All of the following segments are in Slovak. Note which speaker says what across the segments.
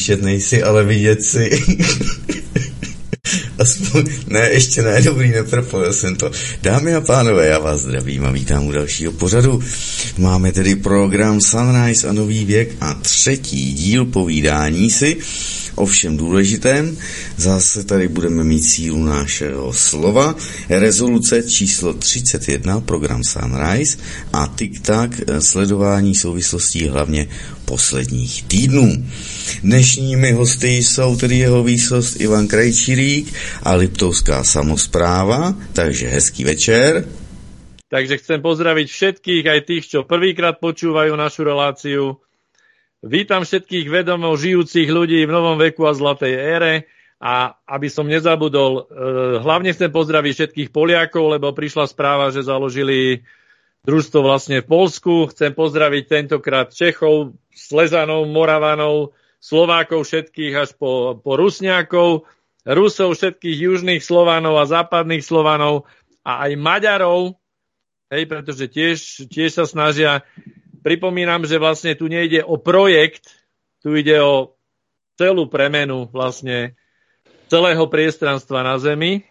Speaker 1: slyšet nejsi, ale vidět si. Aspoň, ne, ještě ne, dobrý, nepropojil jsem to. Dámy a pánové, já vás zdravím a vítám u dalšího pořadu. Máme tedy program Sunrise a nový věk a 3. díl povídání si o všem důležitém. Zase tady budeme mít sílu našeho slova. Rezoluce číslo 31, program Sunrise a TikTok, sledování souvislostí hlavně posledních týdnů. Dnešními hosty jsou tedy jeho výsost Ivan Krajčírík a Liptovská samospráva, takže hezký večer.
Speaker 2: Takže chcem pozdraviť všetkých, aj tých, čo prvýkrát počúvajú našu reláciu. Vítam všetkých vedomo žijúcich ľudí v novom veku a zlatej ére a aby som nezabudol, hlavne chcem pozdraviť všetkých Poliakov, lebo prišla správa, že založili družstvo vlastne v Poľsku. Chcem pozdraviť tentokrát Čechov, Slezanov, Moravanov, Slovákov všetkých až po Rusňákov, Rusov, všetkých južných Slovanov a západných Slovanov a aj Maďarov, pretože tiež sa snažia. Pripomínam, že vlastne tu nejde o projekt, tu ide o celú premenu vlastne celého priestranstva na Zemi.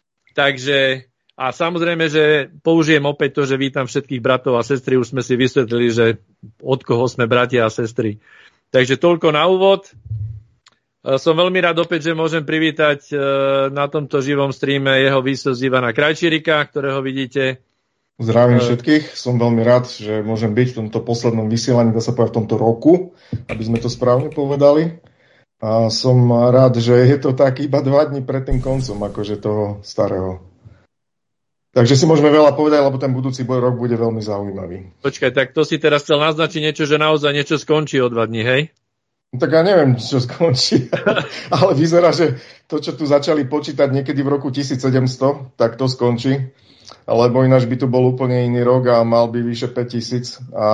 Speaker 2: Takže, a samozrejme, že použijem opäť to, že vítam všetkých bratov a sestry, už sme si vysvetlili, že od koho sme bratia a sestry. Takže toľko na úvod. Som veľmi rád opäť, že môžem privítať na tomto živom streame jeho výsosť Ivana Krajčírika, ktorého vidíte.
Speaker 3: Zdravím všetkých, som veľmi rád, že môžem byť v tomto poslednom vysielaní, dá sa povedať v tomto roku, aby sme to správne povedali. A som rád, že je to tak iba 2 dní pred tým koncom, akože toho starého. Takže si môžeme veľa povedať, lebo ten budúci rok bude veľmi zaujímavý.
Speaker 2: Počkaj, tak to si teraz chcel naznačiť niečo, že naozaj niečo skončí o 2 dní, hej?
Speaker 3: No, tak ja neviem, čo skončí, ale vyzerá, že to, čo tu začali počítať niekedy v roku 1700, tak to skončí. Lebo ináč by tu bol úplne iný rok a mal by vyše 5000 a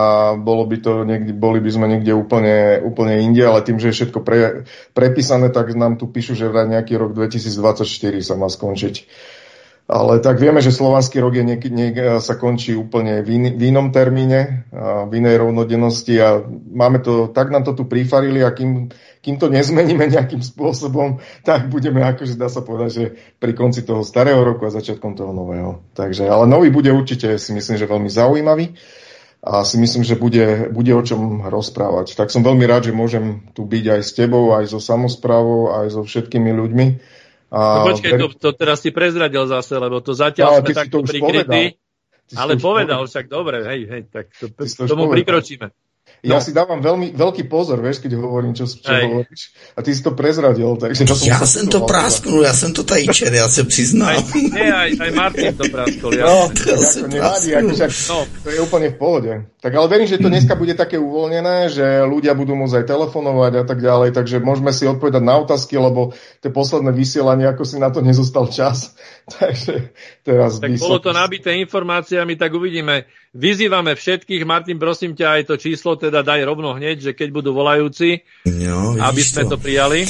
Speaker 3: boli by sme niekde úplne inde, ale tým, že je všetko prepísané, tak nám tu píšu, že vraj nejaký rok 2024 sa má skončiť. Ale tak vieme, že slovanský rok sa končí úplne v inom termíne, v inej rovnodennosti a tak nám to tu prifarili a kým to nezmeníme nejakým spôsobom, tak budeme akože dá sa povedať, že pri konci toho starého roku a začiatkom toho nového. Takže, ale nový bude určite, si myslím, že veľmi zaujímavý a si myslím, že bude o čom rozprávať. Tak som veľmi rád, že môžem tu byť aj s tebou, aj so samosprávou, aj so všetkými ľuďmi.
Speaker 2: No počkej, to teraz si prezradil zase, lebo to zatiaľ sme takto prikrytí. Ale povedal však, dobre, hej, tak tomu prikročíme.
Speaker 3: Ja si dávam veľmi veľký pozor, vieš, keď hovorím, čo hovoríš. A ty si to prezradil. Takže
Speaker 1: ja som to prasknul, ja som to tady čer, ja sa priznám.
Speaker 2: Aj Martin to praskol.
Speaker 3: No, to nevadí, to je úplne v pohode. Tak ale verím, že to dneska bude také uvoľnené, že ľudia budú môcť aj telefonovať a tak ďalej, takže môžeme si odpovedať na otázky, lebo tie posledné vysielanie, ako si na to nezostal čas. Takže teraz
Speaker 2: tak bolo to nabité informáciami, tak uvidíme. Vyzývame všetkých, Martin, prosím ťa, aj to číslo teda daj rovno hneď, že keď budú volajúci, aby sme to prijali.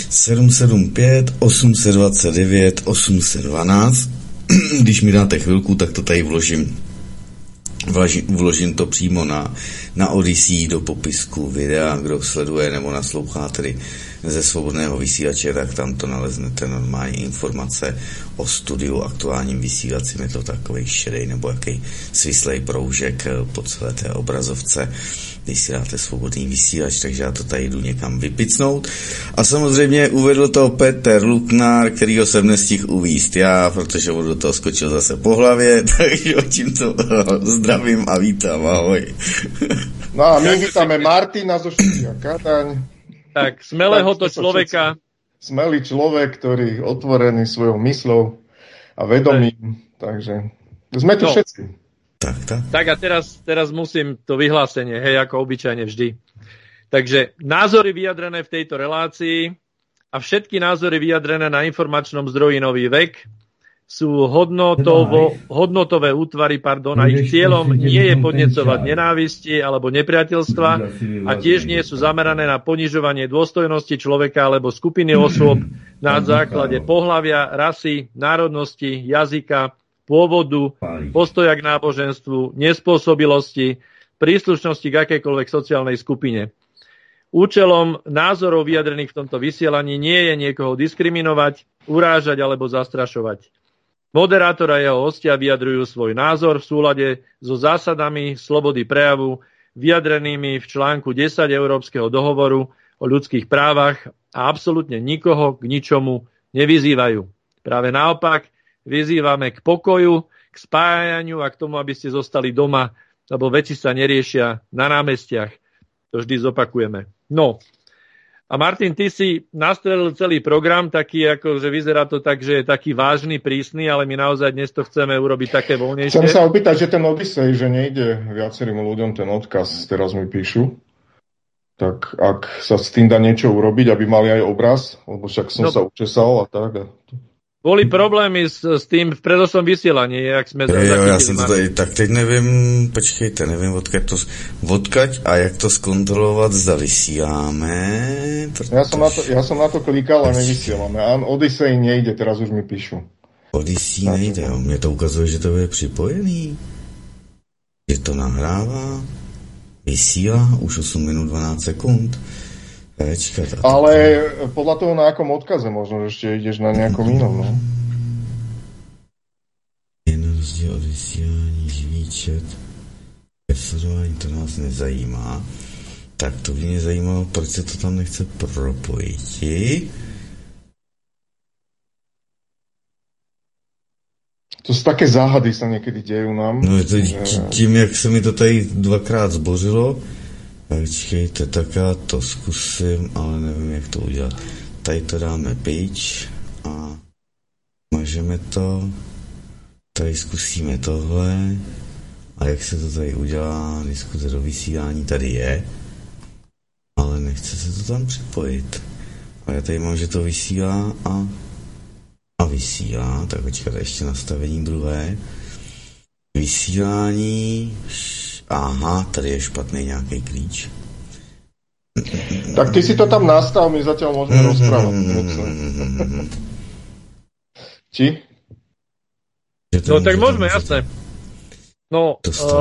Speaker 1: 775 829 812. Když mi dáte chvilku, tak to tady vložím to přímo na Odyssey do popisku videa, kdo sleduje nebo naslouchá tedy ze svobodného vysílače, tak tam to naleznete normální informace o studiu aktuálním vysílacím. Je to takovej šedej nebo jaký svislej proužek po celé té obrazovce, když si dáte svobodný vysílač, takže já to tady jdu někam vypicnout. A samozřejmě uvedl to Petr Luknár, kterýho jsem nestihl uvízt já, protože on do toho skočil zase po hlavě, takže tímto zdravím a vítám, ahoj.
Speaker 3: No a my vítame Martina zo Štúdia Kadaň.
Speaker 2: Tak, smelého to človeka.
Speaker 3: Smelý človek, ktorý otvorený svojou mysľou a vedomím, takže sme tu všetci.
Speaker 2: Tak a teraz musím to vyhlásenie, ako obyčajne vždy. Takže názory vyjadrené v tejto relácii a všetky názory vyjadrené na informačnom zdroji Nový vek sú hodnotové útvary, a ich cieľom nie je podnecovať nenávisti alebo nepriateľstva a tiež nie sú zamerané na ponižovanie dôstojnosti človeka alebo skupiny osôb na základe pohlavia, rasy, národnosti, jazyka, pôvodu, postoja k náboženstvu, nespôsobilosti, príslušnosti k akejkoľvek sociálnej skupine. Účelom názorov vyjadrených v tomto vysielaní nie je niekoho diskriminovať, urážať alebo zastrašovať. Moderátor a jeho hostia vyjadrujú svoj názor v súlade so zásadami slobody prejavu vyjadrenými v článku 10 Európskeho dohovoru o ľudských právach a absolútne nikoho k ničomu nevyzývajú. Práve naopak, vyzývame k pokoju, k spájaniu a k tomu, aby ste zostali doma, lebo veci sa neriešia na námestiach. To vždy zopakujeme. No, a Martin, ty si nastrelil celý program, taký ako, že vyzerá to tak, že je taký vážny, prísny, ale my naozaj dnes to chceme urobiť také voľnejšie.
Speaker 3: Chcem sa opýtať, že ten Odisej, že nejde viacerým ľuďom ten odkaz, teraz mi píšu. Tak ak sa s tým dá niečo urobiť, aby mali aj obraz, lebo však som sa učesal a tak.
Speaker 2: Boli problémy s tým v predošlom vysielaní, jak sme
Speaker 1: zachytili. Ja som to tady, tak teď nevím, počkejte, nevím, odkaď a jak to zkontrolovať, zda vysíláme. Protože...
Speaker 3: Ja som na to klikal a nevysielame. A Odisej nejde, teraz už mi píšu.
Speaker 1: Odisej nejde, mne to ukazuje, že to je připojený. Že to nahrává, vysílá už 8 minút 12 sekúnd.
Speaker 3: Ale podľa toho, na akom odkaze možno, že ešte ideš na nejakom inom, no?
Speaker 1: Jen rozdíl od vysílání, živý chat, sledování, to nás nezajímá. Tak to by mě zajímalo, proč se to tam nechce propojit.
Speaker 3: To sú také záhady, sa niekedy dejú nám.
Speaker 1: No to tím, jak se mi to tady dvakrát zbořilo, počkejte, tak já to zkusím, ale nevím, jak to udělat. Tady to dáme pryč a mažeme to. Tady zkusíme tohle. A jak se to tady udělá, diskuze do vysílání, tady je. Ale nechce se to tam připojit. A já tady mám, že to vysílá a vysílá. Tak počkejte, ještě nastavení druhé. Vysílání... Aha, tady je špatný nějaký klíč.
Speaker 3: Tak ty si to tam nastav, my zatiaľ môžeme rozprávať. Či?
Speaker 2: No tak môžeme, jasné. No,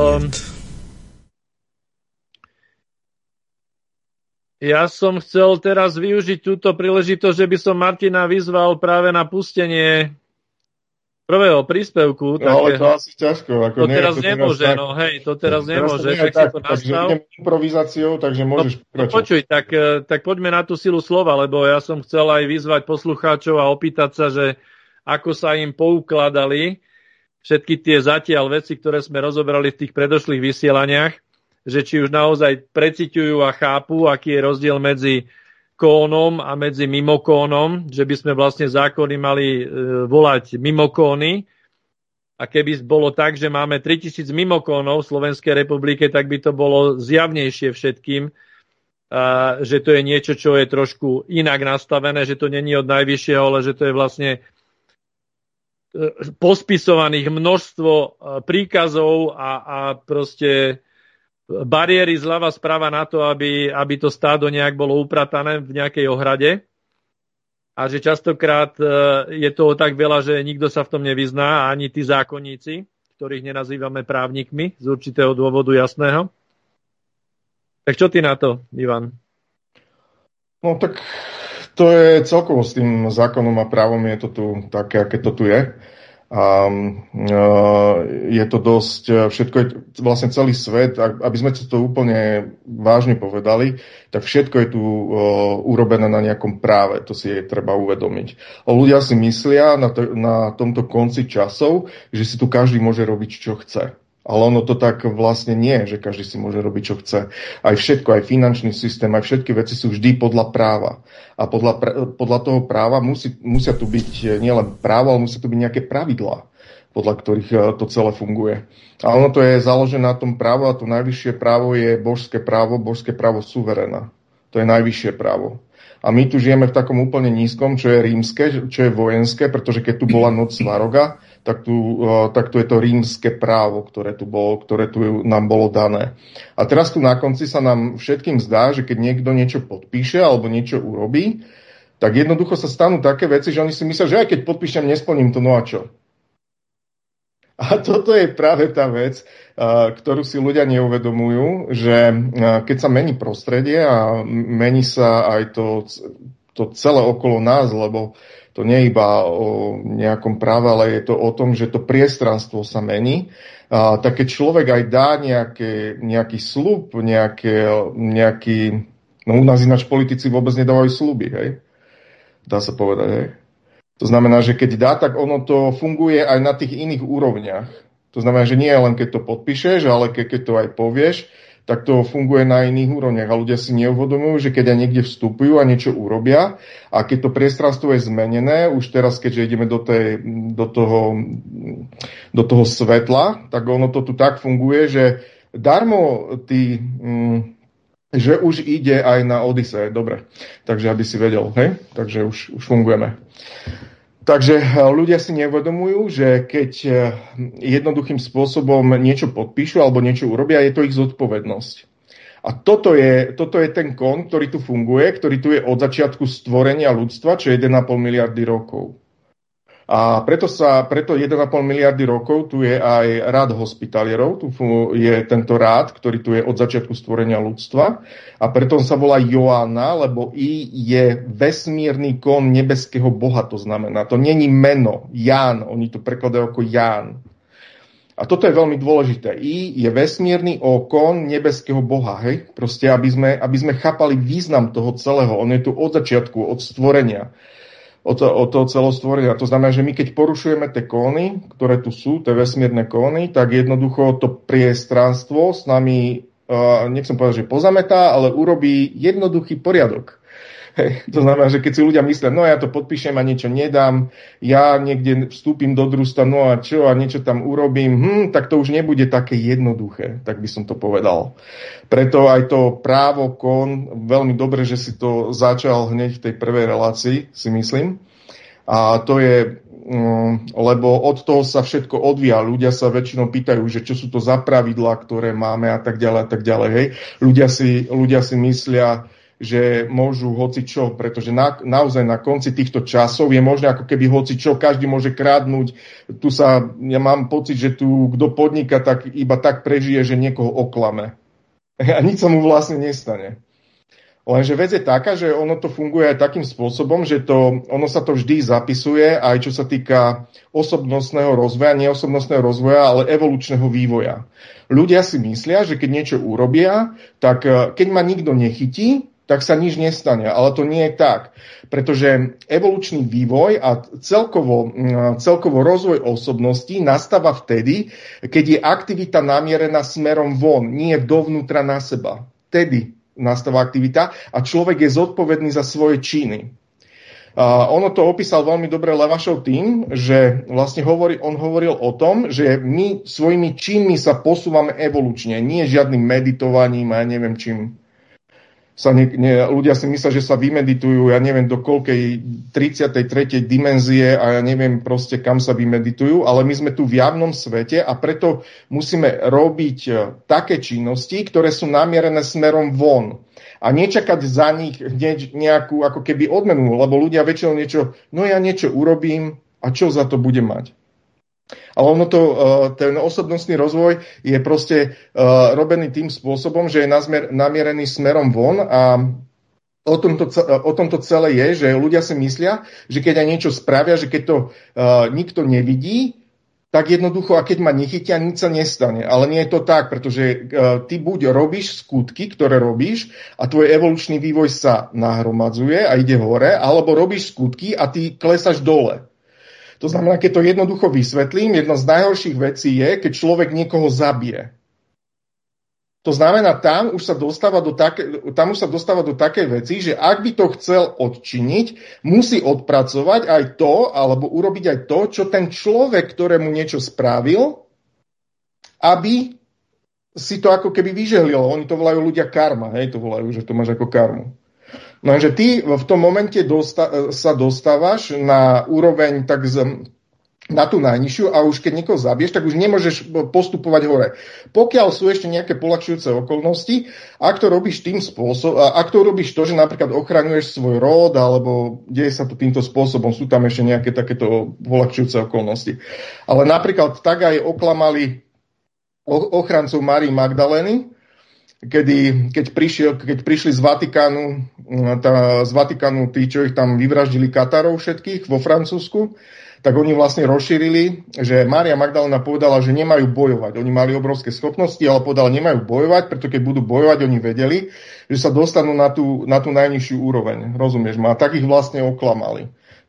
Speaker 2: ja som chcel teraz využiť túto príležitosť, že by som Martina vyzval práve na pustenie prvého príspevku.
Speaker 3: No, ale to asi ťažko.
Speaker 2: To teraz nemôže, no hej, to teraz nemôže. Tak si to nastav.
Speaker 3: Takže idem improvizáciou, takže môžeš pokračovať.
Speaker 2: Počuj, tak poďme na tú silu slova, lebo ja som chcel aj vyzvať poslucháčov a opýtať sa, že ako sa im poukladali všetky tie zatiaľ veci, ktoré sme rozoberali v tých predošlých vysielaniach, že či už naozaj preciťujú a chápu, aký je rozdiel medzi kónom a medzi mimokónom, že by sme vlastne zákony mali volať mimokóny. A keby bolo tak, že máme 3000 mimokónov v Slovenskej republike, tak by to bolo zjavnejšie všetkým, že to je niečo, čo je trošku inak nastavené, že to není od najvyššieho, ale že to je vlastne pospisovaných množstvo príkazov a proste bariéry zľava správa na to, aby to stádo nejak bolo upratané v nejakej ohrade. A že častokrát je toho tak veľa, že nikto sa v tom nevyzná, ani tí zákonníci, ktorých nenazývame právnikmi, z určitého dôvodu jasného. Tak čo ty na to, Ivan?
Speaker 3: No tak to je celkovo s tým zákonom a právom je to tu také, aké to tu je. A je to dosť, všetko je vlastne celý svet, aby sme to úplne vážne povedali, tak všetko je tu urobené na nejakom práve, to si je treba uvedomiť. Ľudia si myslia na tomto konci časov, že si tu každý môže robiť, čo chce. Ale ono to tak vlastne nie, že každý si môže robiť, čo chce. Aj všetko, aj finančný systém, aj všetky veci sú vždy podľa práva. A podľa toho práva musia tu byť nielen právo, ale musia tu byť nejaké pravidlá, podľa ktorých to celé funguje. A ono to je založené na tom právo a to najvyššie právo je božské právo suverena. To je najvyššie právo. A my tu žijeme v takom úplne nízkom, čo je rímske, čo je vojenské, pretože keď tu bola noc Svaroga, tak tu je to rímske právo, ktoré tu nám bolo dané. A teraz tu na konci sa nám všetkým zdá, že keď niekto niečo podpíše alebo niečo urobí, tak jednoducho sa stanú také veci, že oni si myslia, že aj keď podpíšem, nesplním to, no a čo? A toto je práve tá vec, ktorú si ľudia neuvedomujú, že keď sa mení prostredie a mení sa aj to celé okolo nás, lebo to nie je iba o nejakom práve, ale je to o tom, že to priestranstvo sa mení, tak keď človek aj dá nejaký sľub, nejaký, no u nás ináč politici vôbec nedávajú sľuby, hej? Dá sa povedať, hej? To znamená, že keď dá, tak ono to funguje aj na tých iných úrovniach. To znamená, že nie len keď to podpíšeš, ale keď to aj povieš, tak to funguje na iných úrovniach. A ľudia si neuvedomujú, že keď aj niekde vstupujú a niečo urobia, a keď to priestranstvo je zmenené, už teraz, keďže ideme do toho svetla, tak ono to tu tak funguje, že darmo že už ide aj na Odysee. Dobre, takže aby si vedel, hej? Takže už fungujeme. Takže ľudia si neuvedomujú, že keď jednoduchým spôsobom niečo podpíšu alebo niečo urobia, je to ich zodpovednosť. A toto je ten kon, ktorý tu funguje, ktorý tu je od začiatku stvorenia ľudstva, čo je 1,5 miliardy rokov. A preto 1,5 miliardy rokov tu je aj rád hospitalierov, tu je tento rád, ktorý tu je od začiatku stvorenia ľudstva a preto sa volá Joanna, lebo I je vesmírny kon nebeského Boha, to znamená, to není meno, Ján, oni to prekladajú ako Ján. A toto je veľmi dôležité. I je vesmírny kon nebeského Boha, hej? Proste, aby sme chápali význam toho celého, on je tu od začiatku, od stvorenia. Od toho celostvorenia. To znamená, že my keď porušujeme tie kóny, ktoré tu sú, tie vesmírne kóny, tak jednoducho to priestranstvo s nami, nechcem povedať, že pozametá, ale urobí jednoduchý poriadok. Hej. To znamená, že keď si ľudia myslia, no ja to podpíšem a niečo nedám, ja niekde vstúpim do družstva, no a čo, a niečo tam urobím, tak to už nebude také jednoduché, tak by som to povedal. Preto aj to právo kon, veľmi dobre, že si to začal hneď v tej prvej relácii, si myslím. A to je, lebo od toho sa všetko odvíja. Ľudia sa väčšinou pýtajú, že čo sú to za pravidlá, ktoré máme a tak ďalej, hej. Ľudia si myslia, že môžu hocičo, pretože naozaj na konci týchto časov je možné ako keby hocičo, každý môže kradnúť. Ja mám pocit, že tu kto podniká, tak iba tak prežije, že niekoho oklame. A nič sa mu vlastne nestane. Lenže vec je taká, že ono to funguje aj takým spôsobom, že ono sa to vždy zapisuje, aj čo sa týka osobnostného rozvoja, nie osobnostného rozvoja, ale evolučného vývoja. Ľudia si myslia, že keď niečo urobia, tak keď ma nikto nechytí, tak sa nič nestane. Ale to nie je tak. Pretože evolučný vývoj a celkovo rozvoj osobností nastáva vtedy, keď je aktivita namierená smerom von, nie dovnútra na seba. Vtedy nastáva aktivita a človek je zodpovedný za svoje činy. Ono to opísal veľmi dobre Levašov tým, že vlastne on hovoril o tom, že my svojimi činmi sa posúvame evolučne, nie žiadnym meditovaním a ja neviem čím. Ľudia si myslia, že sa vymeditujú, ja neviem do koľkej 33. dimenzie a ja neviem proste kam sa vymeditujú, ale my sme tu v javnom svete a preto musíme robiť také činnosti, ktoré sú namierené smerom von. A nečakať za nich hneď nejakú ako keby odmenu, lebo ľudia väčšinou ja niečo urobím a čo za to budem mať. Ale ten osobnostný rozvoj je proste robený tým spôsobom, že je namierený smerom von a o tomto celé je, že ľudia si myslia, že keď aj niečo spravia, že keď to nikto nevidí, tak jednoducho, a keď ma nechytia, nič sa nestane. Ale nie je to tak, pretože ty buď robíš skutky, ktoré robíš a tvoj evolučný vývoj sa nahromadzuje a ide hore, alebo robíš skutky a ty klesaš dole. To znamená, keď to jednoducho vysvetlím, jedna z najhorších vecí je, keď človek niekoho zabije. To znamená, tam už sa dostáva do takej veci, že ak by to chcel odčiniť, musí odpracovať aj to, alebo urobiť aj to, čo ten človek, ktorému niečo spravil, aby si to ako keby vyžehlilo. Oni to volajú ľudia karma, hej, to volajú, že to máš ako karmu. No, že ty v tom momente sa dostávaš na úroveň na tú najnižšiu a už keď niekoho zabiješ, tak už nemôžeš postupovať hore. Pokiaľ sú ešte nejaké poľahčujúce okolnosti, ak to robíš tým spôsobom, ak to robíš to, že napríklad ochraňuješ svoj rod, alebo deje sa to týmto spôsobom, sú tam ešte nejaké takéto poľahčujúce okolnosti. Ale napríklad tak aj oklamali ochrancov Márii Magdalény, keď prišli z Vatikánu tí, čo ich tam vyvraždili Katarov všetkých vo Francúzsku, tak oni vlastne rozšírili, že Mária Magdaléna povedala, že nemajú bojovať. Oni mali obrovské schopnosti, ale povedala, nemajú bojovať, preto keď budú bojovať, oni vedeli, že sa dostanú na tú najnižšiu úroveň. Rozumieš ma? Tak ich vlastne oklamali.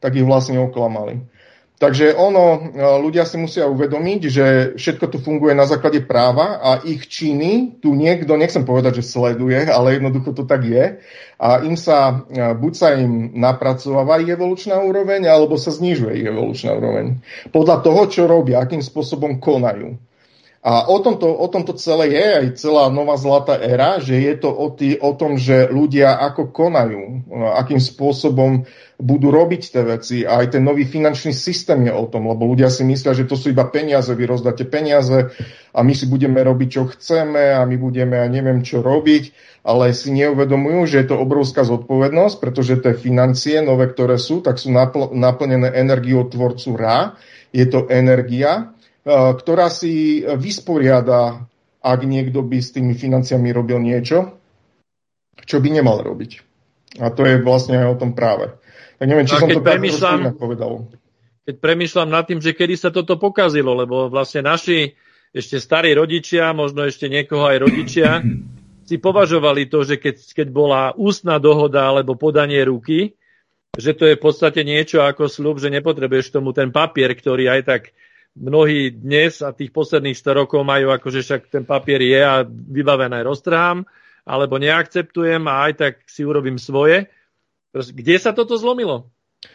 Speaker 3: Takže ľudia si musia uvedomiť, že všetko tu funguje na základe práva a ich činy tu niekto, nechcem povedať, že sleduje, ale jednoducho to tak je. A buď sa im napracováva ich evolučná úroveň, alebo sa znižuje ich evolučná úroveň. Podľa toho, čo robia, akým spôsobom konajú. A o tomto celé je aj celá nová zlatá éra, že je to o tom, že ľudia ako konajú, akým spôsobom budú robiť tie veci. A aj ten nový finančný systém je o tom, lebo ľudia si myslia, že to sú iba peniaze, vy rozdáte peniaze a my si budeme robiť, čo chceme a my budeme, ja neviem, čo robiť, ale si neuvedomujú, že je to obrovská zodpovednosť, pretože tie financie nové, ktoré sú, tak sú naplnené energiou tvorcu Ra. Je to energia, ktorá si vysporiada, ak niekto by s tými financiami robil niečo, čo by nemal robiť. A to je vlastne aj o tom práve. Tak neviem, či som to tak inak povedal.
Speaker 2: Keď premýšľam nad tým, že kedy sa toto pokazilo, lebo vlastne naši ešte starí rodičia, možno ešte niekoho aj rodičia, si považovali to, že keď bola ústna dohoda alebo podanie ruky, že to je v podstate niečo ako sľub, že nepotrebuješ tomu ten papier, ktorý aj tak mnohí dnes a tých posledných 100 rokov majú, akože však ten papier je a vybavené roztrhám, alebo neakceptujem a aj tak si urobím svoje. Kde sa toto zlomilo?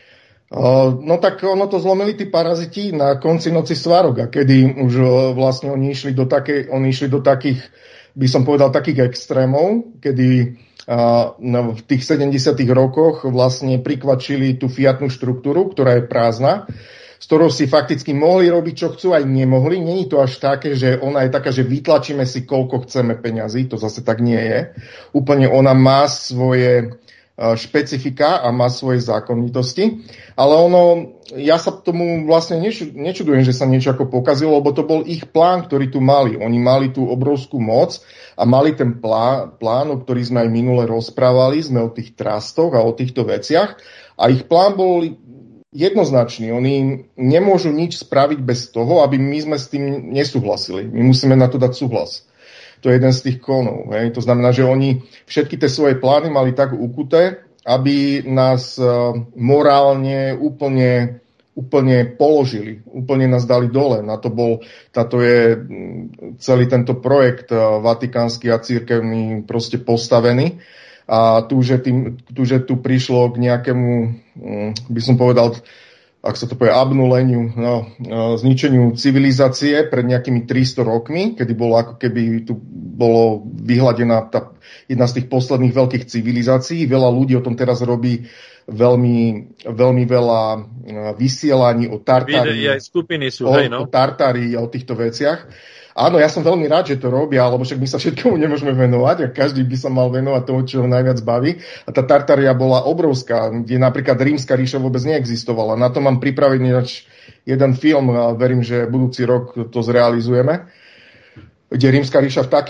Speaker 3: No tak ono to zlomili tí paraziti na konci noci Svaroga, kedy už vlastne oni išli do takých, by som povedal, takých extrémov, kedy v tých 70. rokoch vlastne prikvačili tú fiatnú štruktúru, ktorá je prázdna, s ktorou si fakticky mohli robiť, čo chcú, aj nemohli. Není to až také, že ona je taká, že vytlačíme si, koľko chceme peňazí. To zase tak nie je. Úplne ona má svoje špecifika a má svoje zákonitosti. Ale ja sa tomu vlastne nečudujem, že sa niečo ako pokazilo, lebo to bol ich plán, ktorý tu mali. Oni mali tú obrovskú moc a mali ten plán, o ktorý sme aj minule rozprávali, sme o tých trustoch a o týchto veciach. A ich plán bol jednoznačný. Oni nemôžu nič spraviť bez toho, aby my sme s tým nesúhlasili. My musíme na to dať súhlas. To je jeden z tých konov. Hej. To znamená, že oni všetky tie svoje plány mali tak ukuté, aby nás morálne úplne položili. Úplne nás dali dole. Na to je celý tento projekt vatikánsky a cirkevný proste postavený. A tu, že tu prišlo k nejakému, by som povedal, ak sa to povie, abnuleniu, zničeniu civilizácie pred nejakými 300 rokmi, kedy bolo ako keby tu bolo vyhladená jedna z tých posledných veľkých civilizácií. Veľa ľudí o tom teraz robí veľmi, veľmi veľa vysielaní o Tartárii.
Speaker 2: Aj skupiny sú,
Speaker 3: o Tartárii a o týchto veciach. Áno, ja som veľmi rád, že to robia, lebo však my sa všetkomu nemôžeme venovať a každý by sa mal venovať tomu, čo ho najviac baví. A tá Tartária bola obrovská, kde napríklad Rímska ríša vôbec neexistovala. Na to mám pripravený jeden film a verím, že budúci rok to zrealizujeme, kde Rímska ríša v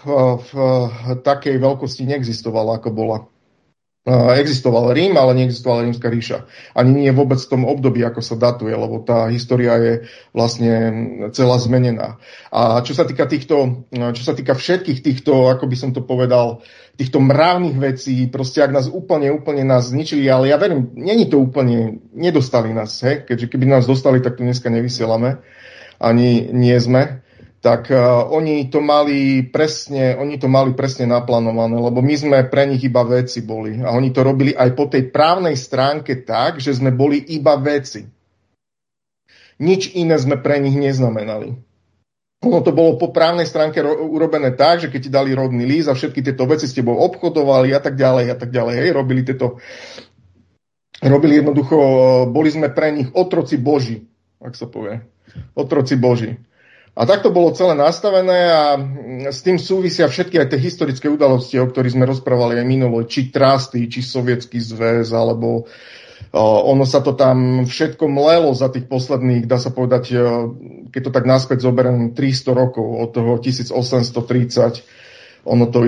Speaker 3: takej veľkosti neexistovala, ako bola. Existoval Rím, ale neexistovala Rímska ríša. Ani nie vôbec v tom období, ako sa datuje, lebo tá história je vlastne celá zmenená. A čo sa týka všetkých týchto, ako by som to povedal, týchto mravných vecí, proste ak nás úplne nás zničili, ale ja verím, není to úplne, nedostali nás, keďže keby nás dostali, tak tu dneska nevysielame, ani nie sme. Tak oni to mali presne naplánované, lebo my sme pre nich iba veci boli. A oni to robili aj po tej právnej stránke tak, že sme boli iba veci. Nič iné sme pre nich neznamenali. Ono to bolo po právnej stránke urobené tak, že keď ti dali rodný list a všetky tieto veci s tebou obchodovali a tak ďalej. Hej, robili jednoducho, boli sme pre nich otroci Boží. ak sa povie. Otroci Boží. A tak to bolo celé nastavené a s tým súvisia všetky aj tie historické udalosti, o ktorých sme rozprávali aj minulo, či trusty, či Sovietský zväz, alebo ono sa to tam všetko mlelo za tých posledných, dá sa povedať, keď to tak naspäť zoberiem, 300 rokov, od toho 1830, ono to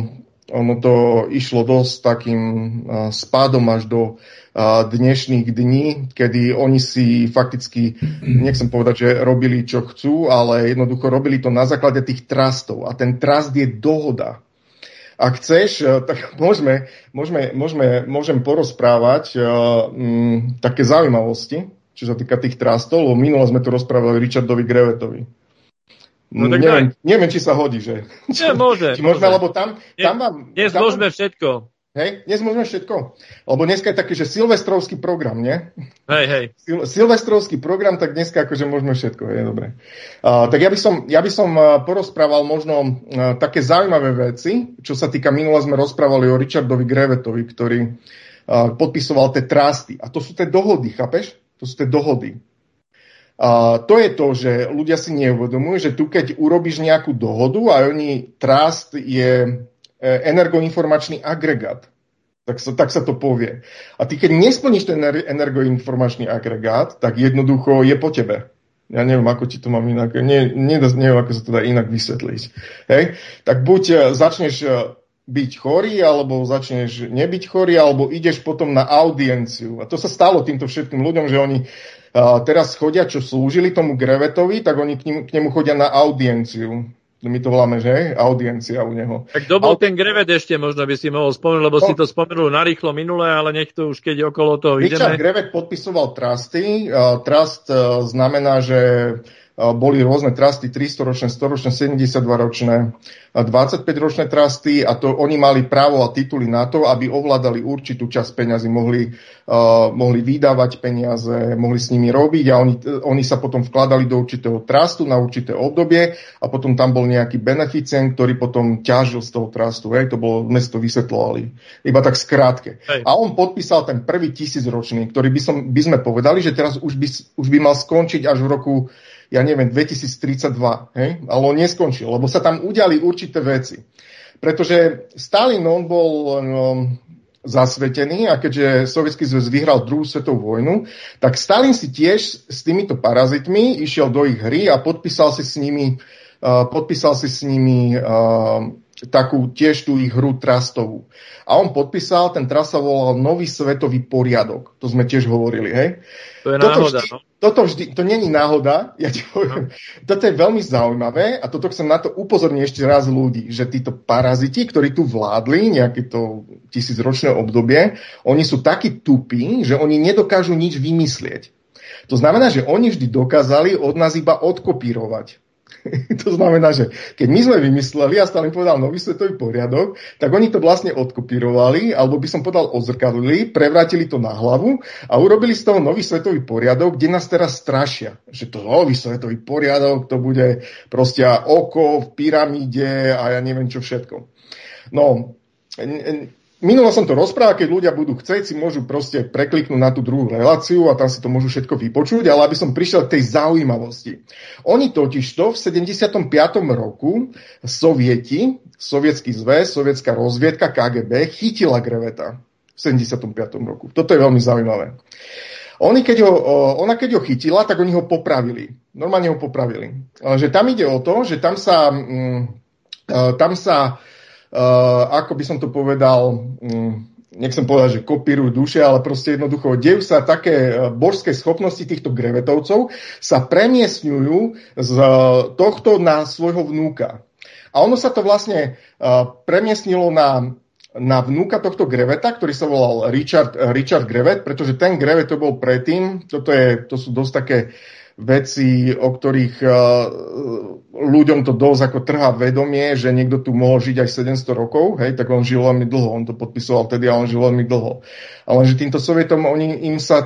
Speaker 3: išlo dosť takým spádom až do dnešných dní, kedy oni si fakticky, nechcem povedať, že robili čo chcú, ale jednoducho robili to na základe tých trustov. A ten trust je dohoda. Ak chceš, tak môžem porozprávať také zaujímavosti, čo sa týka tých trustov, lebo minule sme tu rozprávali Richardovi Grevetovi.
Speaker 2: No, tak
Speaker 3: neviem, či sa hodí, že?
Speaker 2: Nie, môže.
Speaker 3: Lebo tam vám...
Speaker 2: Dnes môžeme všetko.
Speaker 3: Hej, dnes môžeme všetko. Lebo dneska je taký, že silvestrovský program, nie?
Speaker 2: Hej.
Speaker 3: Silvestrovský program, tak dneska akože môžeme všetko, je dobre. Tak ja by som porozprával možno také zaujímavé veci, čo sa týka, minule sme rozprávali o Richardovi Grevetovi, ktorý podpisoval tie trusty. A to sú tie dohody, chápeš? To sú tie dohody. To je to, že ľudia si neuvedomujú, že tu keď urobíš nejakú dohodu a trust je energoinformačný agregát, tak sa to povie. A ty keď nesplníš ten energoinformačný agregát, tak jednoducho je po tebe. Ja neviem, ako ti to mám inak, neviem, ako sa to dá inak vysvetliť. Hej? Tak buď začneš byť chorý, alebo začneš nebyť chorý, alebo ideš potom na audienciu. A to sa stalo týmto všetkým ľuďom, že oni teraz chodia, čo slúžili tomu Grevetovi, tak oni k nemu chodia na audienciu. My to voláme, že? Audiencia u neho.
Speaker 2: Tak kto bol ten Grevet ešte, možno by si mohol spomenúť, lebo si to spomenul narýchlo minulé, ale nech to už keď okolo toho ideme.
Speaker 3: Richard Grevet podpisoval trusty. Trust znamená, že boli rôzne trusty, 300-ročné, 100-ročné, 72-ročné, 25-ročné trusty a to oni mali právo a tituly na to, aby ovládali určitú časť peňazí, mohli vydávať peniaze, mohli s nimi robiť a oni sa potom vkladali do určitého trustu na určité obdobie a potom tam bol nejaký beneficient, ktorý potom ťažil z toho trustu. Hej, to bolo, sme si to vysvetľovali. Iba tak skrátke. Hej. A on podpísal ten prvý 1000-ročný, ktorý by sme povedali, že teraz už by mal skončiť až v roku 2032, hej? Ale on neskončil, lebo sa tam udiali určité veci. Pretože Stalin, on bol zasvetený a keďže Sovietský zväz vyhral druhú svetovú vojnu, tak Stalin si tiež s týmito parazitmi išiel do ich hry a podpísal si s nimi takú tiež tú ich hru trustovú. A on podpísal, ten trust sa volal Nový svetový poriadok. To sme tiež hovorili, hej?
Speaker 2: To je náhoda, no?
Speaker 3: To nie je náhoda, ja ti poviem. Toto je veľmi zaujímavé a toto chcem na to upozorniť ešte raz ľudí, že títo paraziti, ktorí tu vládli nejaké to 1000-ročné obdobie, oni sú takí tupí, že oni nedokážu nič vymyslieť. To znamená, že oni vždy dokázali od nás iba odkopírovať. To znamená, že keď my sme vymysleli a Stalin povedal nový svetový poriadok, tak oni to vlastne odkopírovali, alebo by som povedal odzrkadlili, prevrátili to na hlavu a urobili z toho nový svetový poriadok, kde nás teraz strašia. Že to nový svetový poriadok, to bude proste oko v pyramíde a ja neviem čo všetko. No, minulo som to rozprával, keď ľudia budú chcieť, si môžu proste prekliknúť na tú druhú reláciu a tam si to môžu všetko vypočuť, ale aby som prišiel k tej zaujímavosti. Oni totižto v 75. roku Sovietský zväz, sovietská rozviedka KGB chytila Greveta v 75. roku. Toto je veľmi zaujímavé. Ona keď ho chytila, tak oni ho popravili. Normálne ho popravili. Že tam ide o to, že tam sa ako by som to povedal, nechcem povedať, že kopírujú duše, ale proste jednoducho dejú sa také božské schopnosti týchto Grevetovcov, sa premiestňujú z tohto na svojho vnúka. A ono sa to vlastne premiestnilo na vnúka tohto Greveta, ktorý sa volal Richard Grevet, pretože ten Grevet to bol predtým, to sú dosť také veci, o ktorých ľuďom to dosť ako trhá vedomie, že niekto tu mohol žiť aj 700 rokov, hej, tak on žil veľmi dlho, on to podpisoval vtedy a on žil veľmi dlho. Ale že týmto Sovietom im sa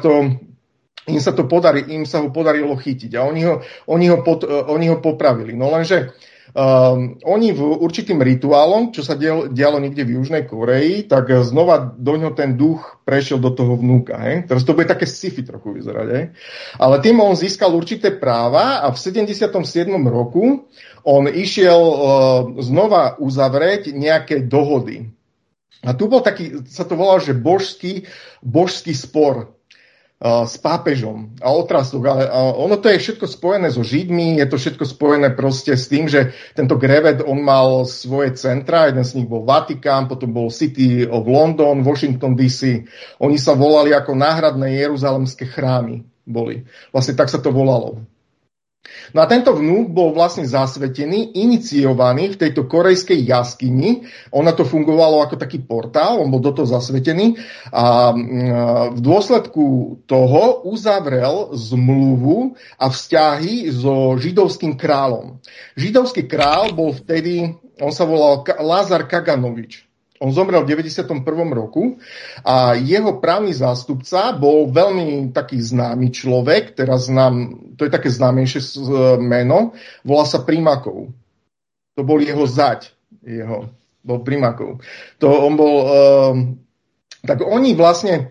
Speaker 3: ho podarilo chytiť a oni ho popravili. No lenže oni v určitým rituálom, čo sa dialo niekde v Južnej Koreji, tak znova do ňoho ten duch prešiel do toho vnúka. Teraz to bude také sci-fi trochu vyzerať. Ale tým on získal určité práva a v 77. roku on išiel znova uzavrieť nejaké dohody. A tu bol taký, sa to volalo, že božský spor s pápežom a otrastok. Ale ono to je všetko spojené so Židmi, je to všetko spojené proste s tým, že tento Grevet, on mal svoje centra, jeden z nich bol Vatikán, potom bol City of London, Washington DC. Oni sa volali ako náhradné jeruzalemské chrámy. Boli. Vlastne tak sa to volalo. No a tento vnúk bol vlastne zasvetený, iniciovaný v tejto korejskej jaskyni. Ona to fungovalo ako taký portál, on bol do toho zasvetený a v dôsledku toho uzavrel zmluvu a vzťahy so židovským kráľom. Židovský kráľ bol vtedy, on sa volal Lazar Kaganovič. On zomrel v 91. roku a jeho právny zástupca bol veľmi taký známy človek, teraz to je také známejšie meno, volá sa Primakov. To bol jeho zať, bol Primakov. On bol, tak oni vlastne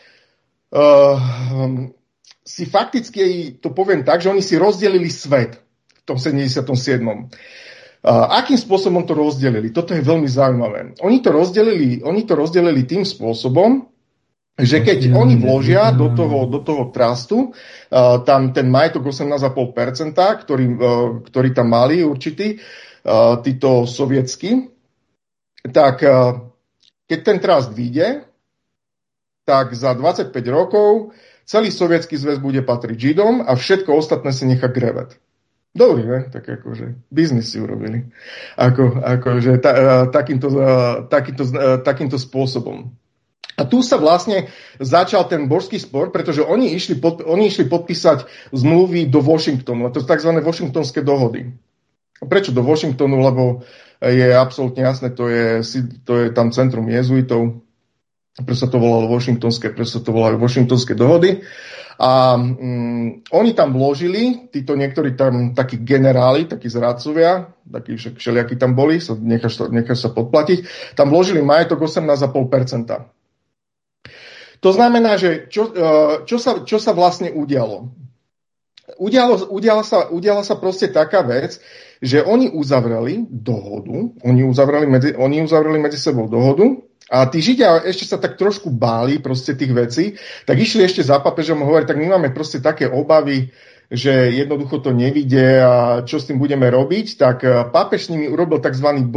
Speaker 3: si fakticky, to poviem tak, že oni si rozdelili svet v tom 77. Akým spôsobom to rozdelili? Toto je veľmi zaujímavé. Oni to rozdelili tým spôsobom, že keď oni vložia do toho trustu, tam ten majetok 18,5%, ktorý tam mali určitý, títo sovietsky, tak keď ten trust vyjde, tak za 25 rokov celý sovietský zväz bude patriť Židom a všetko ostatné si nechá Grevet. Dobrý, ne? Tak akože biznis si urobili. Akože takýmto spôsobom. A tu sa vlastne začal ten božský spor, pretože oni išli podpísať zmluvy do Washingtonu. A to sú tzv. Washingtonské dohody. Prečo do Washingtonu? Lebo je absolútne jasné, to je tam centrum jezuitov. Prečo sa to volalo Washingtonské dohody. A oni tam vložili, títo niektorí tam takí generáli, takí zradcovia, takí všelijakí tam boli, necháš sa podplatiť, tam vložili majetok 18,5%. To znamená, že čo sa vlastne udialo? Udiala sa proste taká vec, že oni uzavreli medzi sebou dohodu. A tí Židia ešte sa tak trošku báli proste tých vecí, tak išli ešte za pápežom a hovorili, tak my máme proste také obavy, že jednoducho to nevidie a čo s tým budeme robiť, tak pápež s nimi urobil tzv.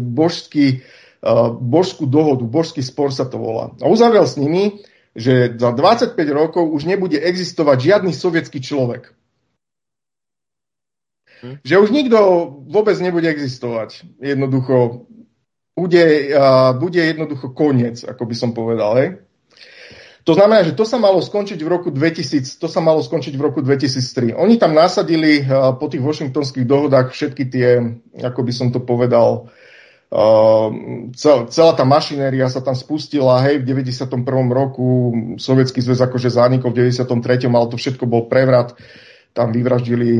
Speaker 3: Božskú dohodu, božský spor sa to volá. A uzavrel s nimi, že za 25 rokov už nebude existovať žiadny sovietský človek. Že už nikto vôbec nebude existovať. Jednoducho bude jednoducho koniec, ako by som povedal. Hej? To znamená, že to sa malo skončiť v roku 2003. Oni tam nasadili po tých washingtonských dohodách všetky tie, ako by som to povedal, celá tá mašinéria sa tam spustila, hej, v 91. roku Sovietsky zväz akože zanikol, v 93. ale to všetko bol prevrat, tam vyvraždili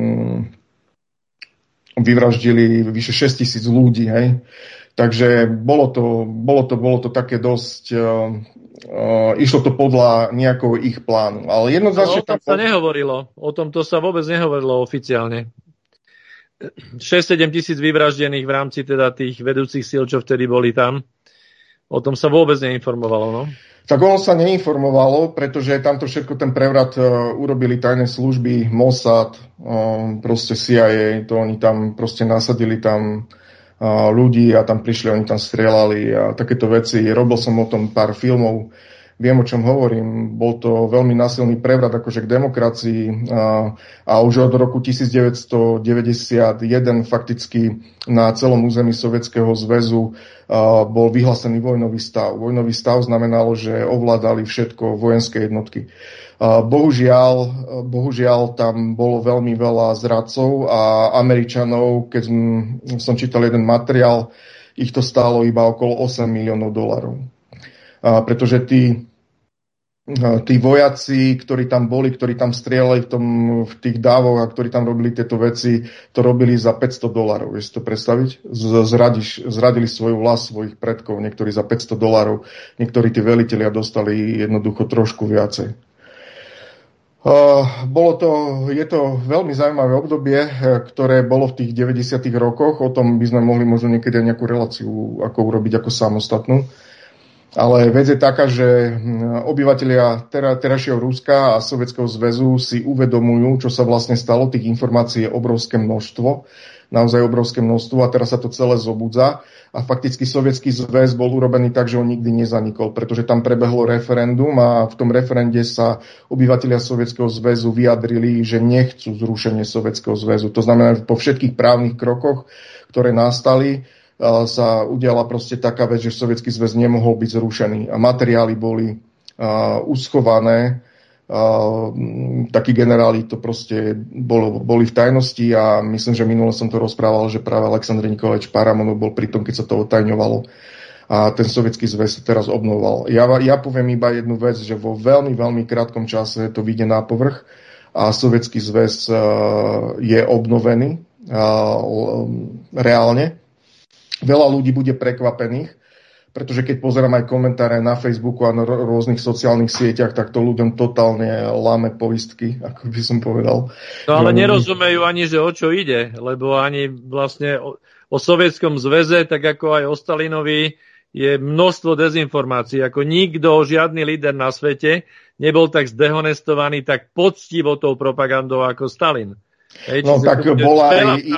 Speaker 3: vyše 6,000 ľudí, hej. Takže bolo to také dosť, išlo to podľa nejakého ich plánu. Ale jednoznačne...
Speaker 2: O tom sa nehovorilo, o tomto sa vôbec nehovorilo oficiálne. 6-7 tisíc vyvraždených v rámci teda tých vedúcich síl, čo vtedy boli tam. O tom sa vôbec neinformovalo, no?
Speaker 3: Tak ono sa neinformovalo, pretože tamto všetko ten prevrat urobili tajné služby, Mossad, proste CIA, to oni tam proste nasadili tam ľudí a tam prišli, oni tam strieľali a takéto veci. Robil som o tom pár filmov, viem, o čom hovorím. Bol to veľmi násilný prevrat akože k demokracii a už od roku 1991 fakticky na celom území Sovietskeho zväzu bol vyhlásený vojnový stav. Vojnový stav znamenalo, že ovládali všetko vojenské jednotky. Bohužiaľ tam bolo veľmi veľa zradcov a Američanov, keď som čítal jeden materiál, ich to stálo iba okolo $8 miliónov. Pretože tí tí vojaci, ktorí tam boli, ktorí tam strieľali v tých dávoch a ktorí tam robili tieto veci, to robili za $500. Vieš si to predstaviť? Zradili svoju vlast, svojich predkov, niektorí za $500. Niektorí tí velitelia dostali jednoducho trošku viacej. Je to veľmi zaujímavé obdobie, ktoré bolo v tých 90. rokoch. O tom by sme mohli možno niekedy aj nejakú reláciu ako urobiť ako samostatnú. Ale vec je taká, že obyvatelia terajšieho Ruska a Sovietskeho zväzu si uvedomujú, čo sa vlastne stalo. Tých informácií je obrovské množstvo, naozaj obrovské množstvo a teraz sa to celé zobudza. A fakticky Sovietsky zväz bol urobený tak, že on nikdy nezanikol, pretože tam prebehlo referendum a v tom referende sa obyvatelia Sovietskeho zväzu vyjadrili, že nechcú zrušenie Sovietskeho zväzu. To znamená, že po všetkých právnych krokoch, ktoré nastali, sa udiala proste taká vec, že Sovietsky zväz nemohol byť zrušený a materiály boli uschované. Takí generáli to proste boli v tajnosti a myslím, že minule som to rozprával, že práve Aleksandr Nikolajevič Paramonov bol pri tom, keď sa to otajňovalo a ten Sovietsky zväz sa teraz obnovoval. Ja poviem iba jednu vec, že vo veľmi, veľmi krátkom čase to vyjde na povrch a Sovietsky zväz je obnovený reálne. Veľa ľudí bude prekvapených, pretože keď pozerám aj komentáre na Facebooku a na rôznych sociálnych sieťach, tak to ľuďom totálne láme poistky, ako by som povedal.
Speaker 2: No ale nerozumejú ani, že o čo ide, lebo ani vlastne o Sovietskom zväze, tak ako aj o Stalinovi, je množstvo dezinformácií. Ako nikto, žiadny líder na svete nebol tak zdehonestovaný, tak poctivo tou propagandou ako Stalin.
Speaker 3: No tak bola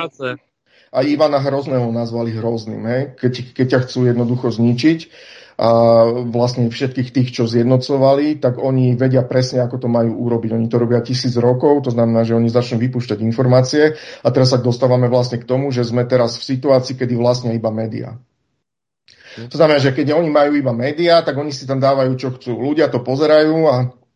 Speaker 3: aj Ivana Hrozného nazvali hrozným, hej? Keď ťa chcú jednoducho zničiť a vlastne všetkých tých, čo zjednocovali, tak oni vedia presne, ako to majú urobiť. Oni to robia 1000 rokov, to znamená, že oni začnú vypúšťať informácie a teraz sa dostávame vlastne k tomu, že sme teraz v situácii, kedy vlastne iba médiá. To znamená, že keď oni majú iba médiá, tak oni si tam dávajú, čo chcú. Ľudia to pozerajú a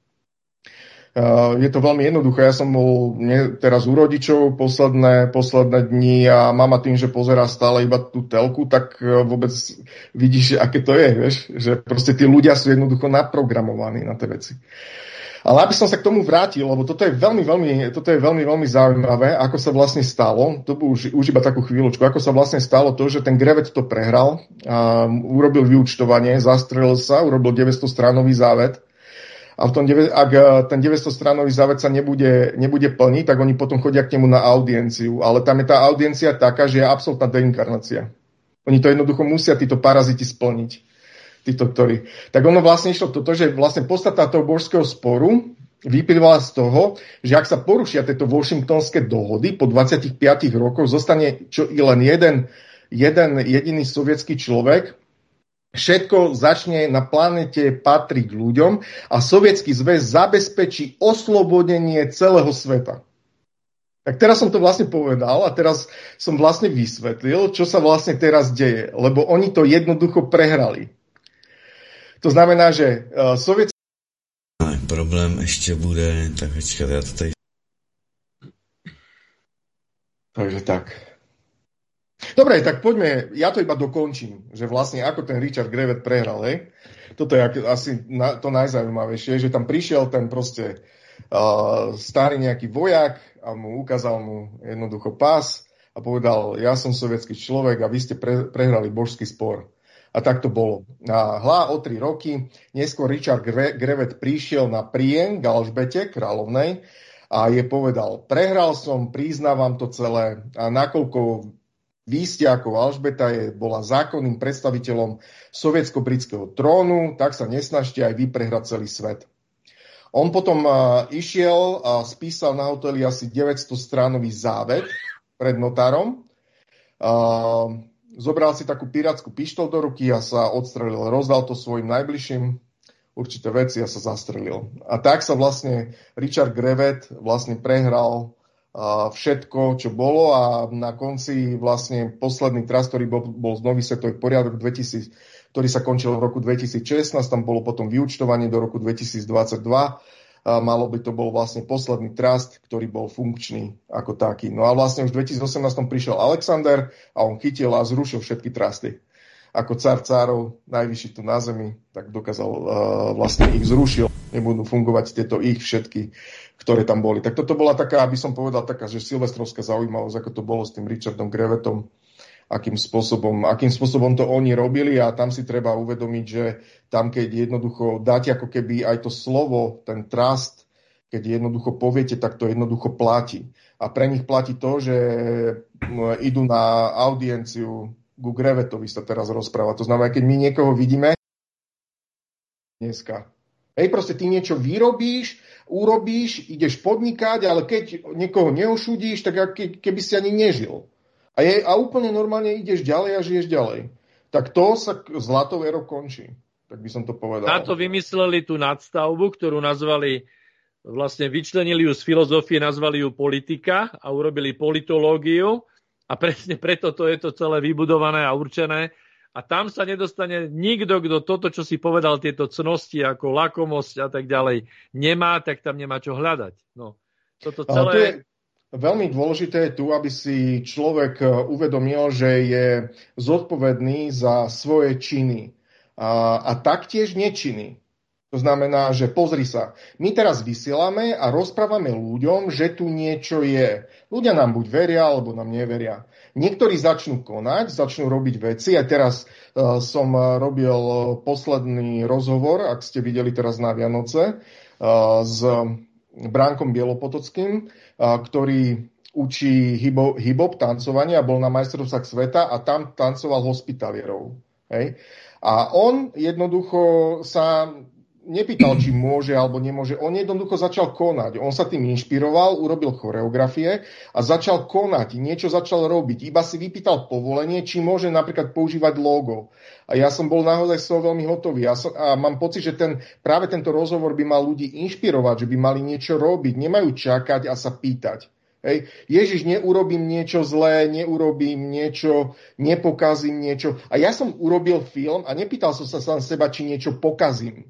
Speaker 3: je to veľmi jednoduché. Ja som bol teraz u rodičov posledné dni a mama tým, že pozerá stále iba tú telku, tak vôbec vidíš, aké to je, vieš? Že proste tí ľudia sú jednoducho naprogramovaní na tie veci. Ale aby som sa k tomu vrátil, lebo toto je veľmi, veľmi zaujímavé, ako sa vlastne stalo, to už iba takú chvíľočku, ako sa vlastne stalo to, že ten Grevet to prehral, urobil vyúčtovanie, zastrelil sa, urobil 900-stranový závet. A ak ten 900-stranový závet sa nebude plniť, tak oni potom chodia k nemu na audienciu. Ale tam je tá audiencia taká, že je absolútna deinkarnácia. Oni to jednoducho musia títo paraziti splniť. Tak ono vlastne išlo toto, že vlastne podstata toho božského sporu vyplývala z toho, že ak sa porušia tieto washingtonské dohody po 25 rokoch, zostane len jeden jediný sovietský človek, všetko začne na planete patriť ľuďom a Sovietsky zväz zabezpečí oslobodenie celého sveta. Tak teraz som to vlastne povedal a teraz som vlastne vysvetlil, čo sa vlastne teraz deje, lebo oni to jednoducho prehrali. To znamená, že Sovietsky...
Speaker 1: Problém ešte bude... Tak počkaj, ja to tady...
Speaker 3: Takže tak... Dobre, tak poďme, ja to iba dokončím, že vlastne ako ten Richard Grevet prehral, hej? Toto je asi to najzaujímavejšie, že tam prišiel ten proste starý nejaký vojak a ukázal mu jednoducho pás a povedal, ja som sovietský človek a vy ste prehrali božský spor. A tak to bolo. O 3 roky neskôr Richard Grevet prišiel na príjem k Alžbete kráľovnej a je povedal, prehral som, priznávam to celé a nakoľko vy ste ako Alžbeta bola zákonným predstaviteľom sovietsko-britského trónu, tak sa nesnažte aj vy prehrať celý svet. On potom išiel a spísal na hoteli asi 900-stranový závet pred notárom. Zobral si takú pirátsku pištoľ do ruky a sa odstrelil. Rozdal to svojim najbližším určité veci a sa zastrelil. A tak sa vlastne Richard Grevet vlastne prehral všetko, čo bolo a na konci vlastne posledný trast, ktorý bol z Nový svetový poriadok 2000, ktorý sa končil v roku 2016, tam bolo potom vyúčtovanie do roku 2022. Malo by to bol vlastne posledný trast, ktorý bol funkčný ako taký. No a vlastne už v 2018 prišiel Alexander a on chytil a zrušil všetky trasty. ako car cárov, najvyšší tu na zemi, tak dokázal vlastne ich zrušil. Nebudú fungovať tieto ich všetky, ktoré tam boli. Tak toto bola taká, aby som povedal, taká, že silvestrovská zaujímavosť, ako to bolo s tým Richardom Grevettom, akým spôsobom to oni robili a tam si treba uvedomiť, že tam, keď jednoducho dáte ako keby aj to slovo, ten trust, keď jednoducho poviete, tak to jednoducho platí. A pre nich platí to, že idú na audienciu ku Grevetovi sa teraz rozpráva. To znamená, keď my niekoho vidíme dneska. Hej, proste ty niečo vyrobíš, urobíš, ideš podnikať, ale keď niekoho neošudíš, tak keby si ani nežil. A úplne normálne ideš ďalej a žiješ ďalej. Tak to sa zlatou érou končí. Tak by som to povedal.
Speaker 2: Na to vymysleli tú nadstavbu, ktorú nazvali, vlastne vyčlenili ju z filozofie, nazvali ju politika a urobili politológiu. A presne preto to je to celé vybudované a určené. A tam sa nedostane nikto, kto toto, čo si povedal, tieto cnosti ako lakomosť a tak ďalej nemá, tak tam nemá čo hľadať. No, toto celé...
Speaker 3: To je veľmi dôležité tu, aby si človek uvedomil, že je zodpovedný za svoje činy a taktiež nečiny. To znamená, že pozri sa, my teraz vysielame a rozprávame ľuďom, že tu niečo je. Ľudia nám buď veria, alebo nám neveria. Niektorí začnú konať, začnú robiť veci. A teraz som robil posledný rozhovor, ak ste videli teraz na Vianoce, s Bránkom Bielopotockým, ktorý učí hip-hop tancovanie a bol na majstrovstvách sveta a tam tancoval hospitalierov. Hej? A on jednoducho sa nepýtal, či môže alebo nemôže. On jednoducho začal konať. On sa tým inšpiroval, urobil choreografie a začal konať. Niečo začal robiť. Iba si vypýtal povolenie, či môže napríklad používať logo. A ja som bol naozaj z toho veľmi hotový. A mám pocit, že práve tento rozhovor by mal ľudí inšpirovať, že by mali niečo robiť. Nemajú čakať a sa pýtať. Hej. Ježiš, neurobím niečo zlé, neurobím niečo, nepokazím niečo. A ja som urobil film a nepýtal som sa sám seba, či niečo pokazím.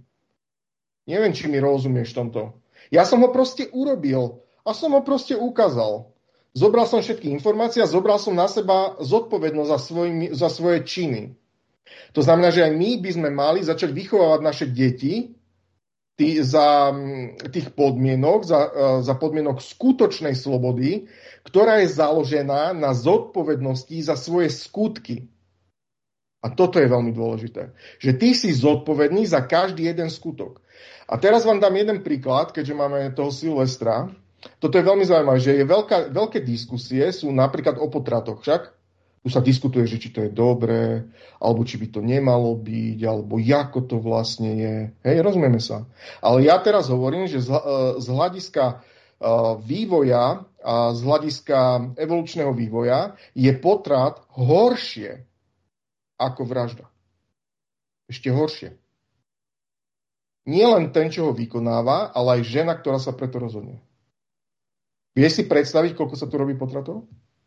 Speaker 3: Neviem, či mi rozumieš tomto. Ja som ho proste urobil a som ho proste ukázal. Zobral som všetky informácie a zobral som na seba zodpovednosť za svoje činy. To znamená, že aj my by sme mali začať vychovávať naše deti za tých podmienok, za podmienok skutočnej slobody, ktorá je založená na zodpovednosti za svoje skutky. A toto je veľmi dôležité. Že ty si zodpovedný za každý jeden skutok. A teraz vám dám jeden príklad, keďže máme toho Silvestra. Toto je veľmi zaujímavé, že je veľké diskusie sú napríklad o potratoch. Však tu sa diskutuje, že či to je dobré, alebo či by to nemalo byť, alebo ako to vlastne je. Hej, rozumieme sa. Ale ja teraz hovorím, že z hľadiska vývoja a z hľadiska evolučného vývoja je potrat horšie ako vražda. Ešte horšie. Nie len ten, čo ho vykonáva, ale aj žena, ktorá sa preto rozhodne. Vieš si predstaviť, koľko sa tu robí potratov?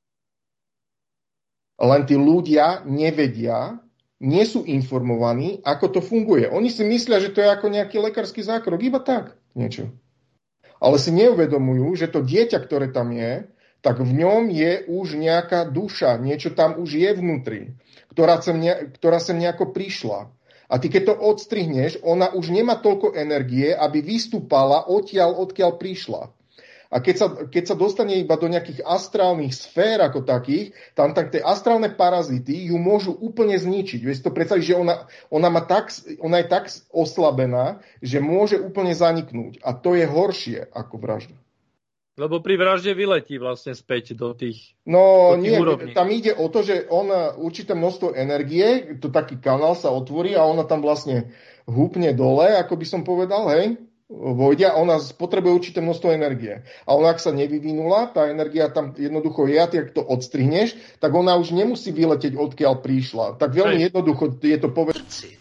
Speaker 3: Len tí ľudia nevedia, nie sú informovaní, ako to funguje. Oni si myslia, že to je ako nejaký lekársky zákrok, iba tak niečo. Ale si neuvedomujú, že to dieťa, ktoré tam je, tak v ňom je už nejaká duša, niečo tam už je vnútri, ktorá sem nejako prišla. A ty keď to odstrihneš, ona už nemá toľko energie, aby vystúpala odkiaľ prišla. A keď sa dostane iba do nejakých astrálnych sfér ako takých, tam tak tie astrálne parazity ju môžu úplne zničiť. Vieš to predstaviť, že ona je tak oslabená, že môže úplne zaniknúť. A to je horšie ako vražda.
Speaker 2: Lebo pri vražde vyletí vlastne späť do tých
Speaker 3: úrovní. Tam ide o to, že ona určité množstvo energie, to taký kanál sa otvorí a ona tam vlastne húpne dole, ako by som povedal, hej, vojde a ona potrebuje určité množstvo energie. A ona, ak sa nevyvinula, tá energia tam jednoducho je, a ty, ak to odstrihneš, tak ona už nemusí vyletieť, odkiaľ prišla. Tak veľmi jednoducho je to povedať.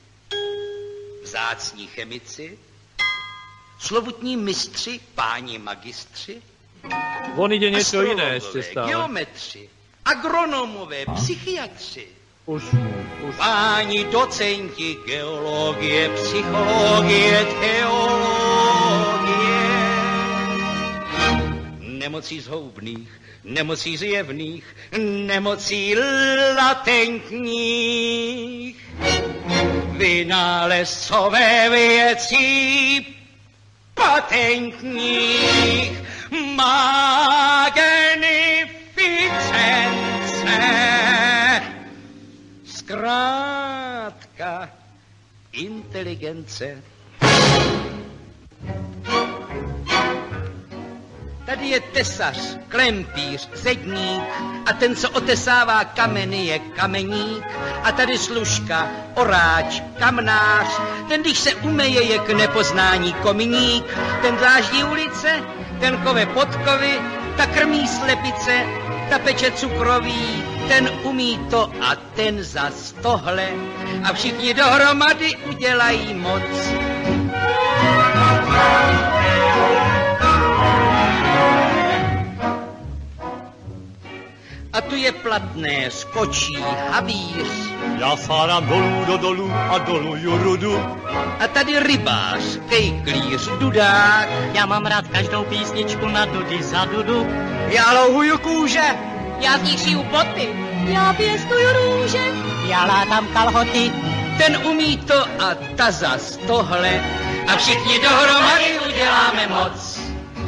Speaker 4: Vzácní chemici, slovutní mistři, páni magistři,
Speaker 2: von ide niečo iné ešte stále.
Speaker 4: Geometři, agronomové, psychiatři,
Speaker 2: už.
Speaker 4: páni docenti geológie, psychológie, teológie. nemocí zhoubných, nemocí zjevných, nemocí latentních. Vynálezcové věcí patentních, magnificence, zkrátka inteligence. Tady je tesař, klempíř, zedník a ten, co otesává kameny, je kameník. A tady služka, oráč, kamnář, ten, když se umeje, je k nepoznání komíník. Ten dláždí ulice, ten kove podkovy, ta krmí slepice, ta peče cukroví, ten umí to a ten zas tohle. A všichni dohromady udělají moc. A tu je platné, skočí havíř.
Speaker 5: Já spadám dolů do dolu a doluju rudu.
Speaker 4: A tady rybář, kejklíř, dudák.
Speaker 6: Já mám rád každou písničku na dudy za dudu.
Speaker 4: Já louhuju kůže.
Speaker 6: Já z nich šiju boty. Já pěstuju růže. Já látám kalhoty.
Speaker 4: Ten umí to a ta zas tohle. A všichni dohromady uděláme moc.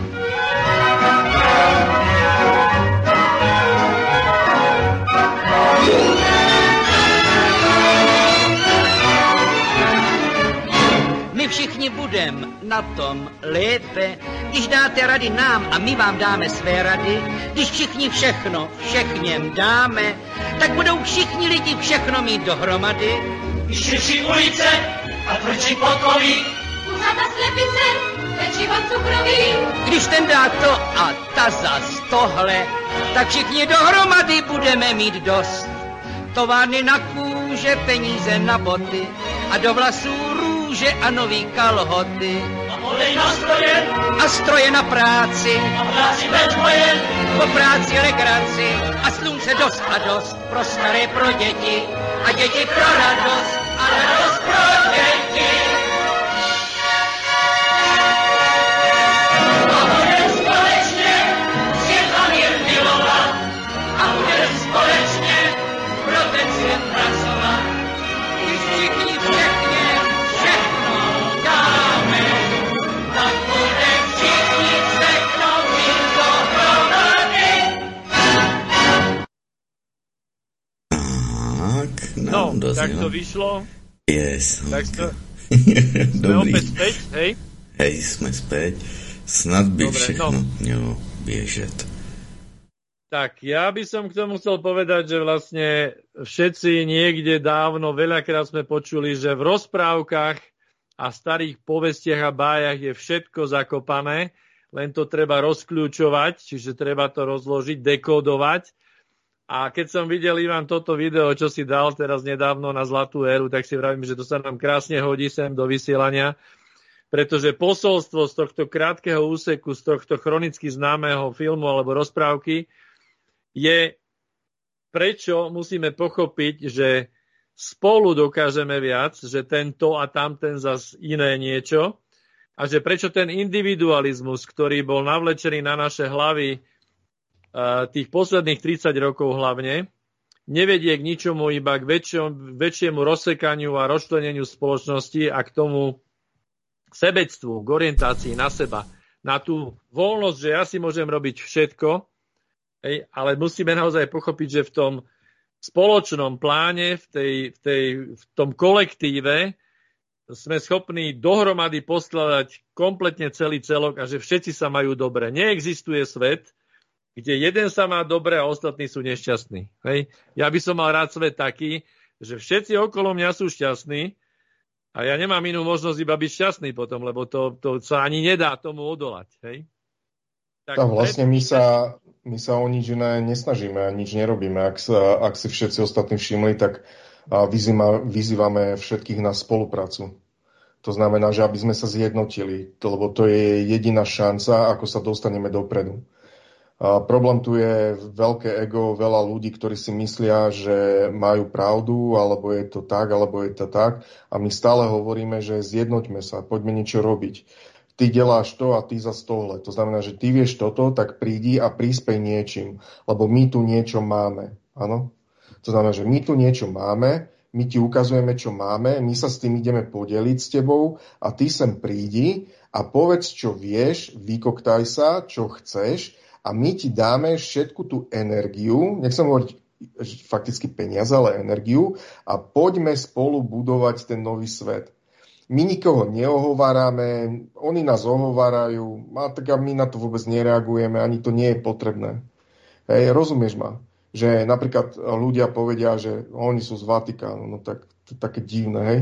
Speaker 4: My všichni budem na tom lépe, když dáte rady nám a my vám dáme své rady. Když všichni všechno všechněm dáme, tak budou všichni lidi všechno mít dohromady.
Speaker 5: Když křičí ulice a tvrdší podkoví,
Speaker 6: Uzata slepice, pečivo cukroví.
Speaker 4: Když ten dá to a ta zas tohle, tak všichni dohromady budeme mít dost. Továrny na kůže, peníze na boty a do vlasů růže a nový kalhoty.
Speaker 5: a olej na stroje,
Speaker 4: A stroje na práci,
Speaker 5: a práci bez boje,
Speaker 4: po práci legraci a slunce dost a dost pro staré, pro děti a děti pro radost a radost pro děti. A budem společně svět a mír milovat a budem společně pro ten svět pracovat. Když všichni všechně všechno dáme, tak budem všichni všechno mít dohromady.
Speaker 1: Tak,
Speaker 2: No,
Speaker 1: nám
Speaker 2: tak
Speaker 1: doznieva.
Speaker 2: to vyšlo.
Speaker 1: Yes.
Speaker 2: Tak sme
Speaker 1: Dobrý.
Speaker 2: opäť späť, hej?
Speaker 1: Hej, sme späť. Snad by
Speaker 2: Dobre,
Speaker 1: všechno mělo běžet.
Speaker 2: Tak, ja by som k tomu chcel povedať, že vlastne všetci niekde dávno, veľakrát sme počuli, že v rozprávkach a starých povestiach a bájach je všetko zakopané, len to treba rozkľúčovať, čiže treba to rozložiť, dekódovať. A keď som videl, Ivan, toto video, čo si dal teraz nedávno na Zlatú éru, tak si vravím, že to sa nám krásne hodí sem do vysielania, pretože posolstvo z tohto krátkeho úseku, z tohto chronicky známeho filmu alebo rozprávky je, prečo musíme pochopiť, že spolu dokážeme viac, že tento a tamten zas iné niečo a že prečo ten individualizmus, ktorý bol navlečený na naše hlavy tých posledných 30 rokov hlavne, nevedie k ničomu, iba k väčšiemu rozsekaniu a rozčleneniu spoločnosti a k tomu sebectvu, k orientácii na seba, na tú voľnosť, že ja si môžem robiť všetko, ale musíme naozaj pochopiť, že v tom spoločnom pláne, v tom kolektíve sme schopní dohromady poskladať kompletne celý celok a že všetci sa majú dobre. Neexistuje svet, kde jeden sa má dobre a ostatní sú nešťastní. Hej? Ja by som mal rád svet taký, že všetci okolo mňa sú šťastní a ja nemám inú možnosť iba byť šťastný potom, lebo to sa ani nedá tomu odolať. Hej?
Speaker 3: Tak vlastne my sa o nič iné nesnažíme a nič nerobíme. Ak si všetci ostatní všimli, tak vyzývame všetkých na spoluprácu. To znamená, že aby sme sa zjednotili, lebo to je jediná šanca, ako sa dostaneme dopredu. Problém tu je veľké ego, veľa ľudí, ktorí si myslia, že majú pravdu, alebo je to tak, alebo je to tak. A my stále hovoríme, že zjednoťme sa, poďme niečo robiť. ty deláš to a ty zas tohle. To znamená, že ty vieš toto, tak prídi a prispej niečím, lebo my tu niečo máme. Áno? To znamená, že my tu niečo máme, my ti ukazujeme, čo máme, my sa s tým ideme podeliť s tebou a ty sem prídi a povedz, čo vieš, vykoktaj sa, čo chceš a my ti dáme všetku tú energiu, nechcem hovoriť fakticky peniaze, ale energiu a poďme spolu budovať ten nový svet. My nikoho neohovárame, oni nás ohovárajú, a tak my na to vôbec nereagujeme, ani to nie je potrebné. Hej, rozumieš ma? Že napríklad ľudia povedia, že oni sú z Vatikánu, no tak to je také divné, hej?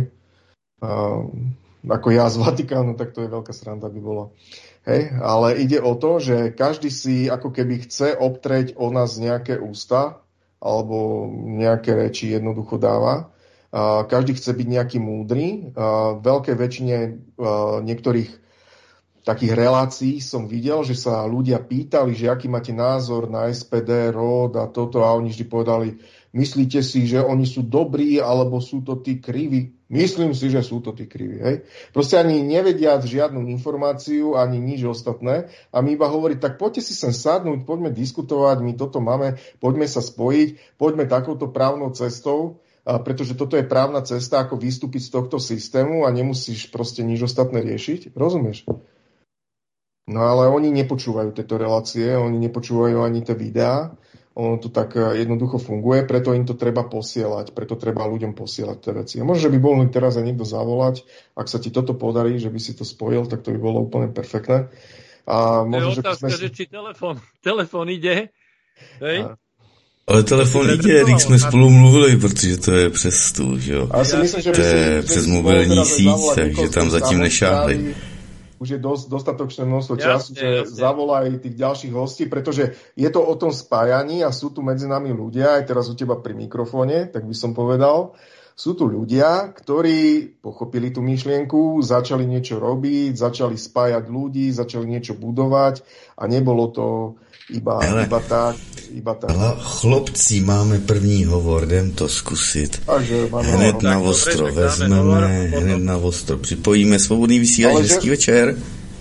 Speaker 3: Ako ja z Vatikánu, tak to je veľká sranda by bola. Hej? Ale ide o to, že každý si ako keby chce obtreť o nás nejaké ústa, alebo nejaké reči jednoducho dáva. Každý chce byť nejaký múdry. V veľkej väčšine niektorých takých relácií som videl, že sa ľudia pýtali, že aký máte názor na SPD, ROD a toto a oni vždy povedali, myslíte si, že oni sú dobrí alebo sú to tí kriví? Myslím si, že sú to tí kriví. Hej? Proste ani nevedia žiadnu informáciu, ani nič ostatné a my iba hovorí, tak poďte si sem sadnúť, poďme diskutovať, my toto máme, poďme sa spojiť, poďme takouto právnou cestou, pretože toto je právna cesta, ako vystúpiť z tohto systému a nemusíš proste nič ostatné riešiť. Rozumieš? No ale oni nepočúvajú tieto relácie, oni nepočúvajú ani tie videá. Ono to tak jednoducho funguje, preto im to treba posielať, preto treba ľuďom posielať tie veci. A možno, že by mohli teraz aj niekto zavolať, ak sa ti toto podarí, že by si to spojil, tak to by bolo úplne perfektné. A možno,
Speaker 2: je otázka, že či telefon ide, hej?
Speaker 1: Ale telefon ide, když jsme spolu mluvili, protože to je přes tu, že jo?
Speaker 3: Myslím, že
Speaker 1: to je přes mobilní síť, takže tam zatím nešáhli.
Speaker 3: Už je dostatočné množstvo času, že zavolaj tých ďalších hostí, pretože je to o tom spájaní a sú tu medzi nami ľudia, aj teraz u teba pri mikrofóne, tak by som povedal. Sú tu ľudia, ktorí pochopili tú myšlienku, začali niečo robiť, začali spájať ľudí, začali niečo budovať a nebolo to iba tak.
Speaker 1: Ale chlopci, máme první hovor, jdem to zkusit. Hned na ostro vezmeme, hned na ostro připojíme svobodný vysílač, hezký večer.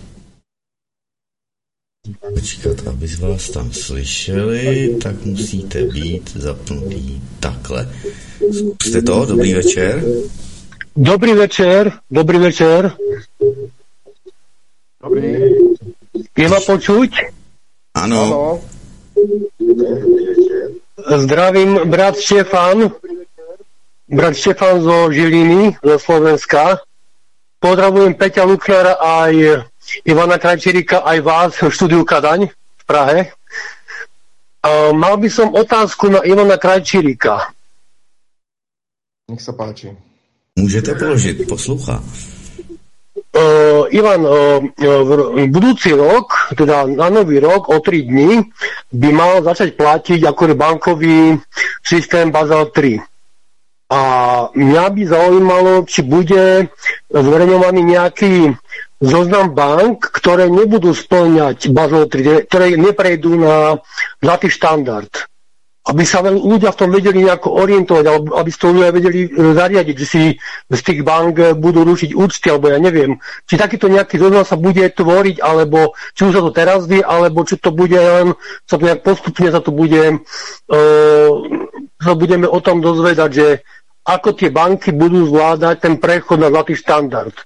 Speaker 1: Počkat, aby vás tam slyšeli, tak musíte být zapnutý takhle. Jste to? Dobrý večer.
Speaker 7: Dobrý večer. Dobrý. Je ma počuť?
Speaker 1: Áno.
Speaker 7: Zdravím, brat Štefan zo Žiliny, zo Slovenska. Pozdravujem Peťa Luknára aj Ivana Krajčíríka, aj vás v štúdiu Kadaň v Prahe. Mal by som otázku na Ivana Krajčíríka.
Speaker 3: Nech sa páči.
Speaker 1: Môžete položiť, poslucha.
Speaker 7: Ivan, budúci rok, teda na nový rok, o 3 dní, by mal začať platiť ako bankový systém Basel 3. A mňa by zaujímalo, či bude zverejňovaný nejaký zoznam bank, ktoré nebudú spĺňať Basel 3, ktoré neprejdú na zlatý štandard. Aby sa ľudia v tom vedeli nejako orientovať, alebo aby to ľudia vedeli zariadiť, že si z tých bank budú rušiť účty, alebo ja neviem. Či takýto nejaký zoznam sa bude tvoriť, alebo či už sa to teraz vie, alebo či to bude len, sa to nejak postupne sa to bude, budeme o tom dozvedať, že ako tie banky budú zvládať ten prechod na zlatý štandard.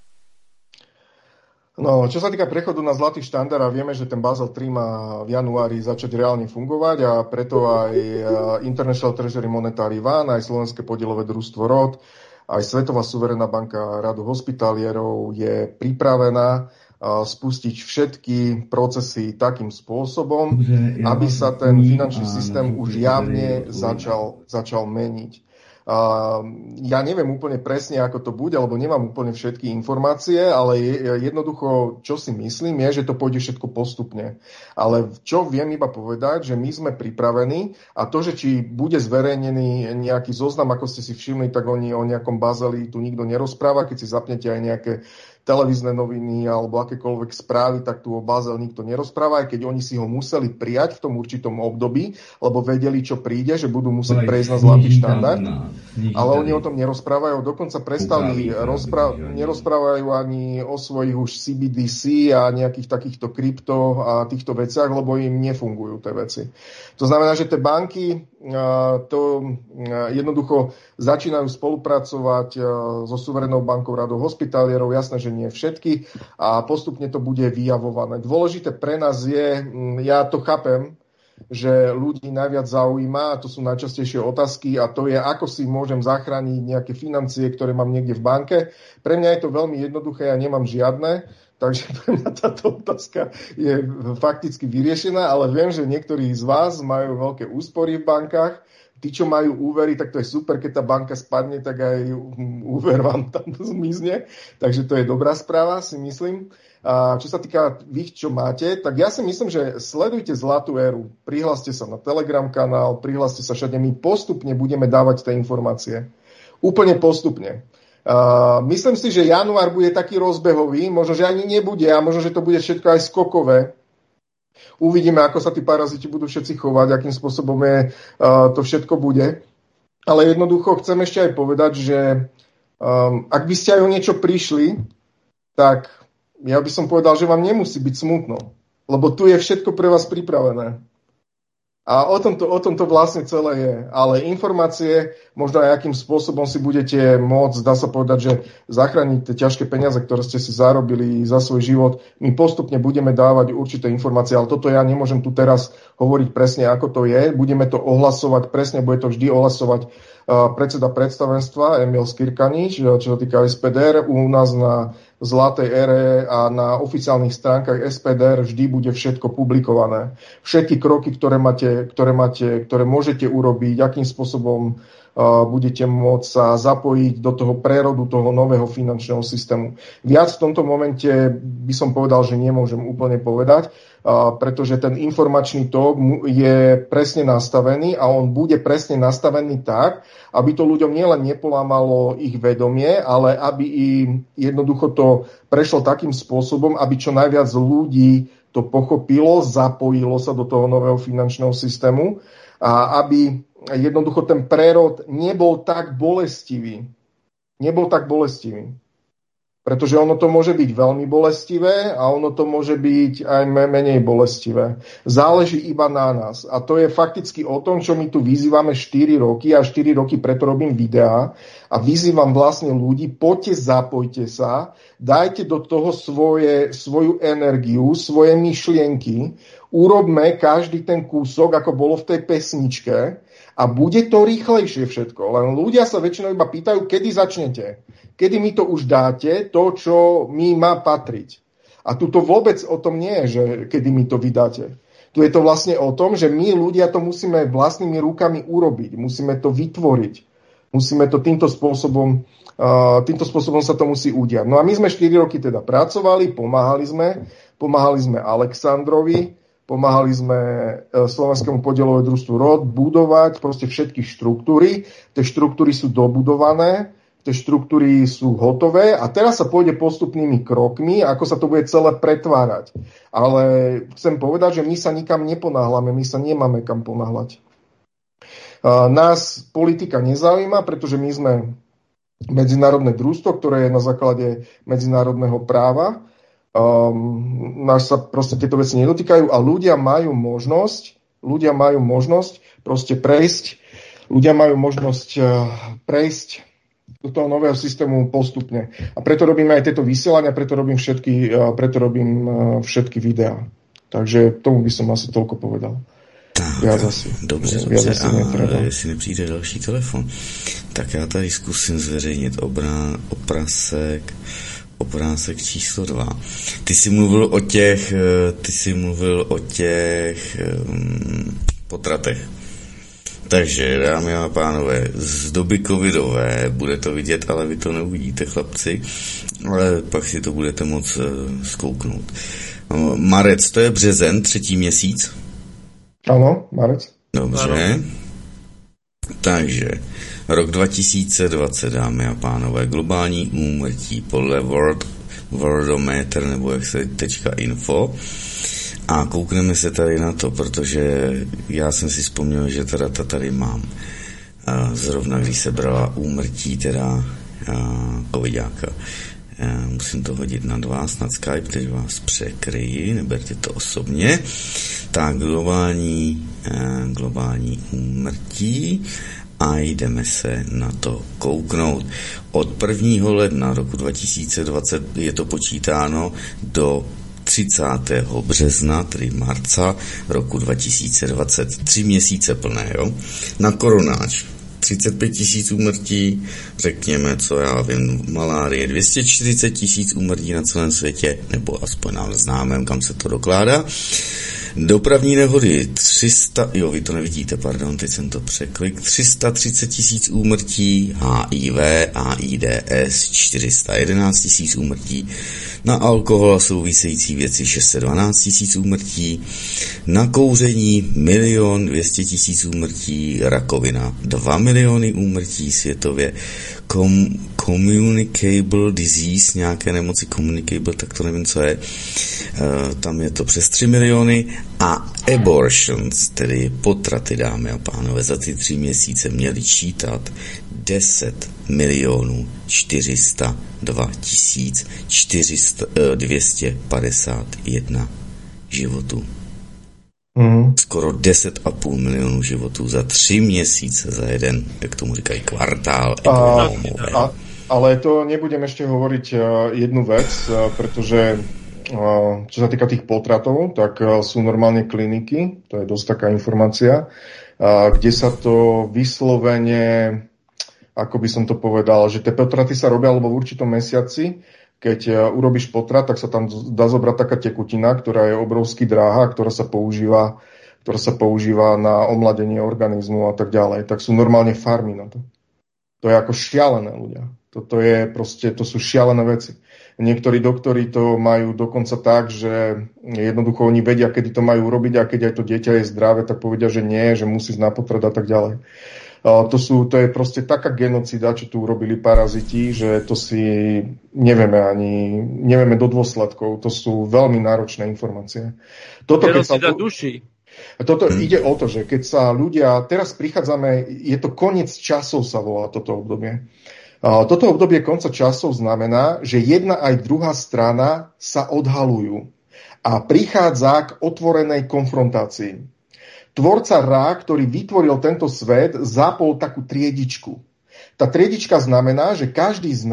Speaker 3: No, čo sa týka prechodu na zlatý štandard, a vieme, že ten Basel 3 má v januári začať reálne fungovať a preto aj International Treasury Monetary Fund, aj Slovenské podielové družstvo ROD, aj Svetová suverénna banka Radu hospitalierov je pripravená spustiť všetky procesy takým spôsobom, aby sa ten finančný systém už javne začal meniť. Ja neviem úplne presne, ako to bude, lebo nemám úplne všetky informácie, ale jednoducho, čo si myslím, je, že to pôjde všetko postupne. Ale čo viem iba povedať, že my sme pripravení a to, že či bude zverejnený nejaký zoznam, ako ste si všimli, tak oni o nejakom Bazeli tu nikto nerozpráva, keď si zapnete aj nejaké televízne noviny alebo akékoľvek správy, tak tu o Basel nikto nerozpráva, aj keď oni si ho museli prijať v tom určitom období, lebo vedeli, čo príde, že budú musieť prejsť na zlatý štandard. Ale oni o tom nerozprávajú, dokonca prestali nerozprávajú ani o svojich už CBDC a nejakých takýchto krypto a týchto veciach, lebo im nefungujú tie veci. To znamená, že tie banky jednoducho začínajú spolupracovať so suverénnou bankou radou hospitálierov, jasné, že nie všetky, a postupne to bude vyjavované. Dôležité pre nás je, ja to chápem, že ľudí najviac zaujíma, a to sú najčastejšie otázky, a to je, ako si môžem zachrániť nejaké financie, ktoré mám niekde v banke. Pre mňa je to veľmi jednoduché, ja nemám žiadne, takže pre mňa táto otázka je fakticky vyriešená, ale viem, že niektorí z vás majú veľké úspory v bankách. Tí, čo majú úvery, tak to je super, keď tá banka spadne, tak aj úver vám tam zmizne. Takže to je dobrá správa, si myslím. A čo sa týka vy, čo máte, tak ja si myslím, že sledujte Zlatú éru. Prihláste sa na Telegram kanál, prihláste sa všade. My postupne budeme dávať tie informácie. Úplne postupne. Myslím si, že január bude taký rozbehový, možno, že ani nebude, a možno, že to bude všetko aj skokové. Uvidíme, ako sa tí paraziti budú všetci chovať, akým spôsobom to všetko bude. Ale jednoducho chcem ešte aj povedať, že ak by ste aj o niečo prišli, tak ja by som povedal, že vám nemusí byť smutno. Lebo tu je všetko pre vás pripravené. A o tomto vlastne celé je. Ale informácie, možno aj akým spôsobom si budete môcť, dá sa povedať, že zachrániť tie ťažké peniaze, ktoré ste si zarobili za svoj život. My postupne budeme dávať určité informácie, ale toto ja nemôžem tu teraz hovoriť presne, ako to je. Budeme to ohlasovať presne, bude to vždy ohlasovať predseda predstavenstva Emil Skirkanič, čo sa týka SPDR. U nás na Zlatej ére a na oficiálnych stránkach SPDR vždy bude všetko publikované. Všetky kroky, ktoré môžete urobiť, akým spôsobom budete môcť sa zapojiť do toho prerodu toho nového finančného systému. Viac v tomto momente by som povedal, že nemôžem úplne povedať, pretože ten informačný tok je presne nastavený a on bude presne nastavený tak, aby to ľuďom nielen nepolámalo ich vedomie, ale aby im jednoducho to prešlo takým spôsobom, aby čo najviac ľudí to pochopilo, zapojilo sa do toho nového finančného systému a aby jednoducho ten prerod nebol tak bolestivý. Pretože ono to môže byť veľmi bolestivé a ono to môže byť aj menej bolestivé. Záleží iba na nás. A to je fakticky o tom, čo my tu vyzývame 4 roky a 4 roky preto robím videá a vyzývam vlastne ľudí, poďte, zapojte sa, dajte do toho svoju energiu, svoje myšlienky, urobme každý ten kúsok, ako bolo v tej pesničke, a bude to rýchlejšie všetko. Len ľudia sa väčšinou iba pýtajú, kedy začnete. Kedy mi to už dáte, to, čo mi má patriť. A tu to vôbec o tom nie je, že kedy mi to vydáte. Tu je to vlastne o tom, že my ľudia to musíme vlastnými rukami urobiť. Musíme to vytvoriť. Musíme to týmto spôsobom sa to musí udiať. No a my sme 4 roky teda pracovali, pomáhali sme Alexandrovi, pomáhali sme Slovenskému podielovému družstvu ROD budovať proste všetky štruktúry. Tie štruktúry sú dobudované, tie štruktúry sú hotové a teraz sa pôjde postupnými krokmi, ako sa to bude celé pretvárať. Ale chcem povedať, že my sa nikam neponáhľame, my sa nemáme kam ponáhľať. Nás politika nezaujíma, pretože my sme medzinárodné družstvo, ktoré je na základe medzinárodného práva. Nás sa proste tieto veci nedotýkajú a ľudia majú možnosť proste prejsť, do toho nového systému postupne. A preto robíme aj tieto vysielania, preto robím všetky videá. Takže tomu by som asi toľko povedal.
Speaker 1: Tak, dobře. A jestli nepřijde další telefon, tak já tady zkusím zveřejnit obrázek číslo 2. Ty jsi mluvil o těch potratech. Takže, dámy a pánové, z doby covidové bude to vidět, ale vy to neuvidíte, chlapci, ale pak si to budete moc zkouknout. Marec, to je březen, 3. měsíc?
Speaker 3: Ano, marec.
Speaker 1: Dobře. Ano. Takže, rok 2020, dámy a pánové, globální úmrtí podle World Worldometer nebo jak se .info a koukneme se tady na to, protože já jsem si vzpomněl, že teda ta tady mám. Zrovna když se brala úmrtí teda covidáka. Musím to hodit nad vás, nad Skype, teď vás překryji, neberte to osobně. Tak globální úmrtí a jdeme se na to kouknout. Od 1. ledna roku 2020 je to počítáno do 30. března, tedy marca roku 2020. 3 měsíce plné, jo? Na koronáč 35 000 úmrtí, řekněme, co já vím, malárie 240 000 úmrtí na celém světě, nebo aspoň nám známém, kam se to dokládá. Dopravní nehody 300, jo, vy to nevidíte, pardon, teď jsem to překlik, 330 000 úmrtí, HIV, AIDS 411 000 úmrtí, na alkohol a související věci 612 000 úmrtí, na kouření 1 200 000 úmrtí, rakovina 2 miliony úmrtí světově, communicable disease, nějaké nemoci communicable, tak to nevím, co je, tam je to přes 3 miliony a abortions, tedy potraty, dámy a pánové, za ty 3 měsíce měli čítat 10 402 251 životů. Skoro 10,5 milionů životů za 3 měsíce, za jeden, jak tomu říkají, kvartál.
Speaker 3: Ale to nebudem ešte hovoriť jednu vec, pretože čo sa týka tých potratov, tak sú normálne kliniky, to je dosť taká informácia, kde sa to vyslovene, ako by som to povedal, že tie potraty sa robia alebo v určitom mesiaci, keď urobíš potrat, tak sa tam dá zobrať taká tekutina, ktorá je obrovsky drahá, ktorá sa používa na omladenie organizmu a tak ďalej. Tak sú normálne farmy na to. To je ako šialené, ľudia. Toto je proste, to sú šialené veci. Niektorí doktori to majú dokonca tak, že jednoducho oni vedia, kedy to majú robiť a keď aj to dieťa je zdravé, tak povedia, že nie, že musí ísť na potrat a tak ďalej. To je proste taká genocida, čo tu urobili paraziti, že to si nevieme do dôsledkov. To sú veľmi náročné informácie.
Speaker 2: Genocida duší.
Speaker 3: Toto ide o to, že keď sa ľudia, teraz prichádzame, je to koniec časov, sa volá toto obdobie. Toto obdobie konca časov znamená, že jedna aj druhá strana sa odhalujú a prichádza k otvorenej konfrontácii. Tvorca Ra, ktorý vytvoril tento svet, zapol takú triedičku. Tá triedička znamená, že každý z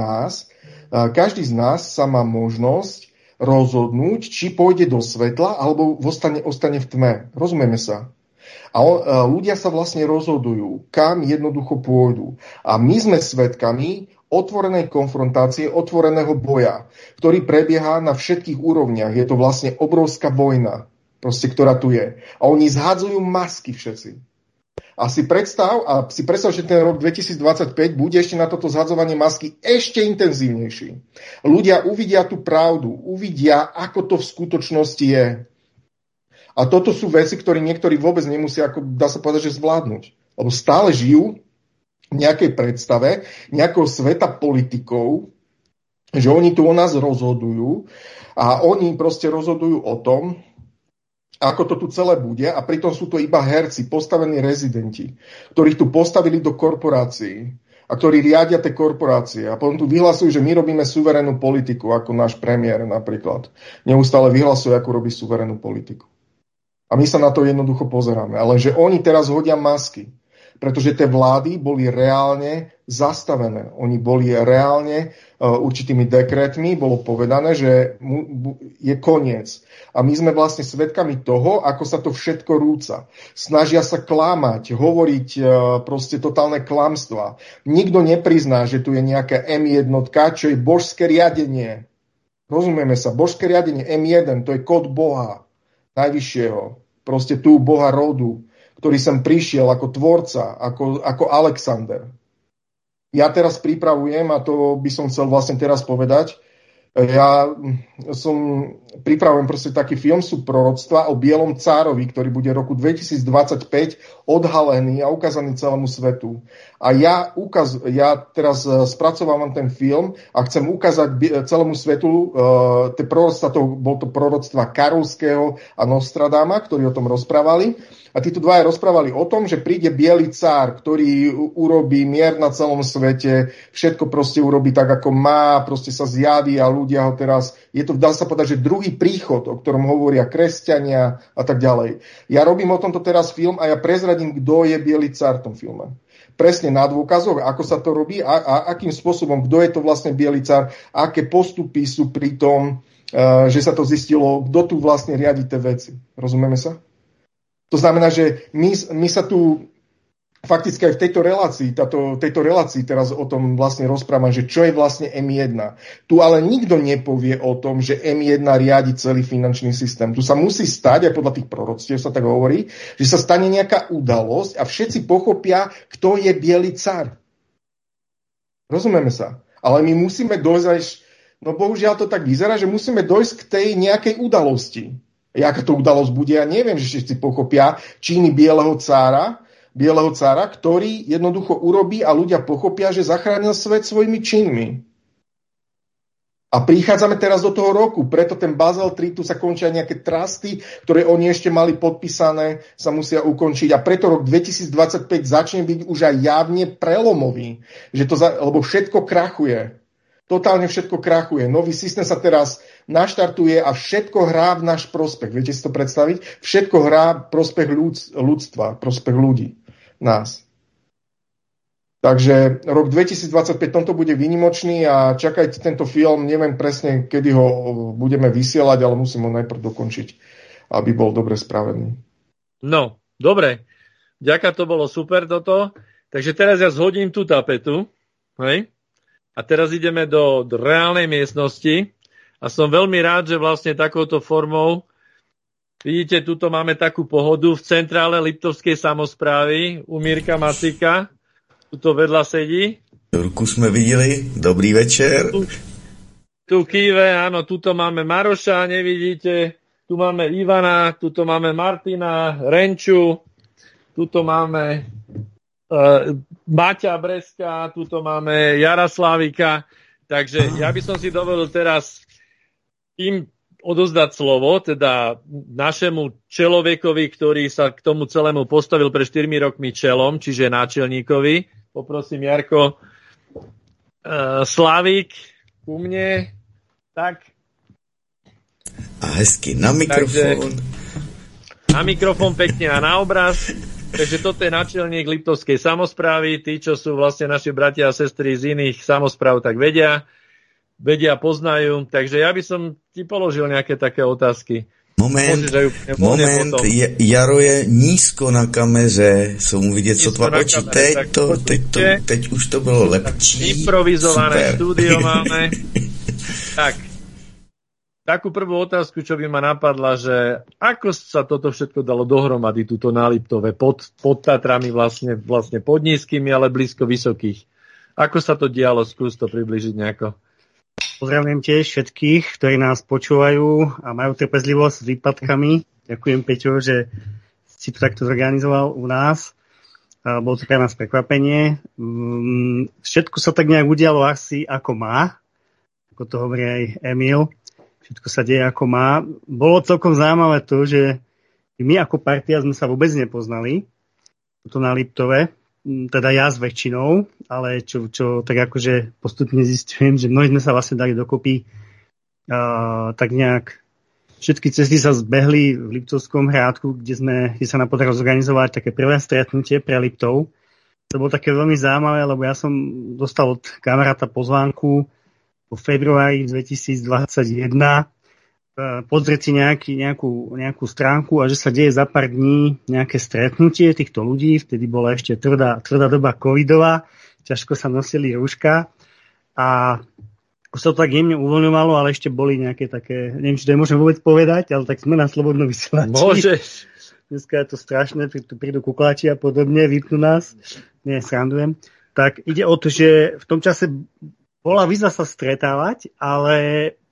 Speaker 3: nás sa má možnosť rozhodnúť, či pôjde do svetla, alebo ostane v tme. Rozumieme sa? A ľudia sa vlastne rozhodujú, kam jednoducho pôjdu. A my sme svedkami otvorenej konfrontácie, otvoreného boja, ktorý prebieha na všetkých úrovniach. Je to vlastne obrovská vojna, proste, ktorá tu je. A oni zhadzujú masky všetci. A si predstav, že ten rok 2025 bude ešte na toto zhadzovanie masky ešte intenzívnejší. Ľudia uvidia tú pravdu, uvidia, ako to v skutočnosti je. A toto sú veci, ktoré niektorí vôbec nemusia, ako dá sa povedať, že zvládnuť. Lebo stále žijú v nejakej predstave, nejakého sveta politikov, že oni tu o nás rozhodujú a oni proste rozhodujú o tom, ako to tu celé bude, a pritom sú to iba herci, postavení rezidenti, ktorých tu postavili do korporácií a ktorí riadia tie korporácie a potom tu vyhlasujú, že my robíme suverénnu politiku, ako náš premiér napríklad. Neustále vyhlasuje, ako robí suverénnu politiku. A my sa na to jednoducho pozeráme. Ale že oni teraz hodia masky, pretože tie vlády boli reálne zastavené. Oni boli reálne určitými dekrétmi, bolo povedané, že je koniec. A my sme vlastne svedkami toho, ako sa to všetko rúca. Snažia sa klamať, hovoriť proste totálne klamstvá. Nikto neprizná, že tu je nejaká M1, čo je božské riadenie. Rozumieme sa, božské riadenie M1, to je kód Boha najvyššieho. Proste tu Boha rodu, ktorý sem prišiel ako tvorca, ako Alexander. Ja teraz pripravujem, a to by som chcel vlastne teraz povedať, Ja pripravujem proste taký film, sú proroctva o bielom cárovi, ktorý bude v roku 2025 odhalený a ukázaný celému svetu. A ja teraz spracovávam ten film a chcem ukázať celému svetu tie proroctva, bol to proroctva Karolského a Nostradáma, ktorí o tom rozprávali. A títo dvaja rozprávali o tom, že príde biely cár, ktorý urobí mier na celom svete, všetko proste urobí tak, ako má, proste sa zjaví a ľudia ho teraz... dá sa povedať, že druhý príchod, o ktorom hovoria kresťania a tak ďalej. Ja robím o tomto teraz film a ja prezradím, kto je biely cár v tom filme. Presne na dôkazoch, ako sa to robí a akým spôsobom, kto je to vlastne biely cár, aké postupy sú pri tom, že sa to zistilo, kto tu vlastne riadi tie veci. Rozumieme sa? To znamená, že my sa tu fakticky aj v tejto relácii teraz o tom vlastne rozprávam, že čo je vlastne M1. Tu ale nikto nepovie o tom, že M1 riadi celý finančný systém. Tu sa musí stať, aj podľa tých proroctiev sa tak hovorí, že sa stane nejaká udalosť a všetci pochopia, kto je biely car. Rozumieme sa? Ale my musíme dojsť, no bohužiaľ to tak vyzerá, že musíme dojsť k tej nejakej udalosti. Jaká to udalosť bude, ja neviem, že všetci pochopia činy bieleho cára, ktorý jednoducho urobí a ľudia pochopia, že zachránil svet svojimi činmi. A prichádzame teraz do toho roku, preto ten Basel III, tu sa končia nejaké trusty, ktoré oni ešte mali podpísané, sa musia ukončiť a preto rok 2025 začne byť už aj javne prelomový, lebo všetko krachuje. Totálne všetko krachuje. Nový systém sa teraz naštartuje a všetko hrá v náš prospech. Viete si to predstaviť? Všetko hrá v prospech ľudstva, prospech ľudí, nás. Takže rok 2025 tomto bude výnimočný a čakajte tento film. Neviem presne, kedy ho budeme vysielať, ale musím ho najprv dokončiť, aby bol dobre spravený.
Speaker 2: No, dobre. Ďakujem, to bolo super toto. Takže teraz ja zhodím tú tapetu, hej? A teraz ideme do reálnej miestnosti a som veľmi rád, že vlastne takouto formou, vidíte, tuto máme takú pohodu v centrále Liptovskej samosprávy u Mirka Macika, tuto vedľa sedí.
Speaker 1: Ruku sme videli, dobrý večer.
Speaker 2: Tu kýve, áno, tuto máme Maroša, nevidíte, tu máme Ivana, tuto máme Martina, Renču, tuto máme... Maťa Breska, tuto máme Jaroslavika, takže ja by som si dovolil teraz im odozdať slovo, teda našemu čelovekovi, ktorý sa k tomu celému postavil pred 4 rokmi čelom, čiže náčelníkovi. Poprosím, Jarko, Slavík ku mne, tak.
Speaker 1: A hezky na mikrofón.
Speaker 2: Takže, na mikrofón pekne a na obraz. Takže toto je náčelník Liptovskej samosprávy. Tí, čo sú vlastne naši bratia a sestry z iných samospráv, tak vedia, poznajú. Takže ja by som ti položil nejaké také otázky.
Speaker 1: Moment, Jaro je nízko na kameře, jsou mu vidět sotva oči. Teď už to bylo lepší.
Speaker 2: Improvizované štúdio máme. Tak. Takú prvú otázku, čo by ma napadla, že ako sa toto všetko dalo dohromady, túto na Liptove, pod Tatrami vlastne pod nízkymi, ale blízko vysokých. Ako sa to dialo? Skús to približiť nejako.
Speaker 8: Pozdravujem tiež všetkých, ktorí nás počúvajú a majú trpezlivosť s výpadkami. Ďakujem, Peťo, že si to takto zorganizoval u nás. Bolo to pre nás prekvapenie. Všetko sa tak nejak udialo asi ako má, ako to hovorí aj Emil. Všetko sa deje ako má. Bolo celkom zaujímavé to, že my ako partia sme sa vôbec nepoznali. To na Liptove. Teda ja s väčšinou, ale čo tak akože postupne zistujem, že mnohí sme sa vlastne dali dokopy tak nejak všetky cesty sa zbehli v Liptovskom Hrádku, kde sa nám podarilo zorganizovať také prvé stretnutie pre Liptov. To bolo také veľmi zaujímavé, lebo ja som dostal od kamaráta pozvánku po februári 2021 pozrieť si nejakú stránku a že sa deje za pár dní nejaké stretnutie týchto ľudí. Vtedy bola ešte tvrdá doba covidová, ťažko sa nosili rúška a už sa to tak jemne uvoľňovalo, ale ešte boli nejaké také, neviem, či to môžem vôbec povedať, ale tak sme na slobodnom vysielači.
Speaker 2: Môžeš.
Speaker 8: Dneska je to strašné, prídu kuklači a podobne, vypnú nás. Nie, srandujem. Tak ide o to, že v tom čase bola výzva sa stretávať, ale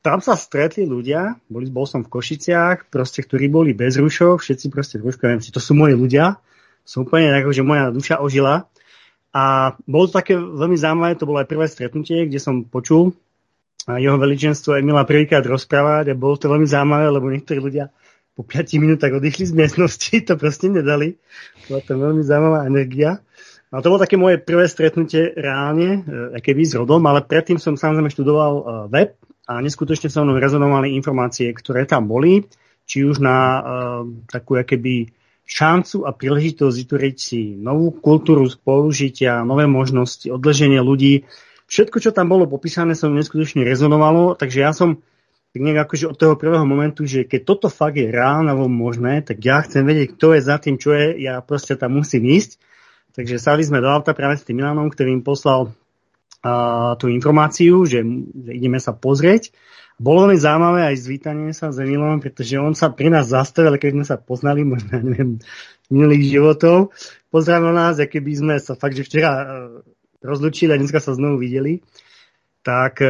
Speaker 8: tam sa stretli ľudia, bol som v Košiciach, proste, ktorí boli bez rušov, všetci proste trošku, neviem, to sú moji ľudia, som úplne tak, že moja duša ožila. A bolo to také veľmi zaujímavé, to bolo aj prvé stretnutie, kde som počul jeho veličenstvo Emila prvýkrát rozprávať a bolo to veľmi zaujímavé, lebo niektorí ľudia po 5 minútach odišli z miestnosti, to proste nedali. Bola to veľmi zaujímavá energia. A to bolo také moje prvé stretnutie reálne, keby s rodom, ale predtým som samozrejme študoval web a neskutočne sa mnou rezonovali informácie, ktoré tam boli, či už na takú keby šancu a príležitosť vytvoriť si novú kultúru spolužitia, nové možnosti, odleženie ľudí. Všetko, čo tam bolo popísané, sa neskutočne rezonovalo, takže ja som tak nejak akože od toho prvého momentu, že keď toto fakt je reálne možné, tak ja chcem vedieť, kto je za tým, čo je, ja proste tam musím ísť. Takže sadli sme do auta práve s tým Milanom, ktorý im poslal tú informáciu, že ideme sa pozrieť. Bolo veľmi zaujímavé aj zvítanie sa s Emilom, pretože on sa pri nás zastavil, keď sme sa poznali, možno neviem, minulých životov. Pozdravil nás, keby sme sa fakt, že včera rozlúčili a dneska sa znovu videli. Tak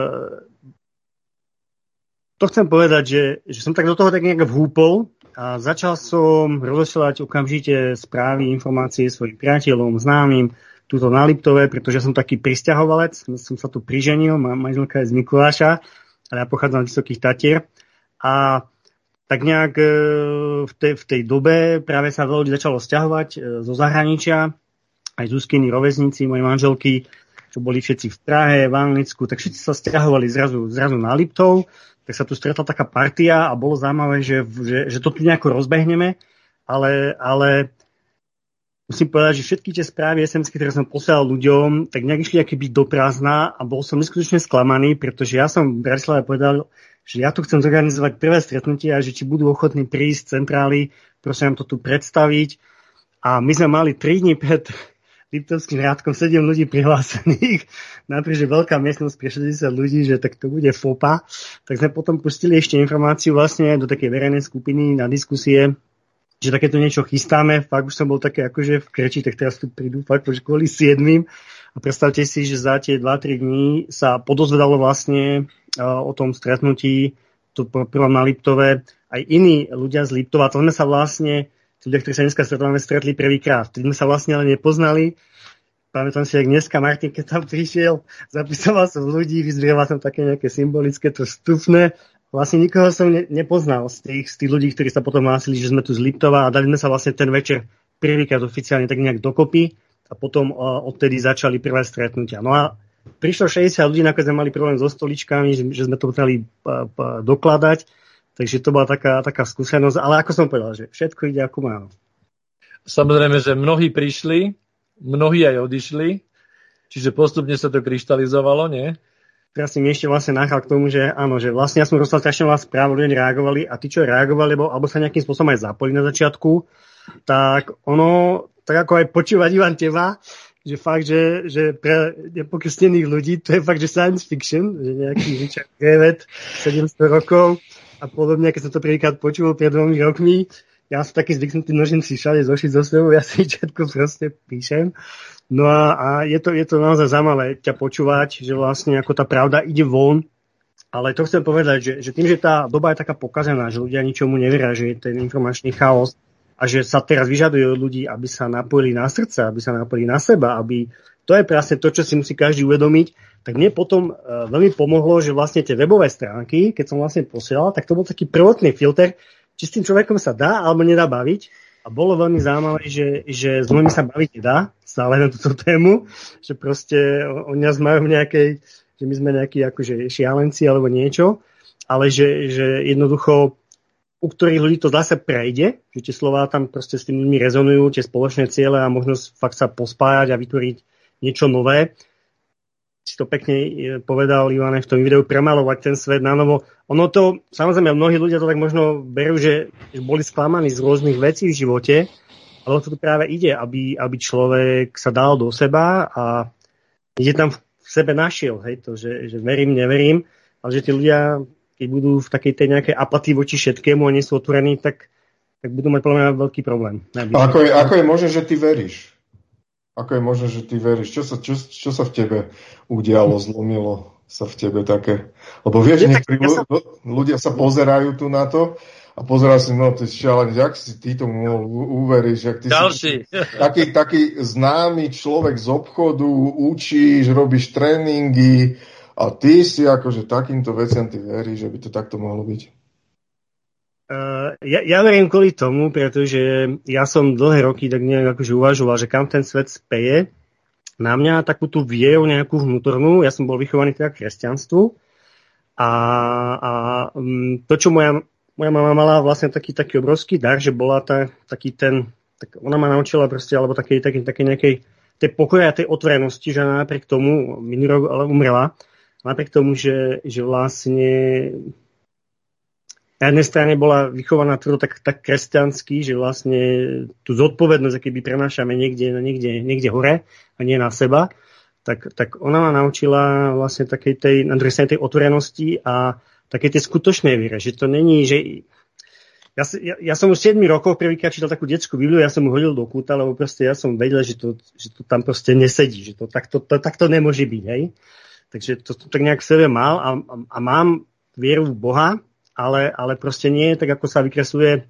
Speaker 8: to chcem povedať, že som tak do toho tak nejak vhúpol a začal som rozosielať okamžite správy, informácie svojim priateľom, známym, túto na Liptove, pretože som taký prisťahovalec, som sa tu priženil, manželka je z Mikuláša, ale ja pochádzam z Vysokých Tatier a tak nejak v tej dobe práve sa veľa ľudí začalo sťahovať zo zahraničia, aj Zuzkiny rovesníci, moje manželky, čo boli všetci v Prahe, v Anglicku, tak všetci sa sťahovali zrazu na Liptov, tak sa tu stretla taká partia a bolo zaujímavé, že to tu nejako rozbehneme, ale musím povedať, že všetky tie správy SMS-ky, ktoré som posielal ľuďom, tak nejak išli akýby do prázdna a bol som neskutočne sklamaný, pretože ja som v Bratislave povedal, že ja tu chcem zorganizovať prvé stretnutie a že či budú ochotní prísť z centrály, prosím nám to tu predstaviť. A my sme mali 3 dní pred Liptovským riadkom 7 ľudí prihlásených. Najprv, že veľká miestnosť pre 60 ľudí, že tak to bude fopa. Tak sme potom pustili ešte informáciu vlastne do takej verejnej skupiny na diskusie, že takéto niečo chystáme. Fakt už som bol také akože v krči, tak teraz tu prídu fakt kvôli 7. A predstavte si, že za tie 2-3 dní sa podozvedalo vlastne o tom stretnutí tu prvom na Liptove aj iní ľudia z Liptova. To sme sa vlastne, ľudia, ktorí sa dneska stretli prvýkrát. Vtedy sme sa vlastne ale nepoznali. Pamätám si, jak dneska Martin, keď tam prišiel, zapisoval som ľudí, vyzdvihal som také nejaké symbolické, to vstupné. Vlastne nikoho som nepoznal z tých ľudí, ktorí sa potom hlásili, že sme tu z Liptova a dali sme sa vlastne ten večer prvýkrát oficiálne tak nejak dokopy a potom odtedy začali prvé stretnutia. No a prišlo 60 ľudí, nakoniec sme mali problém so stoličkami, že sme to potrebovali dokladať, takže to bola taká skúsenosť, ale ako som povedal, že všetko ide ako má.
Speaker 2: Samozrejme, že mnohí prišli, mnohí aj odišli, čiže postupne sa to kryštalizovalo, nie?
Speaker 8: Teraz si mi ešte vlastne nachal k tomu, že áno, že vlastne ja som dostal strašne veľa správ, ľudia reagovali a tí, čo reagovali, alebo sa nejakým spôsobom aj zapojili na začiatku, tak ono, tak ako aj počúvať Ivan teba, že fakt, že pre nepokrstených ľudí to je fakt, že science fiction, že nejaký Richard Grevet 700 rokov a podobne, keď som to prvýkrát počul pred 2 rokmi, ja som taký zvyknutý nožím si všade zošiť zo sebou, ja si všetko proste píšem. No a je to naozaj zaujímavé ťa počúvať, že vlastne ako tá pravda ide von, ale to chcem povedať, že tým, že tá doba je taká pokazená, že ľudia ničomu neveria, že je ten informačný chaos a že sa teraz vyžaduje od ľudí, aby sa napojili na srdce, aby sa napojili na seba, aby to je presne to, čo si musí každý uvedomiť, tak mne potom veľmi pomohlo, že vlastne tie webové stránky, keď som vlastne posielal, tak to bol taký prvotný filter, či s tým človekom sa dá alebo nedá baviť. A bolo veľmi zaujímavé, že s mnohými sa baviť nedá, stále na túto tému, že proste oni nás majú nejakej, že my sme nejakí akože šialenci alebo niečo, ale že jednoducho u ktorých ľudí to zase prejde, že tie slová tam proste s tými ľuďmi rezonujú, tie spoločné ciele a možnosť fakt sa pospájať a vytvoriť niečo nové. Si to pekne povedal, Ivane, v tom videu premalovať ten svet na novo. Ono to, samozrejme, mnohí ľudia to tak možno berú, že boli sklamaní z rôznych vecí v živote, ale to práve ide, aby človek sa dal do seba a ide tam v sebe našiel, hej, to, že verím, neverím, ale že tí ľudia, keď budú v takej tej nejakej apatii voči všetkému a nie sú otvorení, tak budú mať podľa mňa veľký problém.
Speaker 3: Ako je možné, že ty veríš? Ako je možné, že ty veríš? Čo sa v tebe udialo, zlomilo sa v tebe také... Lebo vieš, ľudia sa pozerajú tu na to a pozerajú si, no ty šialený, jak si ty tomu mohol uveriť, že ty
Speaker 2: ďalší.
Speaker 3: Si taký známy človek z obchodu, učíš, robíš tréningy a ty si akože takýmto veciam ty veríš, že by to takto mohlo byť.
Speaker 8: Ja verím kvôli tomu, pretože ja som dlhé roky tak nejak akože uvažoval, že kam ten svet speje. Na mňa takú tú vieru nejakú vnútornú, ja som bol vychovaný teda k kresťanstvu a to, čo moja mama mala vlastne taký obrovský dar, že bola ona ma naučila proste, alebo také nejakej tej pokoje a tej otvorenosti, že napriek tomu, minulý rok ale umrela, napriek tomu, že vlastne na jednej strane bola vychovaná tvrdo tak kresťansky, že vlastne tú zodpovednosť, aký by prenášame niekde hore a nie na seba, tak ona ma naučila vlastne takej tej otvorenosti a takej tej skutočnej viere, že to není, že ja som už 7 rokov prvýkrát čítal takú detskú Bibliu, ja som ju hodil do kúta, lebo proste ja som vedel, že to tam proste nesedí, že to takto nemôže byť, hej. Takže to tak nejak v sebe mal a mám vieru v Boha, ale proste nie tak, ako sa vykresľuje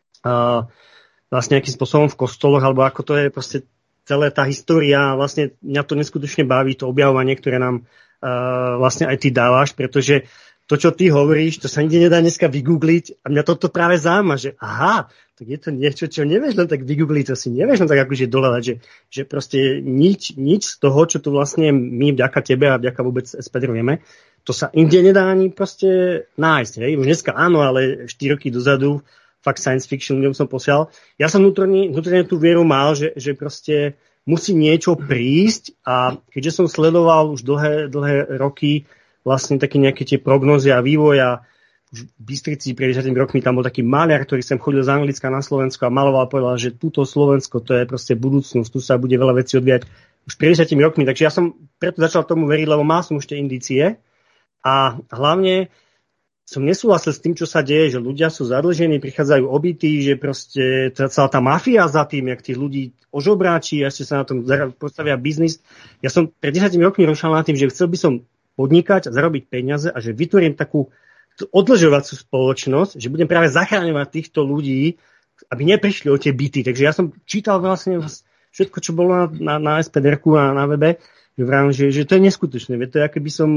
Speaker 8: vlastne nejakým spôsobom v kostoloch, alebo ako to je proste celá tá história. Vlastne mňa to neskutočne baví, to objavovanie, ktoré nám vlastne aj ty dávaš, pretože to, čo ty hovoríš, to sa nikde nedá dneska vygoogliť a mňa toto práve zaujíma, že aha, tak je to niečo, čo nevieš len tak vygoogliť, to si nevieš len tak akože doľadať, že proste nič z toho, čo tu vlastne my vďaka tebe a vďaka vôbec SPD vieme, to sa inde nedá ani proste nájsť. Hej? Už dneska áno, ale 4 roky dozadu fakt science fiction ľuďom som posial. Ja som vnútorne tú vieru mal, že proste musí niečo prísť a keďže som sledoval už dlhé roky vlastne také nejaké tie prognózy a vývoj a už v Bystrici pred 10 rokmi tam bol taký maliar, ktorý sem chodil z Anglicka na Slovensko a maloval a povedal, že túto Slovensko to je proste budúcnosť, tu sa bude veľa vecí odvíjať už pred 10 rokmi. Takže ja som preto začal tomu veriť, lebo mal som už tie indície. A hlavne som nesúhlasil s tým, čo sa deje, že ľudia sú zadlžení, prichádzajú obití, že proste celá tá mafia za tým, jak tých ľudí ožobráči a ešte sa na tom postavia biznis. Ja som pred 10 rokmi rozmýšľal nad tým, že chcel by som podnikať a zarobiť peniaze a že vytvorím takú odlžovacú spoločnosť, že budem práve zachráňovať týchto ľudí, aby neprišli o tie byty. Takže ja som čítal vlastne všetko, čo bolo na SPD-ku a na webe, že to je neskutočné. To je, ako by som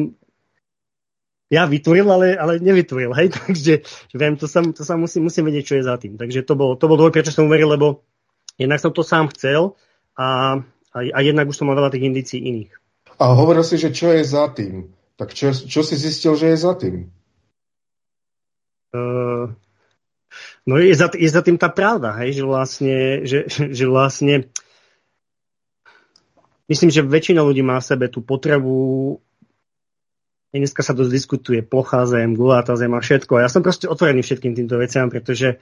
Speaker 8: ja vytvoril, ale nevytvoril, hej, takže viem, to sa musím vedieť, čo je za tým. Takže to bol dôvod, prečo som uveril, lebo jednak som to sám chcel a jednak už som mal veľa tých indícií iných.
Speaker 3: A hovoril si, že čo je za tým. Tak čo si zistil, že je za tým?
Speaker 8: No je za tým tá pravda, hej, že vlastne myslím, že väčšina ľudí má v sebe tú potrebu. Dneska sa dosť diskutuje plochá zem, gulatá zem a všetko. A ja som proste otvorený všetkým týmto veciam, pretože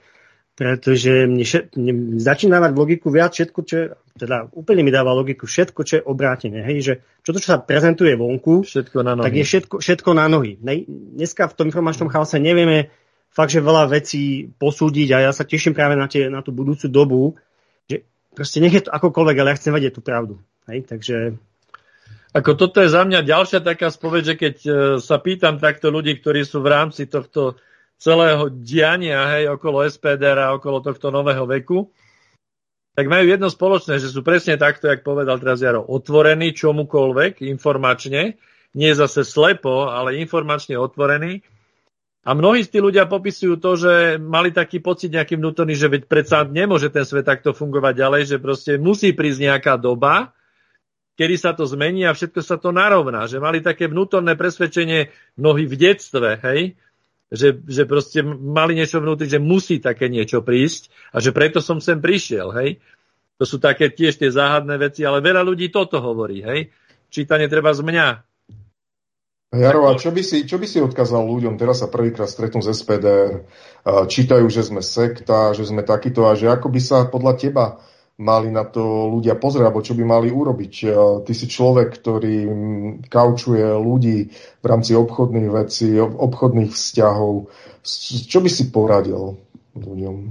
Speaker 8: mne začína dávať logiku viac všetko, teda úplne mi dáva logiku všetko, čo je obrátené. Hej, že čo sa prezentuje vonku, všetko na nohy. Tak je všetko na nohy. Dneska v tom informačnom chaose nevieme fakt, že veľa vecí posúdiť a ja sa teším práve na tú budúcu dobu, že proste nech je to akokoľvek, ale ja chcem vedieť tú pravdu. Hej, takže...
Speaker 2: Ako toto je za mňa ďalšia taká spoveď, že keď sa pýtam takto ľudí, ktorí sú v rámci tohto celého diania, hej, okolo SPD a okolo tohto nového veku, tak majú jedno spoločné, že sú presne takto, jak povedal teraz Jaro, otvorení čomukoľvek informačne, nie zase slepo, ale informačne otvorení. A mnohí z tí ľudia popisujú to, že mali taký pocit nejaký vnútorný, že veď predsa nemôže ten svet takto fungovať ďalej, že proste musí prísť nejaká doba, kedy sa to zmení a všetko sa to narovná. Že mali také vnútorné presvedčenie mnohí v detstve, hej? Že proste mali niečo vnútri, že musí také niečo prísť a že preto som sem prišiel, hej? To sú také tiež tie záhadné veci, ale veľa ľudí toto hovorí, hej? Čítanie treba z mňa.
Speaker 3: Jaro, a čo by si odkázal ľuďom? Teraz sa prvýkrát stretnú z SPD, čítajú, že sme sekta, že sme takýto a že ako by sa podľa teba mali na to ľudia pozrieť, alebo čo by mali urobiť. Ty si človek, ktorý kaučuje ľudí v rámci obchodných vecí, obchodných vzťahov. Čo by si poradil ľuďom?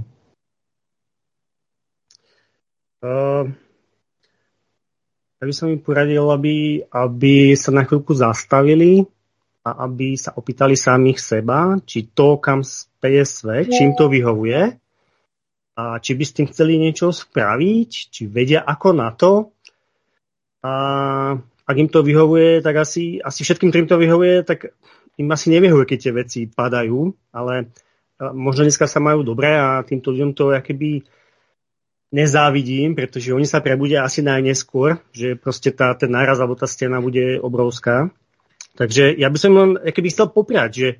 Speaker 8: Ja by som im poradil, aby sa na chvíľku zastavili a aby sa opýtali samých seba, či to, kam speje svet, čím to vyhovuje a či by s tým chceli niečo spraviť, či vedia ako na to. A ak im to vyhovuje, tak asi všetkým, ktorým to vyhovuje, tak im asi nevyhovuje, keď tie veci padajú, ale možno dneska sa majú dobre a týmto ľuďom to akoby nezávidím, pretože oni sa prebudia asi najneskôr, že proste ten náraz alebo tá stena bude obrovská. Takže ja by som len akoby chcel popriať,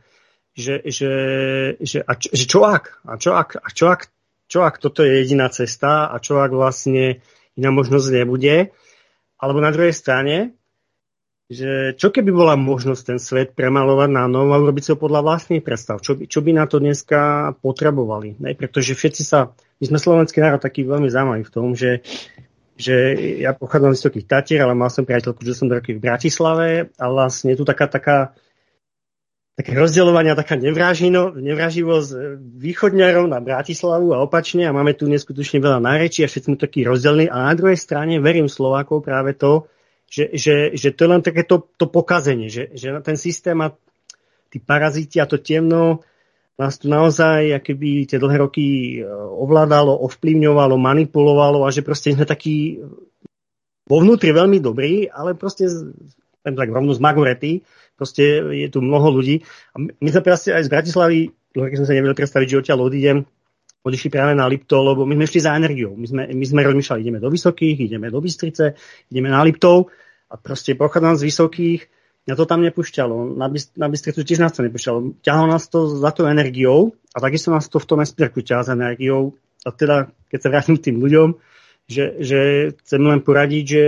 Speaker 8: že čo ak toto je jediná cesta a čo ak vlastne iná možnosť nebude. Alebo na druhej strane, že čo keby bola možnosť ten svet premalovať na novo a urobiť si ho podľa vlastných predstav? Čo by na to dneska potrebovali? Ne? Pretože my sme slovenský národ taký veľmi zaujímavý v tom, že ja pochádzam z Vysokých Tatier, ale mal som priateľku, že som roky v Bratislave a vlastne je tu také rozdeľovania, taká nevraživosť východňarov na Bratislavu a opačne a máme tu neskutočne veľa nárečí a všetci sme takí rozdelení a na druhej strane verím Slovákov práve to, že to je len takéto to pokazenie, že ten systém a tí paraziti a to temno nás tu naozaj akoby tie dlhé roky ovládalo, ovplyvňovalo, manipulovalo a že proste sme takí vo vnútri veľmi dobrí, ale proste tak rovno z Magorety, proste je tu mnoho ľudí. A my sme proste aj z Bratislavy, keď sme sa nevedeli predstaviť, že odtiaľ odišli práve na Liptov, lebo my sme šli za energiou. My sme rozmýšľali, ideme do Vysokých, ideme do Bystrice, ideme na Liptov a proste pochádzam z Vysokých, mňa to tam nepúšťalo. Na Bystricu tiež nás to nepúšťalo. Ťahalo nás to za tou energiou a takisto nás to v tom Esperku ťahá za energiou. A teda, keď sa vrátim k tým ľuďom, že chcem len poradiť, že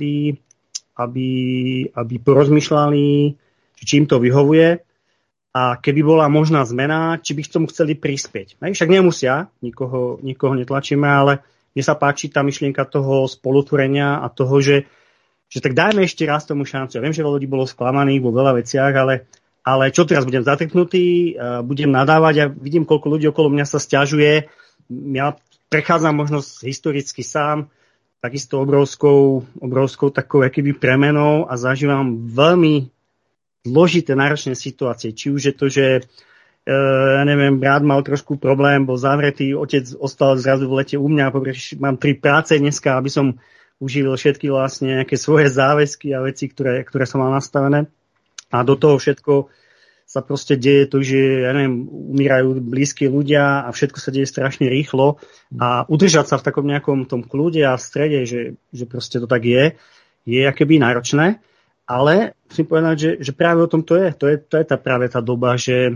Speaker 8: aby porozmýšľali, čím to vyhovuje a keby bola možná zmena, či by k tomu chceli prispieť. Však nemusia, nikoho netlačíme, ale mne sa páči tá myšlienka toho spolutvorenia a toho, že tak dajme ešte raz tomu šancu. Ja viem, že veľa ľudí bolo sklamaných vo veľa veciach, ale čo teraz, budem zatrpnutý, budem nadávať a vidím, koľko ľudí okolo mňa sa sťažuje. Ja prechádzam možno historicky sám takisto obrovskou takou akýby premenou a zažívam veľmi zložité, náročné situácie. Či už je to, že ja neviem, brat mal trošku problém, bol zavretý, otec ostal zrazu v lete u mňa, mám 3 práce dneska, aby som uživil všetky vlastne nejaké svoje záväzky a veci, ktoré som mal nastavené. A do toho všetko sa proste deje to, že ja neviem, umírajú blízki ľudia a všetko sa deje strašne rýchlo a udržať sa v takom nejakom tom kľude a v strede, že proste to tak je akoby náročné. Ale musím povedať, že práve o tom to je. To je práve tá doba, že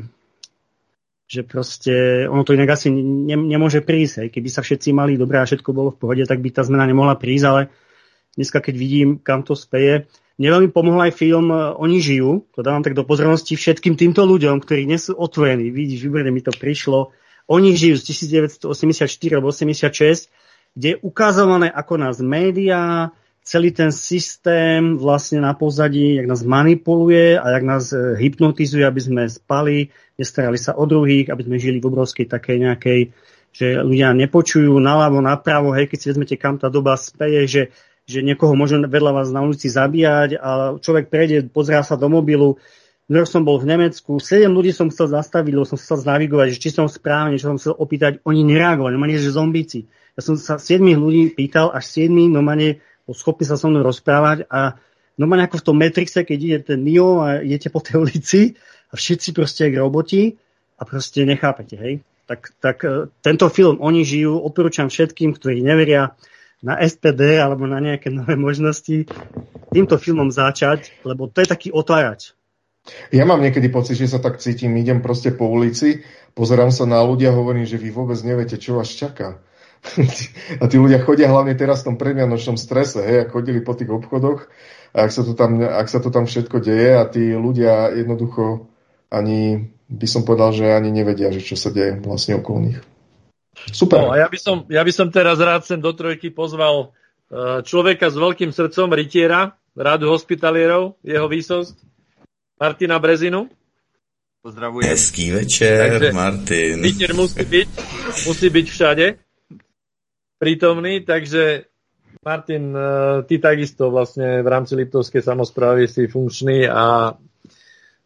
Speaker 8: proste ono to inak asi nemôže prísť. Keby sa všetci mali dobre a všetko bolo v pohode, tak by tá zmena nemohla prísť, ale dneska, keď vidím, kam to speje, mne veľmi pomohol aj film Oni žijú. To dávam tak do pozornosti všetkým týmto ľuďom, ktorí nie sú otvorení. Vidíš, výborne mi to prišlo. Oni žijú z 1984 alebo 86, kde je ukazované, ako nás médiá, celý ten systém vlastne na pozadí, jak nás manipuluje a jak nás hypnotizuje, aby sme spali, nestarali sa o druhých, aby sme žili v obrovskej takej nejakej, že ľudia nepočujú naľavo, napravo, hej, keď si vezmete, kam tá doba speje, že niekoho môže vedľa vás na ulici zabíjať a človek prejde, pozerá sa do mobilu. Dnes som bol v Nemecku, 7 ľudí som chcel zastaviť, lebo som chcel znavigovať, že či som správne, čo som chcel opýtať, oni nereagovali, normálne, že zombíci. Ja som sa 7 ľudí pýtal, až 7 normálne bol schopný sa so mnou rozprávať a normálne ako v tom Matrixe, keď ide ten Neo a idete po tej ulici a všetci proste jak roboti a proste nechápete, hej. Tak tento film Oni žijú, odporúčam všetkým, ktorí neveria na SPD alebo na nejaké nové možnosti, týmto filmom začať, lebo to je taký otvárač.
Speaker 3: Ja mám niekedy pocit, že sa tak cítim, idem proste po ulici, pozerám sa na ľudí a hovorím, že vy vôbec neviete, čo vás čaká. A tí ľudia chodia hlavne teraz v tom predvianočnom strese, hej, ak chodili po tých obchodoch a ak sa to tam všetko deje a tí ľudia jednoducho ani, by som povedal, že ani nevedia, že čo sa deje vlastne okolo nich. Super.
Speaker 2: No, ja by som teraz rád sem do trojky pozval človeka s veľkým srdcom, rytiera, rádu hospitalierov, jeho výsosť, Martina Brezinu.
Speaker 1: Pozdravujem. Hezký večer, takže Martin.
Speaker 2: Rytier musí byť všade prítomný, takže Martin, ty takisto vlastne v rámci Liptovskej samosprávy si funkčný a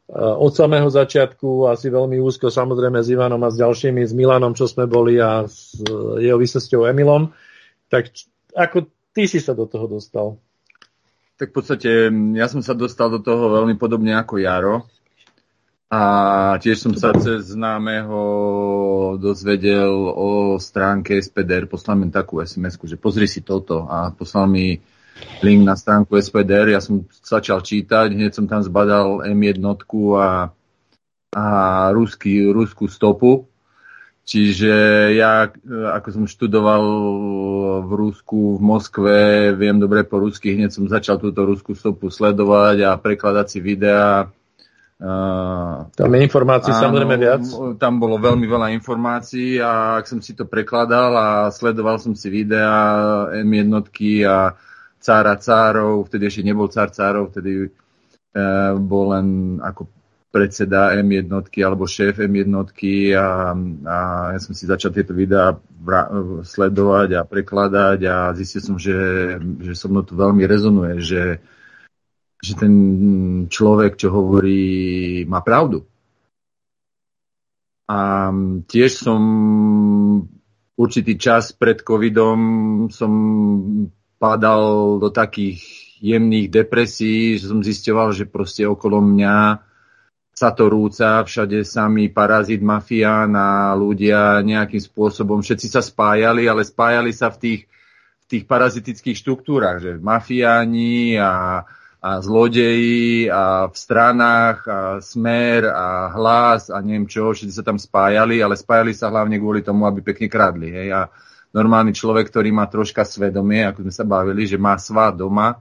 Speaker 2: od samého začiatku, asi veľmi úzko samozrejme s Ivanom a s ďalšími, s Milanom, čo sme boli a s jeho výsosťou Emilom. Tak ako ty si sa do toho dostal?
Speaker 9: Tak v podstate ja som sa dostal do toho veľmi podobne ako Jaro. A tiež som sa cez známeho dozvedel o stránke SPDR, poslal mi takú SMS-ku, že pozri si toto a poslal mi link na stránku SPDR, ja som začal čítať, hneď som tam zbadal M1 a ruskú stopu, čiže ja, ako som študoval v Rusku, v Moskve, viem dobre po rusky, hneď som začal túto ruskú stopu sledovať a prekladať si videá.
Speaker 2: Tam je informácií samozrejme viac.
Speaker 9: Tam bolo veľmi veľa informácií a ak som si to prekladal a sledoval som si videá M1 a Cára Cárov, vtedy ešte nebol Cár Cárov, vtedy bol len ako predseda M1 alebo šéf M1 a ja som si začal tieto videá sledovať a prekladať a zistil som, že so mnou to veľmi rezonuje, že ten človek, čo hovorí, má pravdu. A tiež som určitý čas pred covidom som padal do takých jemných depresí, že som zisťoval, že proste okolo mňa sa to rúca, všade samý parazit, mafián a ľudia nejakým spôsobom, všetci sa spájali, ale spájali sa v tých parazitických štruktúrach, že mafiáni a zlodeji a v stranách a Smer a Hlas a neviem čo, všetci sa tam spájali, ale spájali sa hlavne kvôli tomu, aby pekne kradli. Hej. A normálny človek, ktorý má troška svedomie, ako sme sa bavili, že má svá doma,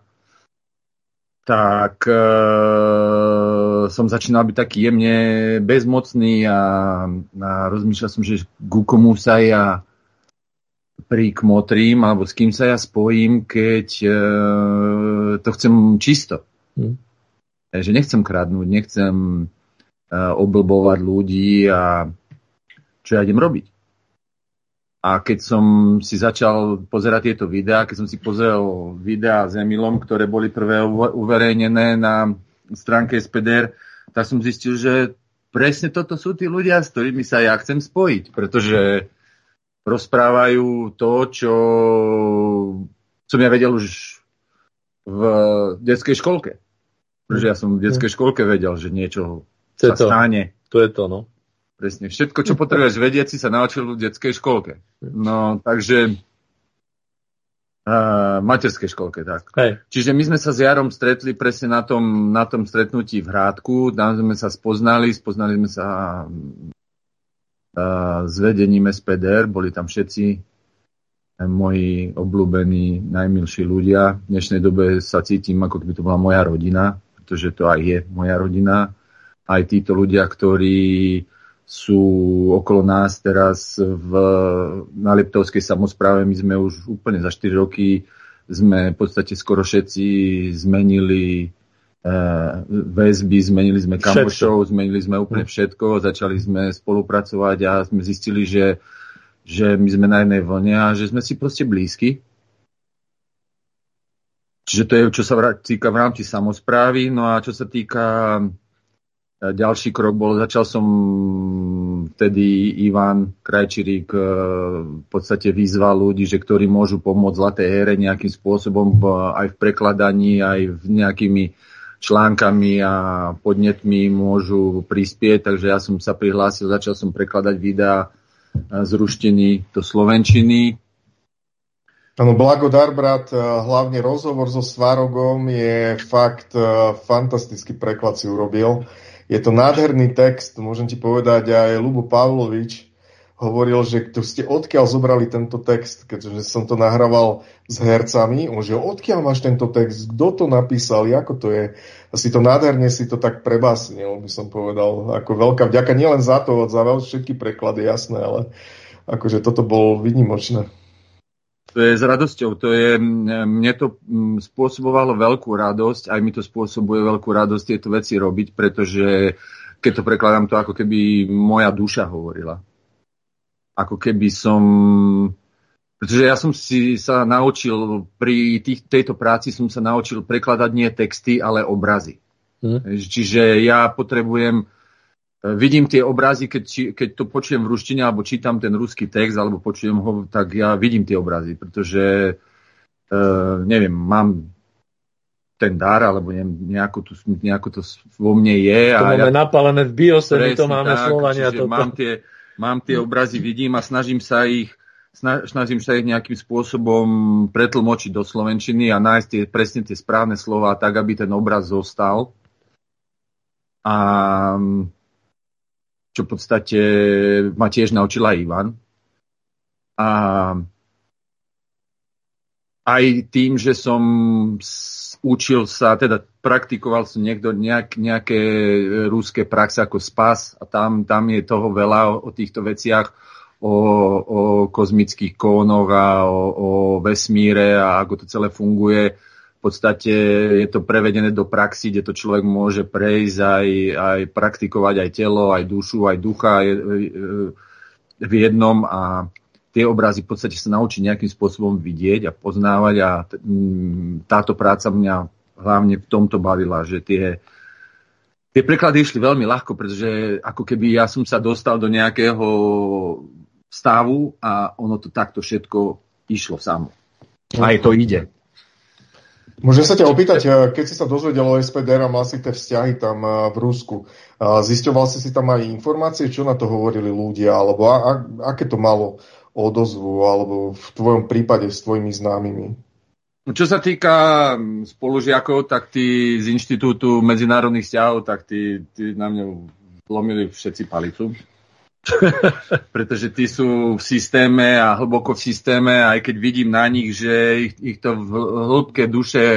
Speaker 9: tak som začínal byť taký jemne bezmocný a rozmýšľal som, že ku komu sa ja prikmotrím, alebo s kým sa ja spojím, keď to chcem čisto. Takže nechcem kradnúť, nechcem oblbovať ľudí a čo ja idem robiť. A keď som si začal pozerať tieto videá, keď som si pozrel videá s Emilom, ktoré boli prvé uverejnené na stránke SPDR, tak som zistil, že presne toto sú tí ľudia, s ktorými sa ja chcem spojiť, pretože rozprávajú to, čo som ja vedel už v detskej školke. Pretože ja som v detskej školke vedel, že niečo sa stane.
Speaker 2: To je to, no.
Speaker 9: Presne. Všetko, čo potrebuješ vedieť, si sa naučil v detskej školke. No, takže materskej školke, tak.
Speaker 2: Hej.
Speaker 9: Čiže my sme sa s Jarom stretli presne na tom stretnutí v Hrádku, tam sme sa spoznali sme sa s vedením SPDR, boli tam všetci moji obľúbení, najmilší ľudia. V dnešnej dobe sa cítim, ako keby to bola moja rodina, pretože to aj je moja rodina. Aj títo ľudia, ktorí sú okolo nás teraz na Liptovskej samospráve, my sme už úplne za 4 roky sme v podstate skoro všetci zmenili väzby, zmenili sme kamošov, zmenili sme úplne všetko, začali sme spolupracovať a sme zistili, že my sme na jednej vlne a že sme si proste blízki. Čiže to je, čo sa týka v rámci samosprávy. No a čo sa týka ďalší krok bol, začal som vtedy Ivan Krajčírik v podstate vyzval ľudí, že ktorí môžu pomôcť Zlatej ére nejakým spôsobom aj v prekladaní, aj v nejakými článkami a podnetmi môžu prispieť, takže ja som sa prihlásil, začal som prekladať videá z ruštiny do slovenčiny.
Speaker 3: Áno, Blago Darbrat, hlavne rozhovor so Svarogom je fakt fantastický preklad si urobil. Je to nádherný text, môžem ti povedať, aj Ľubo Pavlovič hovoril, že ste odkiaľ zobrali tento text, keďže som to nahrával s hercami, že odkiaľ máš tento text, kto to napísal, ako to je. Asi to nádherne si to tak prebásnil, by som povedal. Ako veľká vďaka nielen za to, za všetky preklady, jasné, ale akože toto bolo výnimočné.
Speaker 9: To je s radosťou, mne to spôsobovalo veľkú radosť, aj mi to spôsobuje veľkú radosť tieto veci robiť, pretože keď to prekladám, to ako keby moja duša hovorila. Ako keby pretože ja som si sa naučil, pri tejto práci som sa naučil prekladať nie texty, ale obrazy. Čiže ja potrebujem, vidím tie obrazy, keď to počujem v ruštine, alebo čítam ten ruský text, alebo počujem ho, tak ja vidím tie obrazy, pretože neviem, mám ten dar, alebo nejako to vo mne je.
Speaker 2: To máme napálené v biose, my to máme
Speaker 9: tak,
Speaker 2: Slovania.
Speaker 9: Mám tie obrazy, vidím a snažím sa ich nejakým spôsobom pretlmočiť do slovenčiny a nájsť presne tie správne slová tak, aby ten obraz zostal. A čo v podstate ma tiež naučila Ivan. A aj tým, že som učil sa, teda praktikoval som nejaké ruské praxe ako Spas a tam je toho veľa o týchto veciach, o kozmických kónoch a o vesmíre a ako to celé funguje. V podstate je to prevedené do praxi, kde to človek môže prejsť aj praktikovať aj telo, aj dušu, aj ducha v jednom a tie obrazy v podstate sa naučiť nejakým spôsobom vidieť a poznávať a táto práca mňa hlavne v tomto bavila, že tie preklady išli veľmi ľahko, pretože ako keby ja som sa dostal do nejakého stavu a ono to takto všetko išlo samo. Aj to ide.
Speaker 3: Môžem sa ťa opýtať, keď si sa dozvedel o SPDR a mal si tie vzťahy tam v Rusku, zisťoval si tam aj informácie, čo na to hovorili ľudia, alebo aké to malo odozvu, alebo v tvojom prípade s tvojimi známymi?
Speaker 9: Čo sa týka spolužiakov, tak tí z Inštitútu medzinárodných vzťahov, tak tí na mňa zlomili všetci palicu. Pretože tí sú v systéme a hlboko v systéme, aj keď vidím na nich, že ich to v hĺbke duše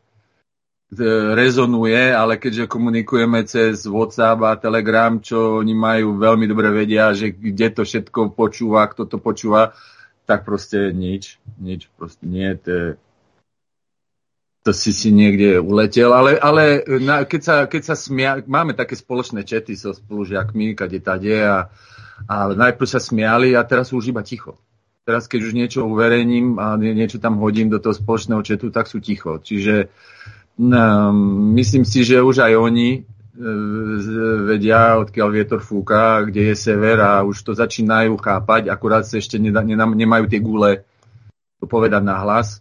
Speaker 9: rezonuje, ale keďže komunikujeme cez WhatsApp a Telegram, čo oni majú veľmi dobre vedia, že kde to všetko počúva, kto to počúva, tak proste nič proste nie, to si niekde uletel, ale keď sa máme také spoločné chaty so spolužiakmi, kade tade a najprv sa smiali a teraz sú už iba ticho. Teraz, keď už niečo uverejním a niečo tam hodím do toho spoločného chatu, tak sú ticho. Čiže myslím si, že už aj oni vedia, odkiaľ vietor fúka, kde je sever a už to začínajú chápať, akurát sa ešte nemajú tie gule to povedať na hlas.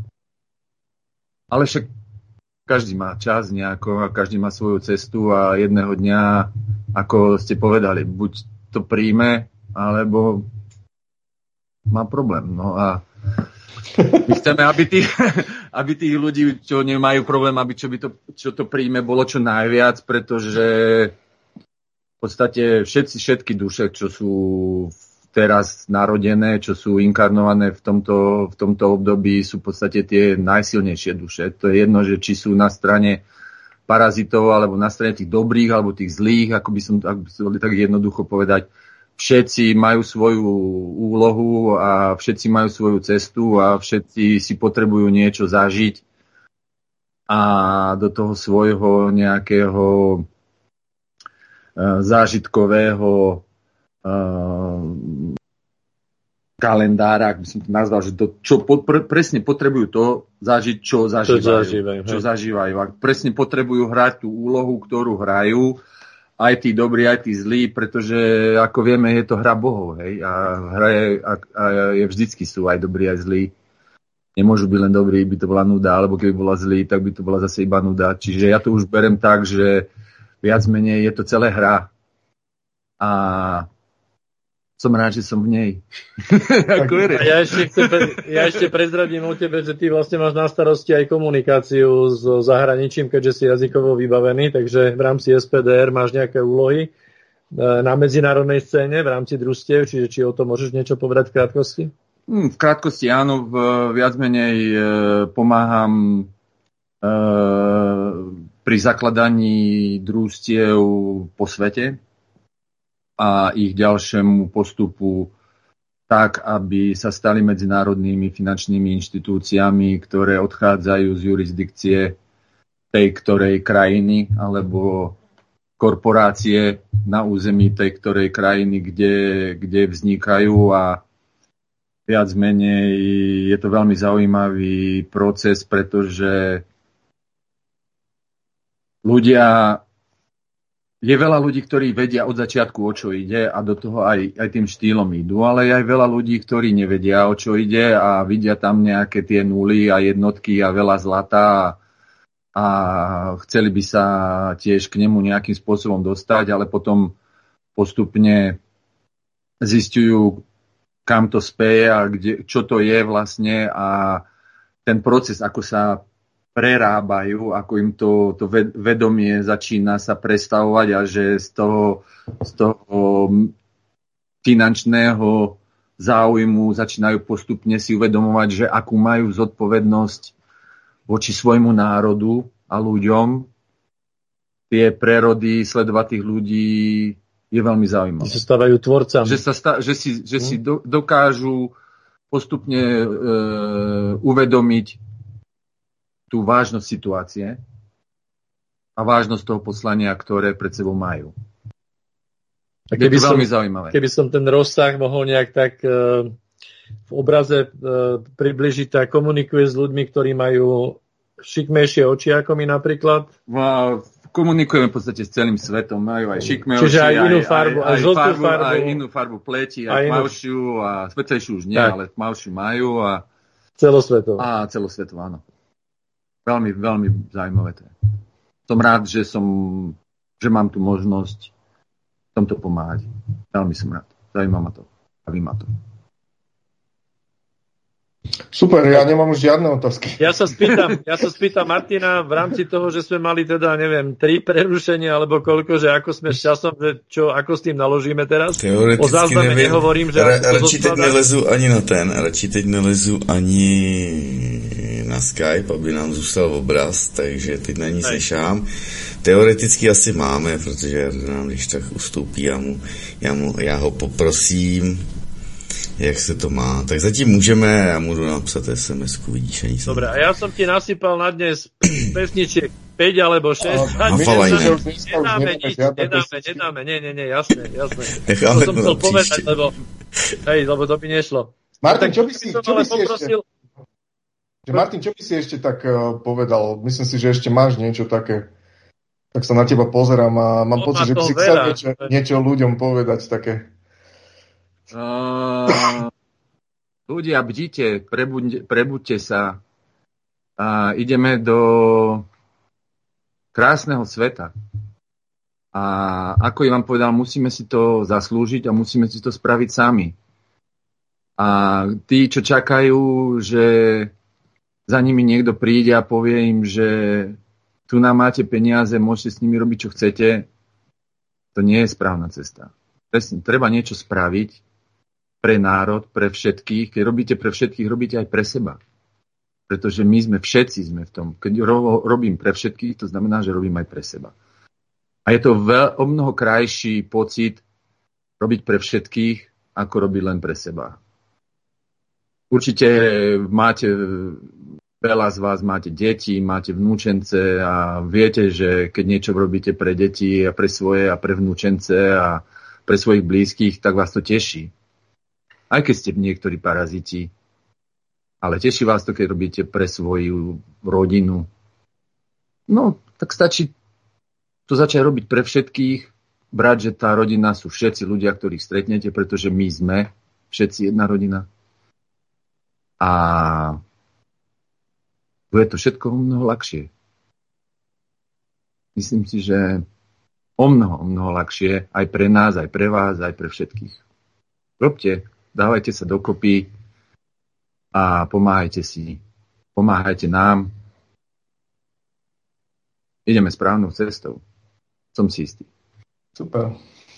Speaker 9: Ale však každý má čas nejako a každý má svoju cestu a jedného dňa, ako ste povedali, buď to príjme, alebo má problém. No a my chceme, aby tých ľudí, čo nemajú problém, čo to príjme, bolo čo najviac, pretože v podstate všetky duše, čo sú teraz narodené, čo sú inkarnované v tomto období, sú v podstate tie najsilnejšie duše. To je jedno, že či sú na strane parazitov, alebo na strane tých dobrých, alebo tých zlých, ako by som tak jednoducho povedať. Všetci majú svoju úlohu a všetci majú svoju cestu a všetci si potrebujú niečo zažiť a do toho svojho nejakého zážitkového kalendára, ak by som to nazval, že presne potrebujú to zažiť, čo zažívajú. A presne potrebujú hrať tú úlohu, ktorú hrajú, aj tí dobrí, aj tí zlí, pretože ako vieme, je to hra bohov, hej, a je vždycky sú aj dobrí, aj zlí. Nemôžu byť len dobrí, by to bola nuda, alebo keby bola zlý, tak by to bola zase iba nuda. Čiže ja to už berem tak, že viac menej je to celé hra. A som rád, že som v nej.
Speaker 2: Ja ešte prezradím o tebe, že ty vlastne máš na starosti aj komunikáciu s zahraničím, keďže si jazykovo vybavený, takže v rámci SPDR máš nejaké úlohy na medzinárodnej scéne v rámci družstiev, čiže či o tom môžeš niečo povedať v krátkosti?
Speaker 9: V krátkosti áno, viac menej pomáham pri zakladaní družstiev po svete a ich ďalšiemu postupu tak, aby sa stali medzinárodnými finančnými inštitúciami, ktoré odchádzajú z jurisdikcie tej ktorej krajiny alebo korporácie na území tej ktorej krajiny, kde vznikajú a viac menej je to veľmi zaujímavý proces, pretože je veľa ľudí, ktorí vedia od začiatku, o čo ide a do toho aj tým štýlom idú, ale je aj veľa ľudí, ktorí nevedia, o čo ide a vidia tam nejaké tie nuly a jednotky a veľa zlata a chceli by sa tiež k nemu nejakým spôsobom dostať, ale potom postupne zisťujú, kam to speje a čo to je vlastne a ten proces, ako sa prerábajú, ako im to vedomie začína sa prestavovať a že z toho finančného záujmu začínajú postupne si uvedomovať, že akú majú zodpovednosť voči svojmu národu a ľuďom. Tie prerody sledovať tých ľudí je veľmi zaujímavé.
Speaker 2: Že sa stávajú tvorcami.
Speaker 9: Že si dokážu postupne uvedomiť tú vážnosť situácie a vážnosť toho poslania, ktoré pred sebou majú.
Speaker 2: A
Speaker 9: je to veľmi zaujímavé.
Speaker 2: Keby som ten rozsah mohol nejak tak v obraze približiť, tak komunikuje s ľuďmi, ktorí majú šikmejšie oči ako my napríklad?
Speaker 9: Komunikujeme v podstate s celým svetom. Majú aj šikmé oči,
Speaker 2: čiže aj inú farbu, aj žltú farbu.
Speaker 9: Aj inú farbu pleti, aj tmavšiu a svetlejšiu už nie, ale tmavšiu majú.
Speaker 2: Celosvetovo.
Speaker 9: A celosvetovo, áno. Veľmi, veľmi zaujímavé to je. Som rád, že mám tu možnosť v tomto pomáhať. Veľmi som rád. Zaujíma ma to. Baví ma to.
Speaker 3: Super, ja nemám už žiadne otázky.
Speaker 2: Ja sa spýtam Martina v rámci toho, že sme mali teda, neviem, 3 prerušenia alebo koľko, že ako sme s časom, že ako s tým naložíme teraz?
Speaker 1: Teoreticky
Speaker 2: o zázname nehovorím, že...
Speaker 1: Radši teď nelezu ani na radši teď nelezu ani na Skype, aby nám zůstal obraz, takže teď na ní sešám. Teoreticky asi máme, protože nám když tak ustoupí, já ho poprosím, jak se to má. Tak zatím můžeme, já můžu napsat SMS-ku, vidíš, ani
Speaker 2: Dobre, a ja som ti nasypal na dnes pesničiek 5 alebo 6. Nedáme, nie, jasné.
Speaker 1: Necháme
Speaker 2: to som chcel povedať, lebo to by nešlo.
Speaker 3: Martin, čo by si ešte tak povedal? Myslím si, že ešte máš niečo také. Tak sa na teba pozerám a mám pocit, že by si chcel niečo ľuďom povedať také.
Speaker 9: Ľudia, bdite, prebuďte sa a ideme do krásneho sveta. A ako Ivan povedal, musíme si to zaslúžiť a musíme si to spraviť sami. A tí, čo čakajú, že za nimi niekto príde a povie im, že tu nám máte peniaze, môžete s nimi robiť, čo chcete, to nie je správna cesta. Presne, treba niečo spraviť pre národ, pre všetkých. Keď robíte pre všetkých, robíte aj pre seba. Pretože my všetci sme v tom. Keď robím pre všetkých, to znamená, že robím aj pre seba. A je to o mnoho krajší pocit robiť pre všetkých, ako robiť len pre seba. Určite veľa z vás máte deti, máte vnúčence a viete, že keď niečo robíte pre deti a pre svoje a pre vnúčence a pre svojich blízkych, tak vás to teší. Aj keď ste niektorí paraziti. Ale teší vás to, keď robíte pre svoju rodinu. No, tak stačí to začať robiť pre všetkých, brať, že tá rodina sú všetci ľudia, ktorých stretnete, pretože my sme všetci jedna rodina. A bude to všetko o mnoho ľahšie. Myslím si, že o mnoho ľahšie aj pre nás, aj pre vás, aj pre všetkých. Robte, dávajte sa dokopy a pomáhajte si. Pomáhajte nám. Ideme správnou cestou. Som si istý.
Speaker 3: Super.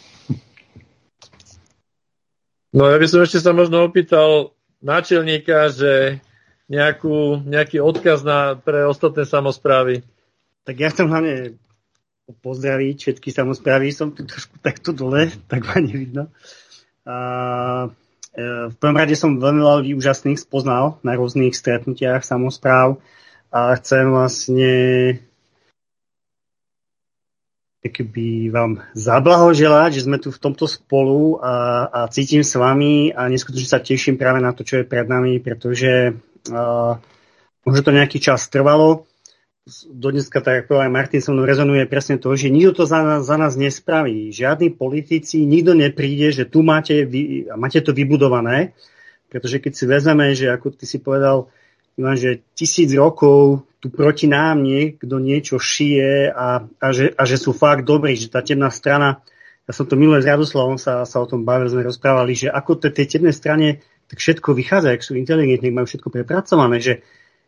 Speaker 2: No ja by som ešte sa možno opýtal náčelníka, že nejaký odkaz pre ostatné samosprávy.
Speaker 8: Tak ja chcem hlavne pozdraviť všetky samosprávy. Som tu trošku takto dole, tak ma nevidno. V prvom rade som veľmi veľa ľudí úžasných spoznal na rôznych stretnutiach samospráv a chcem vlastne keby vám zablahoželať, že sme tu v tomto spolu a cítim s vami a neskutočne sa teším práve na to, čo je pred nami, pretože možno to nejaký čas trvalo do dneska, tak ako aj Martin so mnou rezonuje presne to, že nikto to za nás nespraví. Žiadni politici, nikto nepríde, že tu máte to vybudované, pretože keď si vezmeme, že ako ty si povedal, Ivan, že 1000 rokov tu proti nám niekto niečo šije a že sú fakt dobrí, že tá temná strana, ja som to minulé s Radoslavom sa o tom bavili, sme rozprávali, že ako tej temnej strane tak všetko vychádza, ak sú inteligentní, majú všetko prepracované, že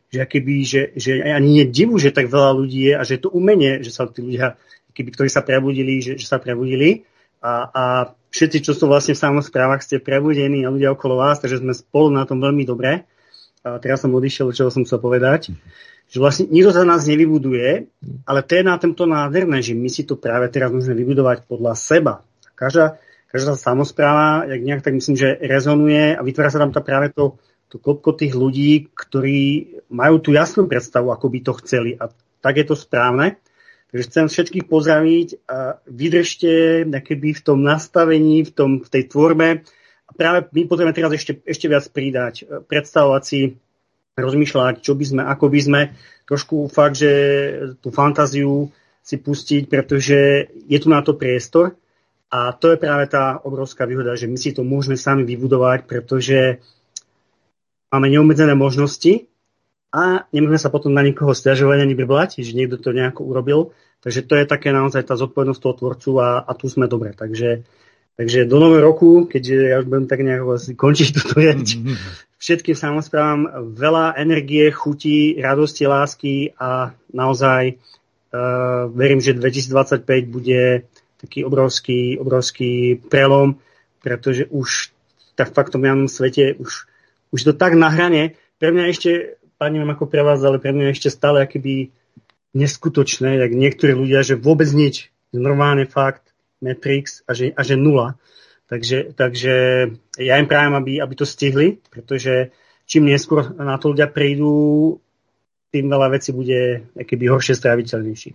Speaker 8: ani nie divu, že tak veľa ľudí je a že to umenie, že sa tí ľudia, ktorí sa prebudili, že sa prebudili a všetci, čo sú vlastne v samosprávach, ste prebudení a ľudia okolo vás, takže sme spolu na tom veľmi dobre. A teraz som odišiel, čo som chcel povedať. Že vlastne nikto za nás nevybuduje, ale to je na tomto nádherné, že my si to práve teraz môžeme vybudovať podľa seba. Každá samospráva, jak nejak tak myslím, že rezonuje a vytvára sa tam práve to klopko tých ľudí, ktorí majú tú jasnú predstavu, ako by to chceli. A tak je to správne. Takže chcem všetkých pozdraviť a vydržte v tom nastavení, v tej tvorbe. A práve my potrebujeme teraz ešte viac pridať, predstavovať si, rozmýšľať, čo by sme, ako by sme, trošku fakt, že tú fantáziu si pustiť, pretože je tu na to priestor a to je práve tá obrovská výhoda, že my si to môžeme sami vybudovať, pretože máme neobmedzené možnosti a nemôžeme sa potom na nikoho sťažovať ani brblať, že niekto to nejako urobil, takže to je také naozaj tá zodpovednosť toho tvorcu a tu sme dobre, takže do nového roku, keďže ja už budem tak nejako končiť túto reč, všetkým samosprávam veľa energie, chuti, radosti, lásky a naozaj verím, že 2025 bude taký obrovský prelom, pretože už tak v tom javnom svete už to tak na hrane. Pre mňa ešte, neviem ako pre vás, ale pre mňa ešte stále akoby neskutočné, jak niektorí ľudia, že vôbec nič, normálne fakt, Matrix a že nula. Takže ja im prajem, aby to stihli, pretože čím neskôr na to ľudia prídu, tým veľa vecí bude akoby horšie stráviteľnejší.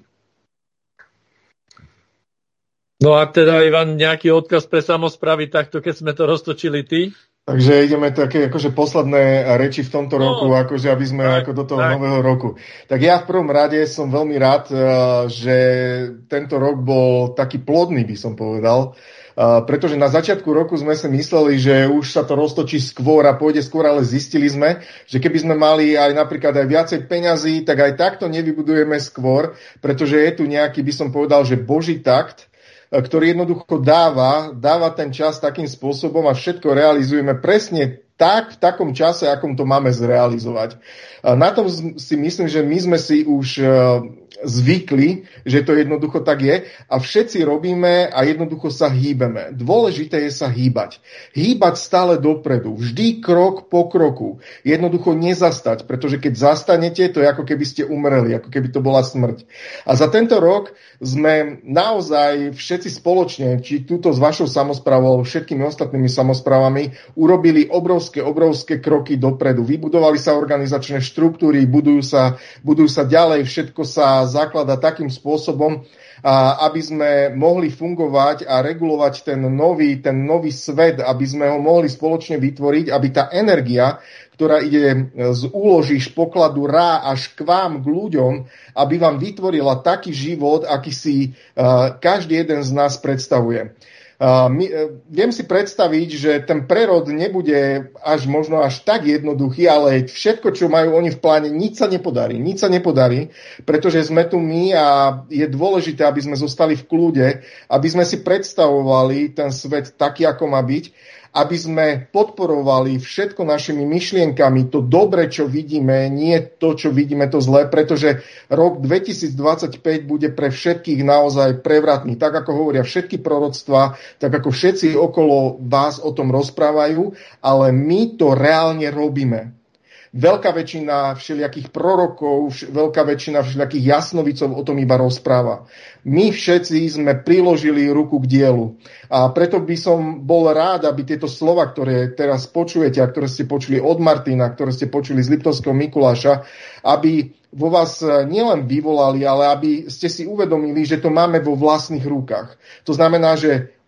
Speaker 2: No a teda, Ivan, nejaký odkaz pre samosprávy takto, keď sme to roztočili ty?
Speaker 3: Takže ideme také akože posledné reči v tomto roku, akože aby sme ako do toho nového roku. Tak ja v prvom rade som veľmi rád, že tento rok bol taký plodný, by som povedal, pretože na začiatku roku sme si mysleli, že už sa to roztočí skôr a pôjde skôr, ale zistili sme, že keby sme mali aj napríklad aj viacej peňazí, tak aj takto nevybudujeme skôr, pretože je tu nejaký, by som povedal, že Boží takt, ktorý jednoducho dáva ten čas takým spôsobom a všetko realizujeme presne tak, v takom čase, akom to máme zrealizovať. Na tom si myslím, že my sme si už zvykli, že to jednoducho tak je a všetci robíme a jednoducho sa hýbeme. Dôležité je sa hýbať. Hýbať stále dopredu, vždy krok po kroku. Jednoducho nezastať, pretože keď zastanete, to je ako keby ste umreli, ako keby to bola smrť. A za tento rok sme naozaj všetci spoločne, či túto s vašou samosprávou alebo všetkými ostatnými samosprávami, urobili obrovské kroky dopredu. Vybudovali sa organizačné štruktúry, budujú sa ďalej, všetko sa zaklada takým spôsobom, aby sme mohli fungovať a regulovať ten nový svet, aby sme ho mohli spoločne vytvoriť, aby tá energia, ktorá ide z úloží špokladu Rá až k vám, k ľuďom, aby vám vytvorila taký život, aký si každý jeden z nás predstavuje. Viem si predstaviť, že ten prerod nebude možno až tak jednoduchý, ale všetko, čo majú oni v pláne, nič sa nepodarí, pretože sme tu my a je dôležité, aby sme zostali v kľude, aby sme si predstavovali ten svet taký, ako má byť, aby sme podporovali všetko našimi myšlienkami, to dobre, čo vidíme, nie to, čo vidíme, to zlé, pretože rok 2025 bude pre všetkých naozaj prevratný. Tak, ako hovoria všetky proroctvá, tak ako všetci okolo vás o tom rozprávajú, ale my to reálne robíme. Veľká väčšina všelijakých prorokov, veľká väčšina všelijakých jasnovicov o tom iba rozpráva. My všetci sme priložili ruku k dielu. A preto by som bol rád, aby tieto slova, ktoré teraz počujete a ktoré ste počuli od Martina, ktoré ste počuli z Liptovského Mikuláša, aby vo vás nielen vyvolali, ale aby ste si uvedomili, že to máme vo vlastných rukách. To znamená, že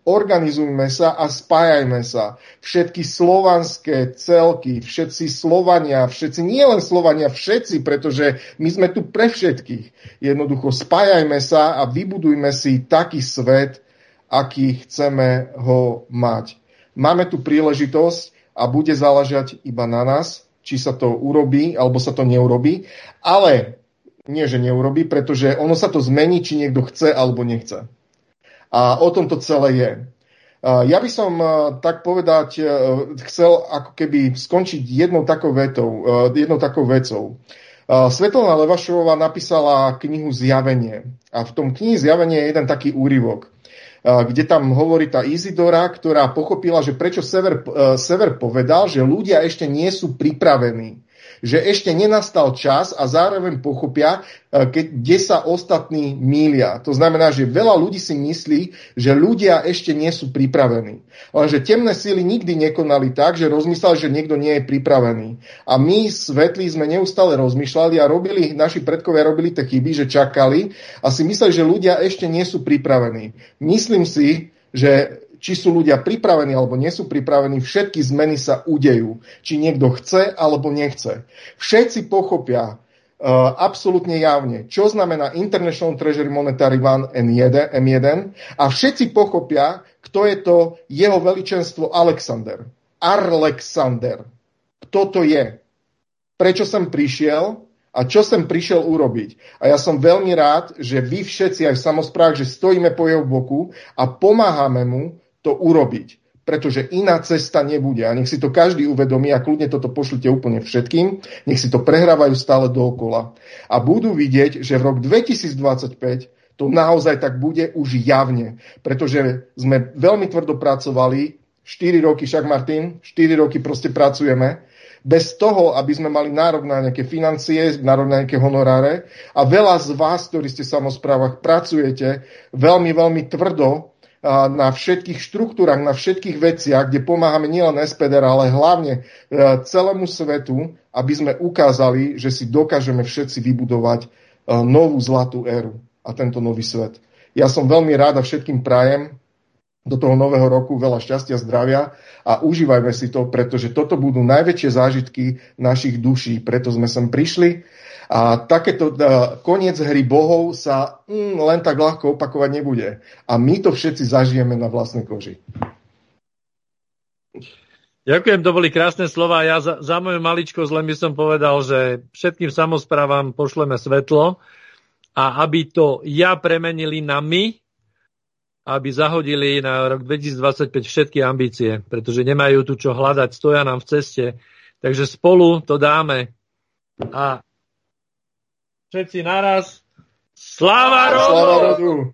Speaker 3: Organizujme sa a spájajme sa. Všetky slovanské celky, všetci Slovania, všetci, nie len Slovania, všetci, pretože my sme tu pre všetkých. Jednoducho spájajme sa a vybudujme si taký svet, aký chceme ho mať. Máme tu príležitosť a bude záležať iba na nás, či sa to urobí, alebo sa to neurobí. Ale nie, že neurobí, pretože ono sa to zmení, či niekto chce, alebo nechce. A o tom to celé je. Ja by som, tak povedať, chcel ako keby skončiť jednou takou vecou. Svetlana Levašová napísala knihu Zjavenie. A v tom knihe Zjavenie je jeden taký úryvok, kde tam hovorí tá Izidora, ktorá pochopila, že prečo Sever povedal, že ľudia ešte nie sú pripravení. Že ešte nenastal čas a zároveň pochopia, kde sa ostatní mýlia. To znamená, že veľa ľudí si myslí, že ľudia ešte nie sú pripravení. Lenže temné síly nikdy nekonali tak, že rozmysleli, že niekto nie je pripravený. A my, svetlí, sme neustále rozmýšľali a naši predkovia robili tie chyby, že čakali a si mysleli, že ľudia ešte nie sú pripravení. Myslím si, že či sú ľudia pripravení alebo nie sú pripravení, všetky zmeny sa udejú. Či niekto chce alebo nechce. Všetci pochopia absolútne javne, čo znamená International Treasury Monetary Fund M1 a všetci pochopia, kto je to jeho veličenstvo Alexander. Kto to je? Prečo sem prišiel? A čo sem prišiel urobiť? A ja som veľmi rád, že vy všetci aj v samosprávach, že stojíme po jeho boku a pomáhame mu to urobiť. Pretože iná cesta nebude. A nech si to každý uvedomí a kľudne toto pošlite úplne všetkým. Nech si to prehrávajú stále dookola. A budú vidieť, že v rok 2025 to naozaj tak bude už javne. Pretože sme veľmi tvrdo pracovali, 4 roky, však Martin, 4 roky proste pracujeme, bez toho, aby sme mali nárok na nejaké financie, nárok na nejaké honoráre. A veľa z vás, ktorí ste v samosprávach, pracujete veľmi, veľmi tvrdo na všetkých štruktúrach, na všetkých veciach, kde pomáhame nielen SPDR, ale hlavne celému svetu, aby sme ukázali, že si dokážeme všetci vybudovať novú zlatú éru a tento nový svet. Ja som veľmi rád a všetkým prajem do toho nového roku veľa šťastia, zdravia a užívajme si to, pretože toto budú najväčšie zážitky našich duší. Preto sme sem prišli a takéto koniec hry bohov sa len tak ľahko opakovať nebude. A my to všetci zažijeme na vlastnej koži.
Speaker 2: Ďakujem, to boli krásne slova. Ja za moju maličkosť len by som povedal, že všetkým samosprávam pošleme svetlo a aby to premenili na my, aby zahodili na rok 2025 všetky ambície, pretože nemajú tu čo hľadať, stoja nám v ceste. Takže spolu to dáme. A všetci naraz. Sláva rodu!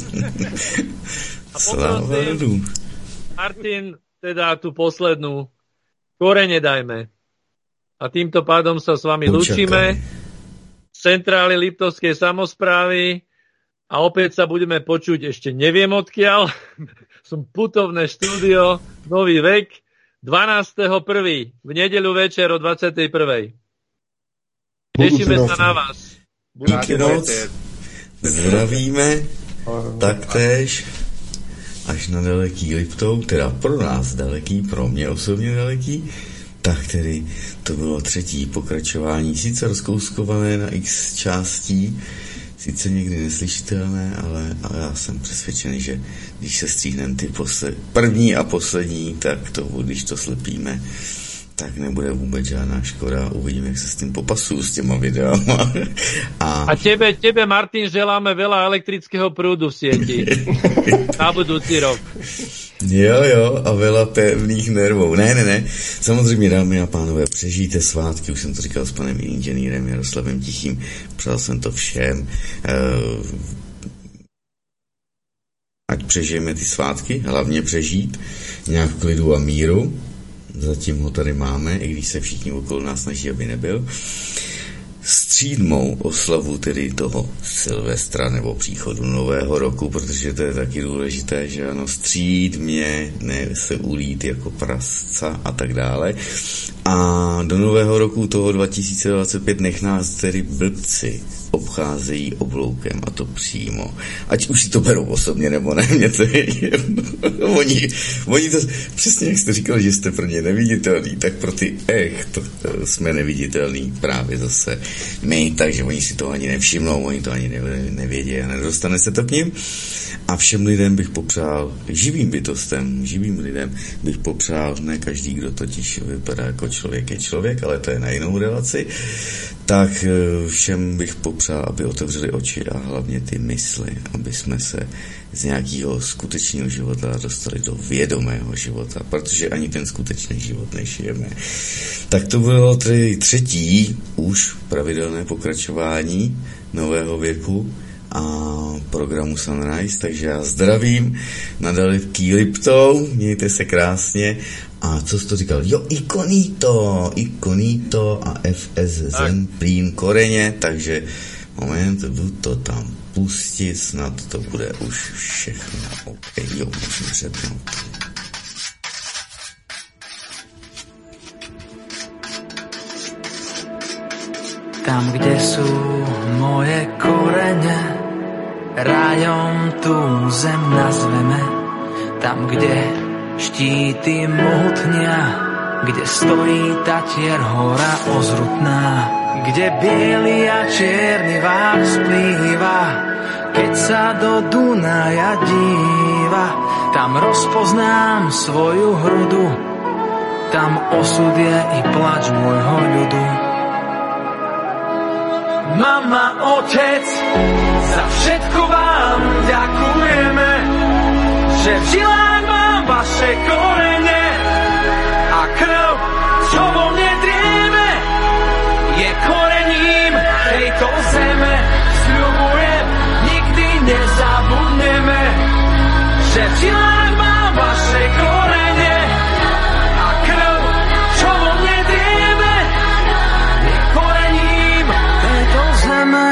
Speaker 2: A poprosím, Martin, teda tú poslednú. Korene dajme. A týmto pádom sa s vami lúčime. Z centrály Liptovskej samosprávy. A opäť sa budeme počuť, ešte neviem odkiaľ, som putovné štúdio, Nový vek, 12.1. v nedeľu večer o 21. Tešíme sa na vás.
Speaker 1: Díky moc, zdravíme, taktéž, až na daleký Liptov, teda pro nás daleký, pro mě osobně daleký, tak tedy to bylo třetí pokračování, sice rozkouskované na x částí, sice někdy neslyšitelné, ale já jsem přesvědčený, že když se stříhneme ty první a poslední, tak to, když to slepíme, tak nebude vůbec žádná škoda. Uvidíme, jak se s tím popasujú s těma videama.
Speaker 2: A tebe, Martin, želáme veľa elektrického prúdu v sieti. Na budúci rok.
Speaker 1: Jo, a veľa pevných nervů. Ne. Samozřejmě, dámy a pánové, přežijte svátky. Už jsem to říkal s panem inženýrem Jaroslavem Tichým. Přál jsem to všem. Ať přežijeme ty svátky, hlavně přežít nějak v klidu a míru. Zatím ho tady máme, i když se všichni okolo nás snaží, aby nebyl. střídmou oslavu tedy toho Silvestra nebo příchodu nového roku, protože to je taky důležité, že ano, střídmě, ne se ulít jako prasca a tak dále. A do nového roku toho 2025 nech nás tedy blbci obcházejí obloukem, a to přímo. Ať už si to berou osobně, nebo ne, mě to je jedno. Oni to, přesně jak jste říkal, že jste pro ně neviditelný, tak pro ty to jsme neviditelný právě zase my, takže oni si to ani nevšimnou, oni to ani nevědí a nedostane se to k nim. A všem lidem bych popřál, živým bytostem, živým lidem bych popřál, ne každý, kdo totiž vypadá jako člověk je člověk, ale to je na jinou relaci, tak všem bych popřál, aby otevřeli oči a hlavně ty mysli, aby jsme se z nějakého skutečného života dostali do vědomého života, protože ani ten skutečný život nežijeme. Tak to bylo tedy třetí už pravidelné pokračování nového věku a programu Sunrise, takže já zdravím na daleký Liptou, mějte se krásně. A co jsi to říkal? Jo, Ikonito a FS Zen plín koreně, takže moment, jdu to tam pustit, snad to bude už všechno. OK, jo, musím přednout.
Speaker 10: Tam, kde sú moje korene, rájom tú zem nazveme. Tam, kde štíty mohutnia, kde stojí Tatier hora ozrutná, kde biely a čierny vár splýva, keď sa do Dunaja díva. Tam rozpoznám svoju hrudu, tam osud je i plač môjho ľudu. Mama, otec, za všetko vám ďakujeme, že v žilách mám vaše korene a krv, čo vo mne drieme, je korením tejto zeme. Sľubujem, nikdy nezabudneme, že v žilách mám vaše korene a krv, čo vo mne drieme, je korením tejto zeme.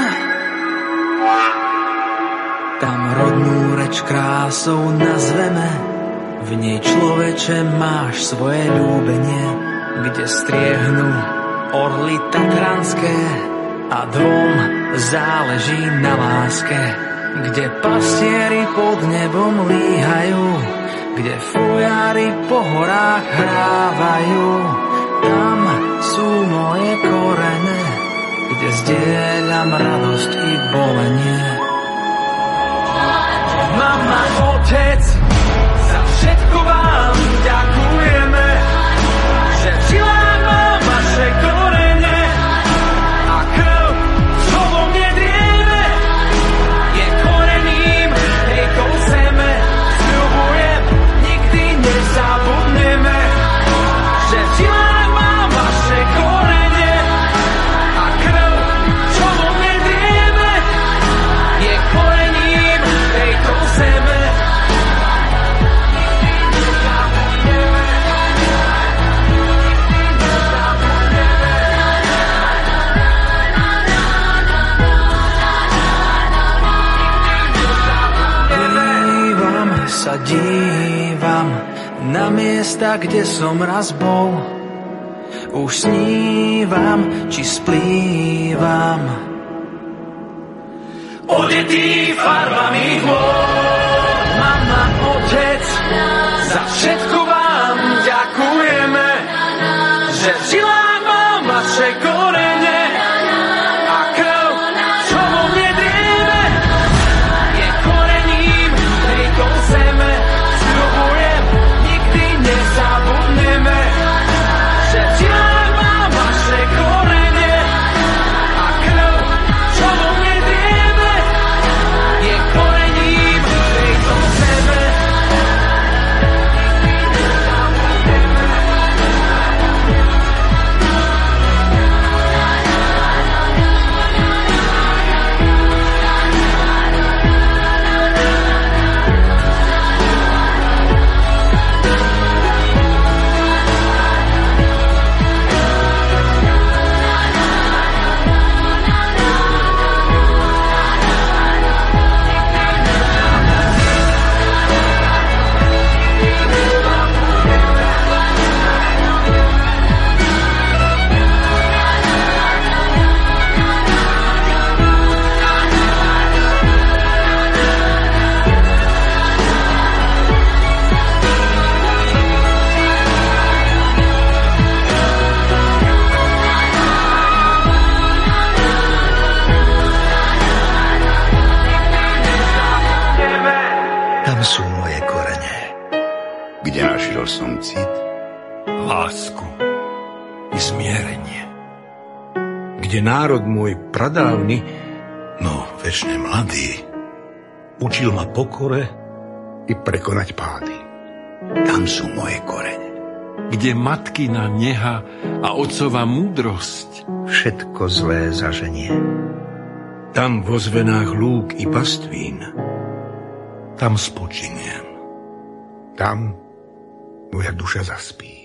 Speaker 10: Tam rodnú reč krásou nazveme, v nej človeče máš svoje ľúbenie, kde striehnú orly tatranské a dvom záleží na láske, kde pastieri pod nebom líhajú, kde fujári po horách hrávajú. Tam sú moje korene, kde zdieľam radosť i bolenie. Mama, otec, za všetko vám ďakujeme, že v žilách mám vaše korene a krv, čo vo mne drieme, je korením tejto zeme. Sľubujem, nikdy nezabudneme, že v žilách mám vaše korene a krv, čo vo mne drieme, je korením tejto zeme. Sa dívam na miesta, kde som raz bol. Už snívam, či splývam, odetý farbami hôr. Mama, otec, za všetko vám ďakujeme, že v žilách mám vaše korene a krv, čo vo mne drieme, je korením tejto zeme. Sľubujem, nikdy nezabudneme, že v žilách mám vaše korene a krv, čo vo mne drieme, je korením tejto zeme.
Speaker 11: lásku i zmierenie. Kde národ môj pradávny, no večne mladý, učil ma pokore i prekonať pády. Tam sú moje korene.
Speaker 12: Kde matkina neha a otcova múdrosť
Speaker 11: všetko zlé zaženie. Tam vo zvenách lúk i pastvín, tam spočiniem. Tam moja duša zaspí.